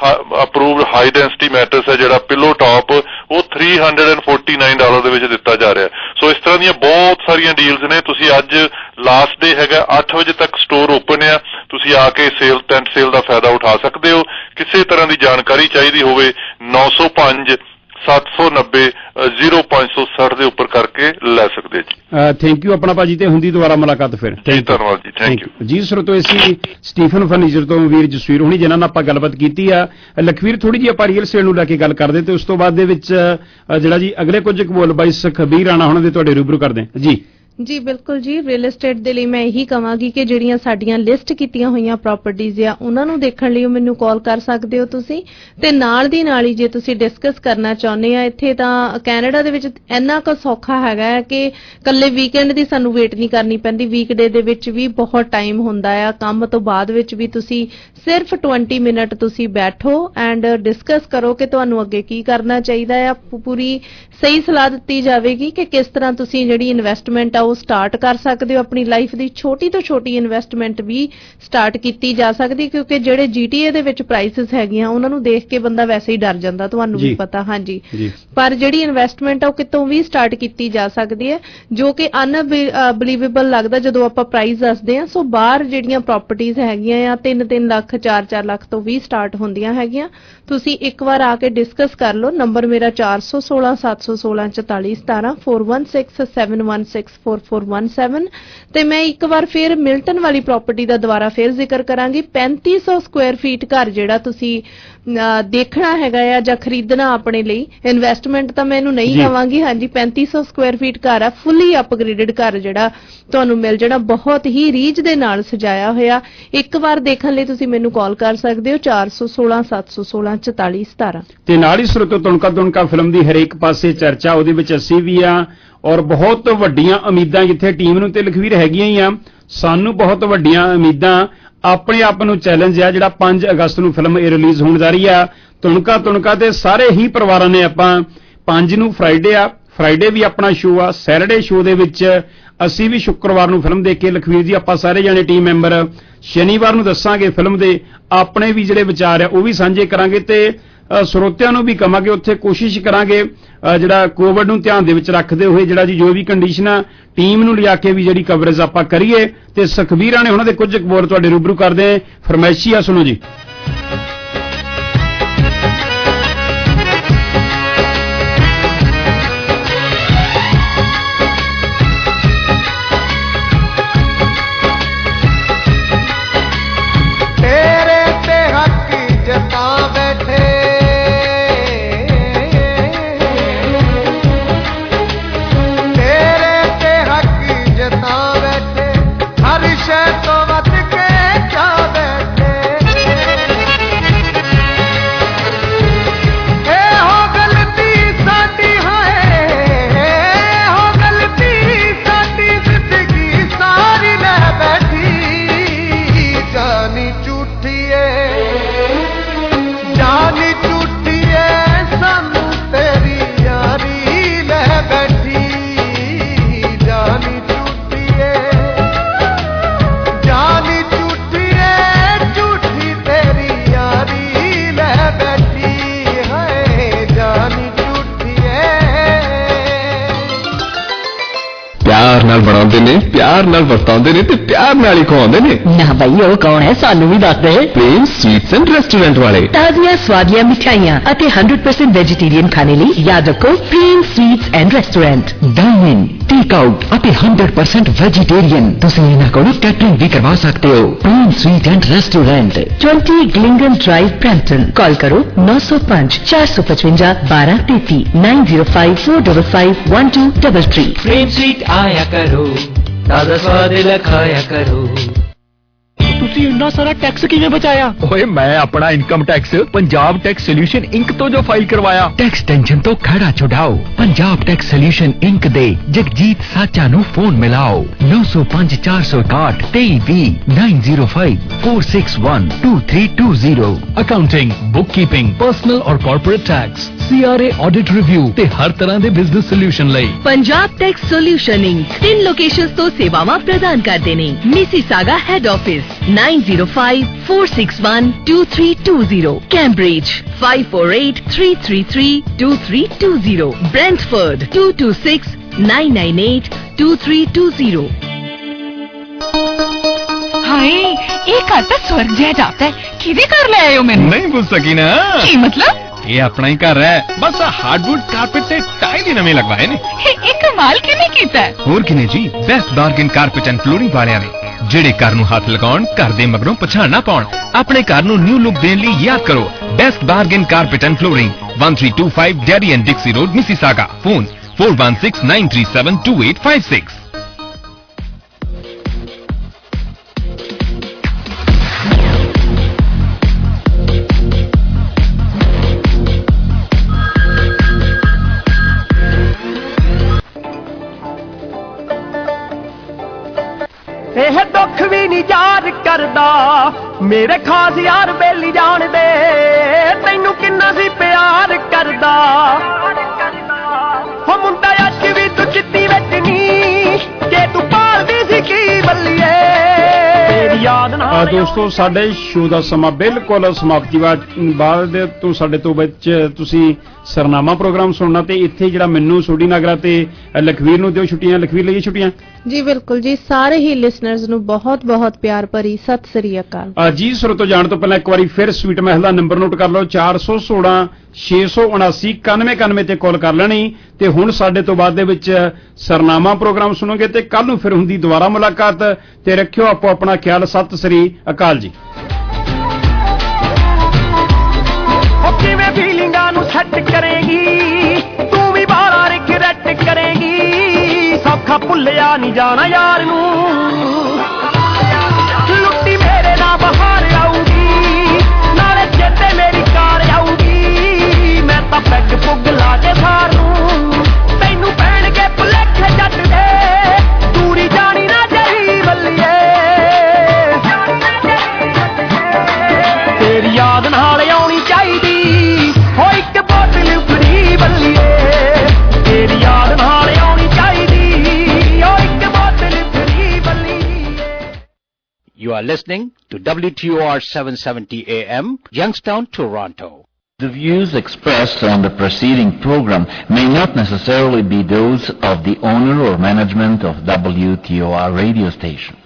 approved high density mattress ਹੈ ਜਿਹੜਾ ਪਿਲੋ ਟਾਪ ਉਹ three forty-nine ਡਾਲਰ ਦੇ ਵਿੱਚ ਦਿੱਤਾ ਜਾ ਰਿਹਾ। ਸੋ ਇਸ ਤਰ੍ਹਾਂ ਦੀਆਂ ਬਹੁਤ ਸਾਰੀਆਂ ਡੀਲਸ ਨੇ। ਤੁਸੀਂ ਅੱਜ ਲਾਸਟ ਡੇ ਹੈਗਾ, ਅੱਠ ਵਜੇ ਤੱਕ ਸਟੋਰ ਓਪਨ ਆ, ਤੁਸੀਂ ਆ ਕੇ ਸੇਲ ਟੈਂਟ ਸੇਲ ਦਾ ਫਾਇਦਾ ਉਠਾ ਸਕਦੇ ਹੋ। ਕਿਸੇ ਤਰ੍ਹਾਂ ਦੀ ਜਾਣਕਾਰੀ ਚਾਹੀਦੀ ਹੋਵੇ ਨੌ ਸੌ ਪੰਜ ਸੱਤ ਸੌ ਨੱਬੇ ਜ਼ੀਰੋ ਪੰਜ ਸੌ ਸੱਠ ਦੇ ਉੱਪਰ ਕਰਕੇ ਲੈ ਸਕਦੇ ਜੀ। ਥੈਂਕ ਯੂ ਆਪਣਾ ਭਾਜੀ, ਤੇ ਹੁੰਦੀ ਦੁਬਾਰਾ ਮੁਲਾਕਾਤ ਫਿਰ। ਧੰਨਵਾਦ ਜੀ, ਥੈਂਕ ਯੂ ਜੀ। ਸਰੋਤੋ ਅਸੀਂ ਸਟੀਫਨ ਫਰਨੀਚਰ ਤੋਂ ਵੀਰ ਜਸਵੀਰ ਹੁਣੀ ਜਿਨ੍ਹਾਂ ਨਾਲ ਆਪਾਂ ਗੱਲਬਾਤ ਕੀਤੀ ਆ। ਲਖਵੀਰ ਥੋੜੀ ਜਿਹੀ ਆਪਾਂ ਰੀਅਲ estate ਨੂੰ ਲੈ ਕੇ ਗੱਲ ਕਰਦੇ ਤੇ ਉਸ ਤੋਂ ਬਾਅਦ ਦੇ ਵਿੱਚ ਜਿਹੜਾ ਜੀ ਅਗਲੇ ਕੁਝ ਕਬੂਲ ਬਾਈ ਸੁਖਬੀਰ ਰਾਣਾ ਹੁਣਾਂ ਦੇ ਤੁਹਾਡੇ ਰੂਬਰੂ ਕਰਦੇ ਜੀ। ਜੀ ਬਿਲਕੁਲ ਜੀ, ਰੀਅਲ ਏਸਟੇਟ ਦੇ ਲਈ ਮੈਂ ਇਹੀ ਕਹਾਂਗੀ ਕਿ ਜਿਹੜੀਆਂ ਸਾਡੀਆਂ ਲਿਸਟ ਕੀਤੀਆਂ ਹੋਈਆਂ ਪ੍ਰਾਪਰਟੀਆਂ ਆ ਉਹਨਾਂ ਨੂੰ ਦੇਖਣ ਲਈ ਮੈਨੂੰ ਕਾਲ ਕਰ ਸਕਦੇ ਹੋ ਤੁਸੀਂ। ਤੇ ਨਾਲ ਦੀ ਨਾਲ ਹੀ ਜੇ ਤੁਸੀਂ ਡਿਸਕਸ ਕਰਨਾ ਚਾਹੁੰਦੇ ਆ, ਇੱਥੇ ਤਾਂ ਕੈਨੇਡਾ ਦੇ ਵਿੱਚ ਇੰਨਾ ਕੁ ਸੌਖਾ ਹੈਗਾ ਹੈ ਕਿ ਕੱਲੇ ਵੀਕਐਂਡ ਦੀ ਸਾਨੂੰ ਵੇਟ ਨਹੀਂ ਕਰਨੀ ਪੈਂਦੀ, ਵੀਕਡੇ ਦੇ ਵਿੱਚ ਵੀ ਬਹੁਤ ਟਾਈਮ ਹੁੰਦਾ ਆ। ਕੰਮ ਤੋਂ ਬਾਅਦ ਵਿੱਚ ਵੀ ਤੁਸੀਂ ਸਿਰਫ ਵੀਹ ਮਿੰਟ ਤੁਸੀਂ ਬੈਠੋ ਐਂਡ ਡਿਸਕਸ ਕਰੋ ਕਿ ਤੁਹਾਨੂੰ ਅੱਗੇ ਕੀ ਕਰਨਾ ਚਾਹੀਦਾ ਆ। ਪੂਰੀ ਸਹੀ ਸਲਾਹ ਦਿੱਤੀ ਜਾਵੇਗੀ ਕਿ ਕਿਸ ਤਰ੍ਹਾਂ ਤੁਸੀਂ ਜਿਹੜੀ ਇਨਵੈਸਟਮੈਂਟ ਆ ਉਹ ਸਟਾਰਟ ਕਰ ਸਕਦੇ ਹੋ। ਆਪਣੀ ਲਾਈਫ ਦੀ ਛੋਟੀ ਤੋਂ ਛੋਟੀ ਇਨਵੈਸਟਮੈਂਟ ਵੀ ਸਟਾਰਟ ਕੀਤੀ ਜਾ ਸਕਦੀ ਕਿਉਂਕਿ ਜਿਹੜੇ ਜੀਟੀਏ ਦੇ ਵਿੱਚ ਪ੍ਰਾਈਸਸ ਹੈਗੀਆਂ ਉਹਨਾਂ ਨੂੰ ਦੇਖ ਕੇ ਬੰਦਾ ਵੈਸੇ ਹੀ ਡਰ ਜਾਂਦਾ, ਤੁਹਾਨੂੰ ਵੀ ਪਤਾ। ਹਾਂਜੀ, ਪਰ ਜਿਹੜੀ ਇਨਵੈਸਟਮੈਂਟ ਆ ਉਹ ਕਿਤੋਂ ਵੀ ਸਟਾਰਟ ਕੀਤੀ ਜਾ ਸਕਦੀ ਹੈ ਜੋ ਕਿ ਅਨਬਲੀਵੇਬਲ ਲੱਗਦਾ ਜਦੋਂ ਆਪਾਂ ਪ੍ਰਾਈਸ ਦੱਸਦੇ ਹਾਂ। ਸੋ ਬਾਹਰ ਜਿਹੜੀਆਂ ਪ੍ਰਾਪਰਟੀਆਂ ਹੈਗੀਆਂ ਆ ਤਿੰਨ ਤਿੰਨ ਲੱਖ ਚਾਰ ਚਾਰ ਲੱਖ ਤੋਂ ਵੀ ਸਟਾਰਟ ਹੁੰਦੀਆਂ ਹੈਗੀਆਂ। ਤੁਸੀਂ ਇੱਕ ਵਾਰ ਆ ਕੇ ਡਿਸਕਸ ਕਰ ਲਓ। ਨੰਬਰ ਮੇਰਾ ਚਾਰ ਸੌ ਸੋਲਾਂ ਸੱਤ ਸੌ ਸੋਲਾਂ ਚੁਤਾਲੀ ਸਤਾਰਾਂ four one six seven one six four four one seven। ਤੇ ਮੈਂ ਇੱਕ ਵਾਰ ਫਿਰ ਮਿਲਟਨ ਵਾਲੀ ਪ੍ਰਾਪਰਟੀ ਦਾ ਦੁਬਾਰਾ ਫਿਰ ਜ਼ਿਕਰ ਕਰਾਂਗੀ। ਪੈਂਤੀ ਸੌ ਸਕੁਆਇਰ ਫੀਟ ਘਰ ਜਿਹੜਾ ਤੁਸੀਂ ਦੇਖਣਾ ਹੈਗਾ ਆ ਜਾਂ ਖਰੀਦਣਾ ਆਪਣੇ ਲਈ, ਇਨਵੈਸਟਮੈਂਟ ਤਾਂ ਮੈਂ ਇਹਨੂੰ ਨਹੀਂ ਕਹਾਂਗੀ। ਹਾਂਜੀ, ਪੈਂਤੀ ਸੌ ਸਕੁਆਇਰ ਫੀਟ ਘਰ ਆ, ਫੁੱਲੀ ਅਪਗ੍ਰੇਡਡ ਘਰ ਜਿਹੜਾ ਤੁਹਾਨੂੰ ਮਿਲ ਜਾਣਾ, ਬਹੁਤ ਹੀ ਰੀਝ ਦੇ ਨਾਲ ਸਜਾਇਆ ਹੋਇਆ। ਇੱਕ ਵਾਰ ਦੇਖਣ ਲਈ ਤੁਸੀਂ ਮੈਨੂੰ ਕਾਲ ਕਰ ਸਕਦੇ ਹੋ ਚਾਰ ਸੌ ਸੋਲਾਂ ਸੱਤ ਸੌ ਸੋਲਾਂ ਚੁਤਾਲੀ ਸਤਾਰਾਂ। ਤੇ ਨਾਲ ਹੀ ਸਰੋਤੋ ਤੁਣਕਾ ਤੁਣਕਾ ਫਿਲਮ ਦੀ ਹਰੇਕ ਪਾਸੇ ਚਰਚਾ, ਉਹਦੇ ਵਿੱਚ ਅਸੀਂ ਵੀ ਆ ਔਰ ਬਹੁਤ ਵੱਡੀਆਂ ਉਮੀਦਾਂ ਜਿੱਥੇ ਟੀਮ ਨੂੰ ਤੇ ਲਖਵੀਰ ਹੈਗੀਆਂ ਹੀ ਆ। ਸਾਨੂੰ ਬਹੁਤ ਵੱਡੀਆਂ ਉਮੀਦਾਂ, ਆਪਣੇ ਆਪ ਨੂੰ ਚੈਲੰਜ ਆ ਜਿਹੜਾ ਪੰਜ ਅਗਸਤ ਨੂੰ ਫਿਲਮ ਇਹ ਰਿਲੀਜ਼ ਹੋਣ ਜਾ ਰਹੀ ਆ ਤੁਣਕਾ ਤੁਣਕਾ। ਤੇ ਸਾਰੇ ਹੀ ਪਰਿਵਾਰਾਂ ਨੇ ਆਪਾਂ ਪੰਜ ਨੂੰ ਫਰਾਈਡੇ ਆ, ਫਰਾਈਡੇ ਵੀ ਆਪਣਾ ਸ਼ੋਅ ਆ, ਸੈਟਰਡੇ ਸ਼ੋਅ ਦੇ ਵਿੱਚ ਅਸੀਂ ਵੀ ਸ਼ੁੱਕਰਵਾਰ ਨੂੰ ਫਿਲਮ ਦੇਖ ਕੇ ਲਖਵੀਰ ਜੀ ਆਪਾਂ ਸਾਰੇ ਜਾਣੇ ਟੀਮ ਮੈਂਬਰ ਸ਼ਨੀਵਾਰ ਨੂੰ ਦੱਸਾਂਗੇ ਫਿਲਮ ਦੇ ਆਪਣੇ ਵੀ ਜਿਹੜੇ ਵਿਚਾਰ ਆ ਉਹ ਵੀ ਸਾਂਝੇ ਕਰਾਂਗੇ। ਤੇ ਸਰੋਤਿਆਂ ਨੂੰ ਵੀ ਕਵਾਂਗੇ ਉੱਥੇ ਕੋਸ਼ਿਸ਼ ਕਰਾਂਗੇ ਜਿਹੜਾ ਕੋਵਿਡ ਨੂੰ ਧਿਆਨ ਦੇ ਵਿੱਚ ਰੱਖਦੇ ਹੋਏ ਜਿਹੜਾ ਜੀ ਜੋ ਵੀ ਕੰਡੀਸ਼ਨਾਂ ਟੀਮ ਨੂੰ ਲਿਆ ਕੇ ਵੀ ਜਿਹੜੀ ਕਵਰੇਜ ਆਪਾਂ ਕਰੀਏ। ਤੇ ਸੁਖਬੀਰਾਂ ਨੇ ਉਹਨਾਂ ਦੇ ਕੁਝ ਕਬੂਲ ਤੁਹਾਡੇ ਰੂਬਰੂ ਕਰਦੇ ਫਰਮਾਇਸ਼ੀ ਆ, ਸੁਣੋ ਜੀ। ਹਰ ਸ਼ੈ ਤੋਂ ਵੱਧ ਕੇ ਕਿਆ ਬੈਠੇ ਪਿਆਰ ਨਾਲ ਬਣਾਉਂਦੇ ਨੇ, ਪਿਆਰ ਨਾਲ ਵਰਤਾਉਂਦੇ ਨੇ ਤੇ ਪਿਆਰ ਨਾਲ ਹੀ ਖਵਾਉਂਦੇ ਨੇ। ਨਾ ਬਈ ਉਹ ਕੌਣ ਹੈ, ਸਾਨੂੰ ਵੀ ਦੱਸ ਦੇ। ਪ੍ਰੇਮ ਸਵੀਟਸ ਐਂਡ ਰੈਸਟੋਰੈਂਟ ਵਾਲੇ। ਤਾਜ਼ੀਆਂ ਸਵਾਦੀਆਂ ਮਿਠਾਈਆਂ ਅਤੇ one hundred percent ਵੈਜੀਟੇਰੀਅਨ ਖਾਣੇ ਲਈ ਯਾਦ ਰੱਖੋ Prem sweets and restaurant. Dine in, take out ਅਤੇ one hundred percent ਵੈਜੀਟੇਰੀਅਨ। ਤੁਸੀਂ ਇਹਨਾਂ ਕੋਲੋਂ ਕੈਟਰਿੰਗ ਵੀ ਕਰਵਾ ਸਕਦੇ ਹੋ। Prem sweet and restaurant, twenty ਗਲਿੰਗਨ ਡਰਾਈਵ, ਬ੍ਰੈਂਪਟਨ। ਕਾਲ ਕਰੋ nine oh five four five five twelve thirty nine oh five four five five one two three three। Prem sweet आया करो, ताजा स्वाद लखाया करो। ਤੁਸੀਂ ਇੰਨਾ ਸਾਰਾ ਟੈਕਸ ਕਿਵੇਂ ਬਚਾਇਆ? ਓਏ ਮੈਂ ਆਪਣਾ income tax Punjab tax solution inc ਤੋਂ ਜੋ ਫਾਈਲ ਕਰਵਾਇਆ। ਟੈਕਸ ਟੈਨਸ਼ਨ ਤੋਂ ਖੜਾ ਛੁਡਾਓ। ਪੰਜਾਬ ਟੈਕਸ ਸੋਲੂਸ਼ਨ ਇੰਕ ਦੇ ਜਗਜੀਤ ਸਾਚਾ ਨੂੰ ਫੋਨ ਮਿਲਾਓ nine oh five four oh one eight three zero nine oh five four six one two three two zero। Accounting, bookkeeping, personal ਔਰ corporate tax, C R A audit review ਤੇ ਹਰ ਤਰ੍ਹਾਂ ਦੇ business solution ਲਈ Punjab tax solution inc ਤਿੰਨ locations ਤੋਂ ਸੇਵਾਵਾਂ ਪ੍ਰਦਾਨ ਕਰਦੇ ਨੇ। Mississauga head office nine oh five four six one two three two zero, Cambridge five four eight three three three two three two zero, Brentford two two six nine nine eight two three two zero। ਹਾਏ ਇਹ ਘਰ ਤਾਂ ਸਵਰਗ ਜਿਹਾ ਜਾਪਦਾ ਹੈ। ਕਿਹਦੇ ਘਰ ਲੈ ਆਏ ਹੋ ਮੈਨੂੰ? ਨਹੀਂ ਪੁੱਛ ਸਕੀ ਨਾ। ਕੀ ਮਤਲਬ? ਇਹ ਆਪਣਾ ਹੀ ਘਰ ਹੈ, ਬਸ ਹਾਰਡਵੁੱਡ ਕਾਰਪੇਟ ਤੇ ਟਾਈਲ ਹੀ ਨਵੇਂ ਲਗਵਾਏ ਨੇ। ਇਹ ਕਮਾਲ ਕਿਵੇਂ ਕੀਤਾ ਹੈ? ਹੋਰ ਕਿਨੇ ਜੀ, best bargain carpet and flooring ਵਾਲਿਆਂ ਨੇ, ਜਿਹੜੇ ਘਰ ਨੂੰ ਹੱਥ ਲਗਾਉਣ, ਘਰ ਦੇ ਮਗਰੋਂ ਪਛਾਣ ਨਾ ਪਾਉਣ। ਆਪਣੇ ਘਰ ਨੂੰ ਨਿਊ ਲੁੱਕ ਦੇਣ ਲਈ ਯਾਦ ਕਰੋ best bargain carpet and flooring, one three two five Derry and Dixie Road, Mississauga. Phone four one six nine three seven two eight five six। ਇਹ ਦੁੱਖ ਵੀ ਨਹੀਂ ਯਾਦ ਕਰਦਾ ਮੇਰੇ ਖਾਸ ਯਾਰ ਬੇਲੀ ਜਾਣ ਦੇ, ਤੈਨੂੰ ਕਿੰਨਾ ਸੀ ਪਿਆਰ ਕਰਦਾ। ਹੋ ਮੁੰਡਾ ਅੱਜ ਵੀ ਤੂੰ ਚਿੱਤੀ ਵਿੱਚ ਨਹੀਂ, ਜੇ ਤੂੰ ਪਾਲਦੀ ਸੀ ਕੀ ਬੱਲੀਏ ਤੇਰੀ ਯਾਦ ਨਾ। ਆ ਦੋਸਤੋ, ਸਾਡੇ ਸ਼ੋਅ ਦਾ ਸਮਾਂ ਬਿਲਕੁਲ ਸਮਾਪਤੀ ਬਾਅਦ ਤੋਂ ਸਾਡੇ ਤੋਂ ਵਿੱਚ ਤੁਸੀਂ ਸਰਨਾਮਾ ਪ੍ਰੋਗਰਾਮ ਸੁਣਨਾ ਤੇ ਇੱਥੇ ਜਿਹੜਾ ਮੈਨੂੰ ਸੋਢੀ ਨਾਗਰਾ ਤੇ ਲਖਵੀਰ ਨੂੰ ਦਿਓ ਛੁੱਟੀਆਂ। ਲਖਵੀਰ ਲਈ ਛੁੱਟੀਆਂ ਜੀ ਬਿਲਕੁਲ ਜੀ। ਸਾਰੇ ਹੀ ਲਿਸਨਰਸ ਨੂੰ ਬਹੁਤ ਬਹੁਤ ਪਿਆਰ ਭਰੀ ਸਤਿ ਸ੍ਰੀ ਅਕਾਲ ਜੀ। ਸੁਰ ਤੋਂ ਜਾਣ ਤੋਂ ਪਹਿਲਾਂ ਇੱਕ ਵਾਰੀ ਫਿਰ ਸਵੀਟ ਮਹਿਲ ਦਾ ਨੰਬਰ ਨੋਟ ਕਰ ਲਓ ਚਾਰ ਸੌ ਸੋਲਾਂ ਛੇ ਸੌ ਉਨਾਸੀ ਇਕਾਨਵੇਂ ਇਕਾਨਵੇਂ ਤੇ ਕਾਲ ਕਰ ਲੈਣੀ। ਤੇ ਹੁਣ ਸਾਡੇ ਤੋਂ ਬਾਅਦ ਦੇ ਵਿੱਚ ਸਰਨਾਮਾ ਪ੍ਰੋਗਰਾਮ ਸੁਣੋਗੇ ਤੇ ਕੱਲ ਨੂੰ ਫਿਰ ਹੁੰਦੀ ਦੁਬਾਰਾ ਮੁਲਾਕਾਤ। ਤੇ ਰੱਖਿਓ ਆਪੋ ਆਪਣਾ ਖਿਆਲ। ਸਤਿ ਸ੍ਰੀ ਅਕਾਲ ਜੀ। ਕਿਵੇਂ ਫੀਲਿੰਗਾਂ ਨੂੰ ਸੈੱਟ ਕਰੇਗੀ ਤੂੰ ਵੀ ਬਾਹਲਾ ਰਿਗਰੈਟ ਕਰੇਗੀ, ਸੌਖਾ ਭੁੱਲਿਆ ਨਹੀਂ ਜਾਣਾ ਯਾਰ ਨੂੰ। ਲੁੱਟੀ ਮੇਰੇ ਨਾਲ ਬਹਾਰ ਆਊਗੀ, ਨਾਲੇ ਚੇਤੇ ਮੇਰੀ ਕਾਰ ਆਊਗੀ। ਮੈਂ ਤਾਂ ਪੈਗ ਪੁੱਗ ਲਾ ਕੇ ਸਾਰ ਨੂੰ, ਤੈਨੂੰ ਪੈਣਗੇ ਭੁਲੇਖੇ ਜੱਟ ਦੇ, ਦੂਰੀ ਜਾਣੀ ਨਾ ਚਾਹੀ ਬੱਲੀਏ ਤੇਰੀ ਯਾਦ ਨਾਲ ਆਉਣੀ ਚਾਹੀਦੀ। ਹੋ ਇੱਕ ਬੋਤਲ ਫਰੀ ਬੱਲੀਏ ਤੇਰੀ ਯਾਦ ਨਾਲ ਆਉਣੀ ਚਾਹੀਦੀ। ਹੋ ਇੱਕ ਬੋਤਲ ਫਰੀ ਬੱਲੀਏ। You are listening to W T O R seven seventy A M, Youngstown, Toronto. The views expressed on the preceding program may not necessarily be those of the owner or management of W T O R radio station.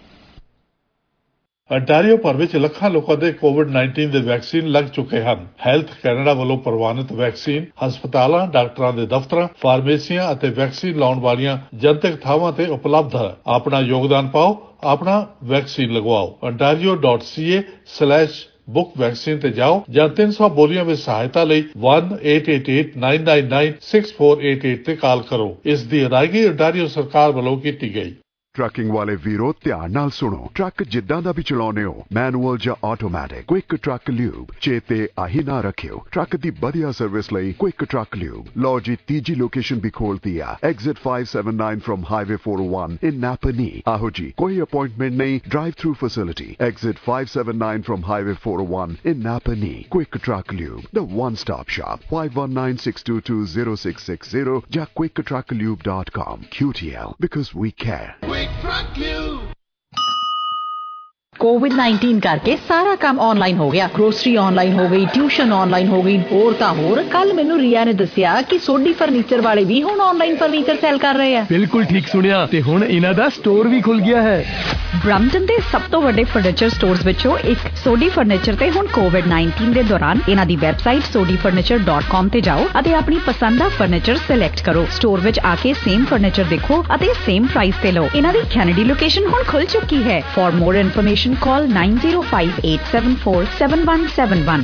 Ontario ਭਰ ਵਿੱਚ ਲੱਖਾਂ ਲੋਕਾਂ ਦੇ Covid nineteen ਦੇ vaccine ਲੱਗ ਚੁੱਕੇ ਹਨ। Health Canada ਵੱਲੋਂ ਪ੍ਰਵਾਨਿਤ ਵੈਕਸੀਨ ਹਸਪਤਾਲਾਂ, ਡਾਕਟਰਾਂ ਦੇ ਦਫ਼ਤਰਾਂ, ਫਾਰਮੇਸੀਆਂ ਅਤੇ ਵੈਕਸੀਨ ਲਾਉਣ ਵਾਲੀਆਂ ਜਨਤਕ ਥਾਵਾਂ ਤੇ ਉਪਲਬਧ ਹੈ। ਆਪਣਾ ਯੋਗਦਾਨ ਪਾਓ, ਆਪਣਾ ਵੈਕਸੀਨ ਲਗਵਾਓ। ontario dot c a slash book vaccine ਤੇ ਜਾਓ ਜਾਂ ਤਿੰਨ ਸੌ ਬੋਲੀਆਂ ਵਿੱਚ ਸਹਾਇਤਾ ਲਈ one eight eight eight nine nine nine six four eight eight ਤੇ ਕਾਲ ਕਰੋ। ਇਸ ਦੀ ਅਦਾਇਗੀ ontario ਸਰਕਾਰ ਵੱਲੋਂ ਕੀਤੀ ਗਈ। ਟਰੱਕਿੰਗ ਵਾਲੇ ਵੀਰੋ ਧਿਆਨ ਨਾਲ ਸੁਣੋ। ਟਰੱਕ ਜਿੱਦਾਂ ਦਾ ਵੀ ਚਲਾਉਨੇ ਹੋ, ਮੈਨੂਅਲ ਜਾਂ ਆਟੋਮੈਟਿਕ, ਕੁਇਕ ਟਰੱਕ ਲਿਊਬ ਚੇਤੇ ਆਹੀ ਨਾ ਰੱਖਿਓ। ਟਰੱਕ ਦੀ ਵਧੀਆ ਸਰਵਿਸ ਲਈ ਕੁਇਕ ਟਰੱਕ ਲਿਊਬ। ਲਓ ਜੀ ਤੀਜੀ ਲੋਕੇਸ਼ਨ ਵੀ ਖੋਲਤੀ ਆ, exit five seven nine from highway four oh one in Napanee। ਆਹੋ ਜੀ, ਕੋਈ ਅਪਾਇੰਟਮੈਂਟ ਨਹੀਂ, drive through facility. Exit five seven nine from highway four oh one in Napanee। Quick truck lube, the one stop shop। five one nine six two two zero six six zero ਜਾਂ quick truck lube dot com। Q T L, because we care। Truck Lube. COVID nineteen ਕਰਕੇ ਸਾਰਾ ਕੰਮ online ਹੋ ਗਿਆ। Grocery online ਹੋ ਗਈ, tuition online ਹੋ ਗਈ, ਹੋਰ ਤਾਂ ਹੋਰ। ਕੱਲ ਮੈਨੂੰ ਰੀਆ ਨੇ ਦੱਸਿਆ ਕਿ ਸੋਢੀ ਫਰਨੀਚਰ ਵਾਲੇ ਵੀ ਹੁਣ ਆਨਲਾਈਨ ਫਰਨੀਚਰ ਸੇਲ ਕਰ ਰਹੇ ਆ। ਬਿਲਕੁਲ ਠੀਕ ਸੁਣਿਆ, ਤੇ ਹੁਣ ਇਹਨਾਂ ਦਾ ਸਟੋਰ ਵੀ ਖੁੱਲ ਗਿਆ ਹੈ। ਬ੍ਰੈਂਪਟਨ ਦੇ ਸਭ ਤੋਂ ਵੱਡੇ ਫਰਨੀਚਰ ਸਟੋਰਸ ਵਿੱਚੋਂ ਇੱਕ ਸੋਢੀ ਫਰਨੀਚਰ ਤੇ ਹੁਣ ਕੋਵਿਡ ਨਾਈਨਟੀਨ ਦੇ ਦੌਰਾਨ ਇਹਨਾਂ ਦੀ website Sodhi furniture dot com ਤੇ ਜਾਓ ਅਤੇ ਆਪਣੀ ਪਸੰਦ ਦਾ ਫਰਨੀਚਰ ਸਿਲੈਕਟ ਕਰੋ। ਸਟੋਰ ਵਿੱਚ ਆ ਕੇ ਸੇਮ ਫਰਨੀਚਰ ਦੇਖੋ ਅਤੇ ਸੇਮ ਪ੍ਰਾਈਸ ਤੇ ਲਓ। ਇਹਨਾਂ ਦੀ ਕੈਨੇਡੀ ਲੋਕੇਸ਼ਨ ਹੁਣ ਖੁੱਲ ਚੁੱਕੀ ਹੈ। For more information call nine zero five eight seven four seven one seven one.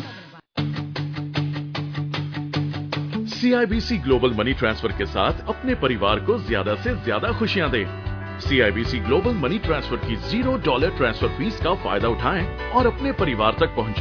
CIBC global money transfer के साथ अपने परिवार को ज्यादा से ज्यादा खुशियां दें। सीआईबीसी ग्लोबल मनी ट्रांसफर की जीरो डॉलर ट्रांसफर फीस का फायदा उठाएं और अपने परिवार तक पहुंचाएं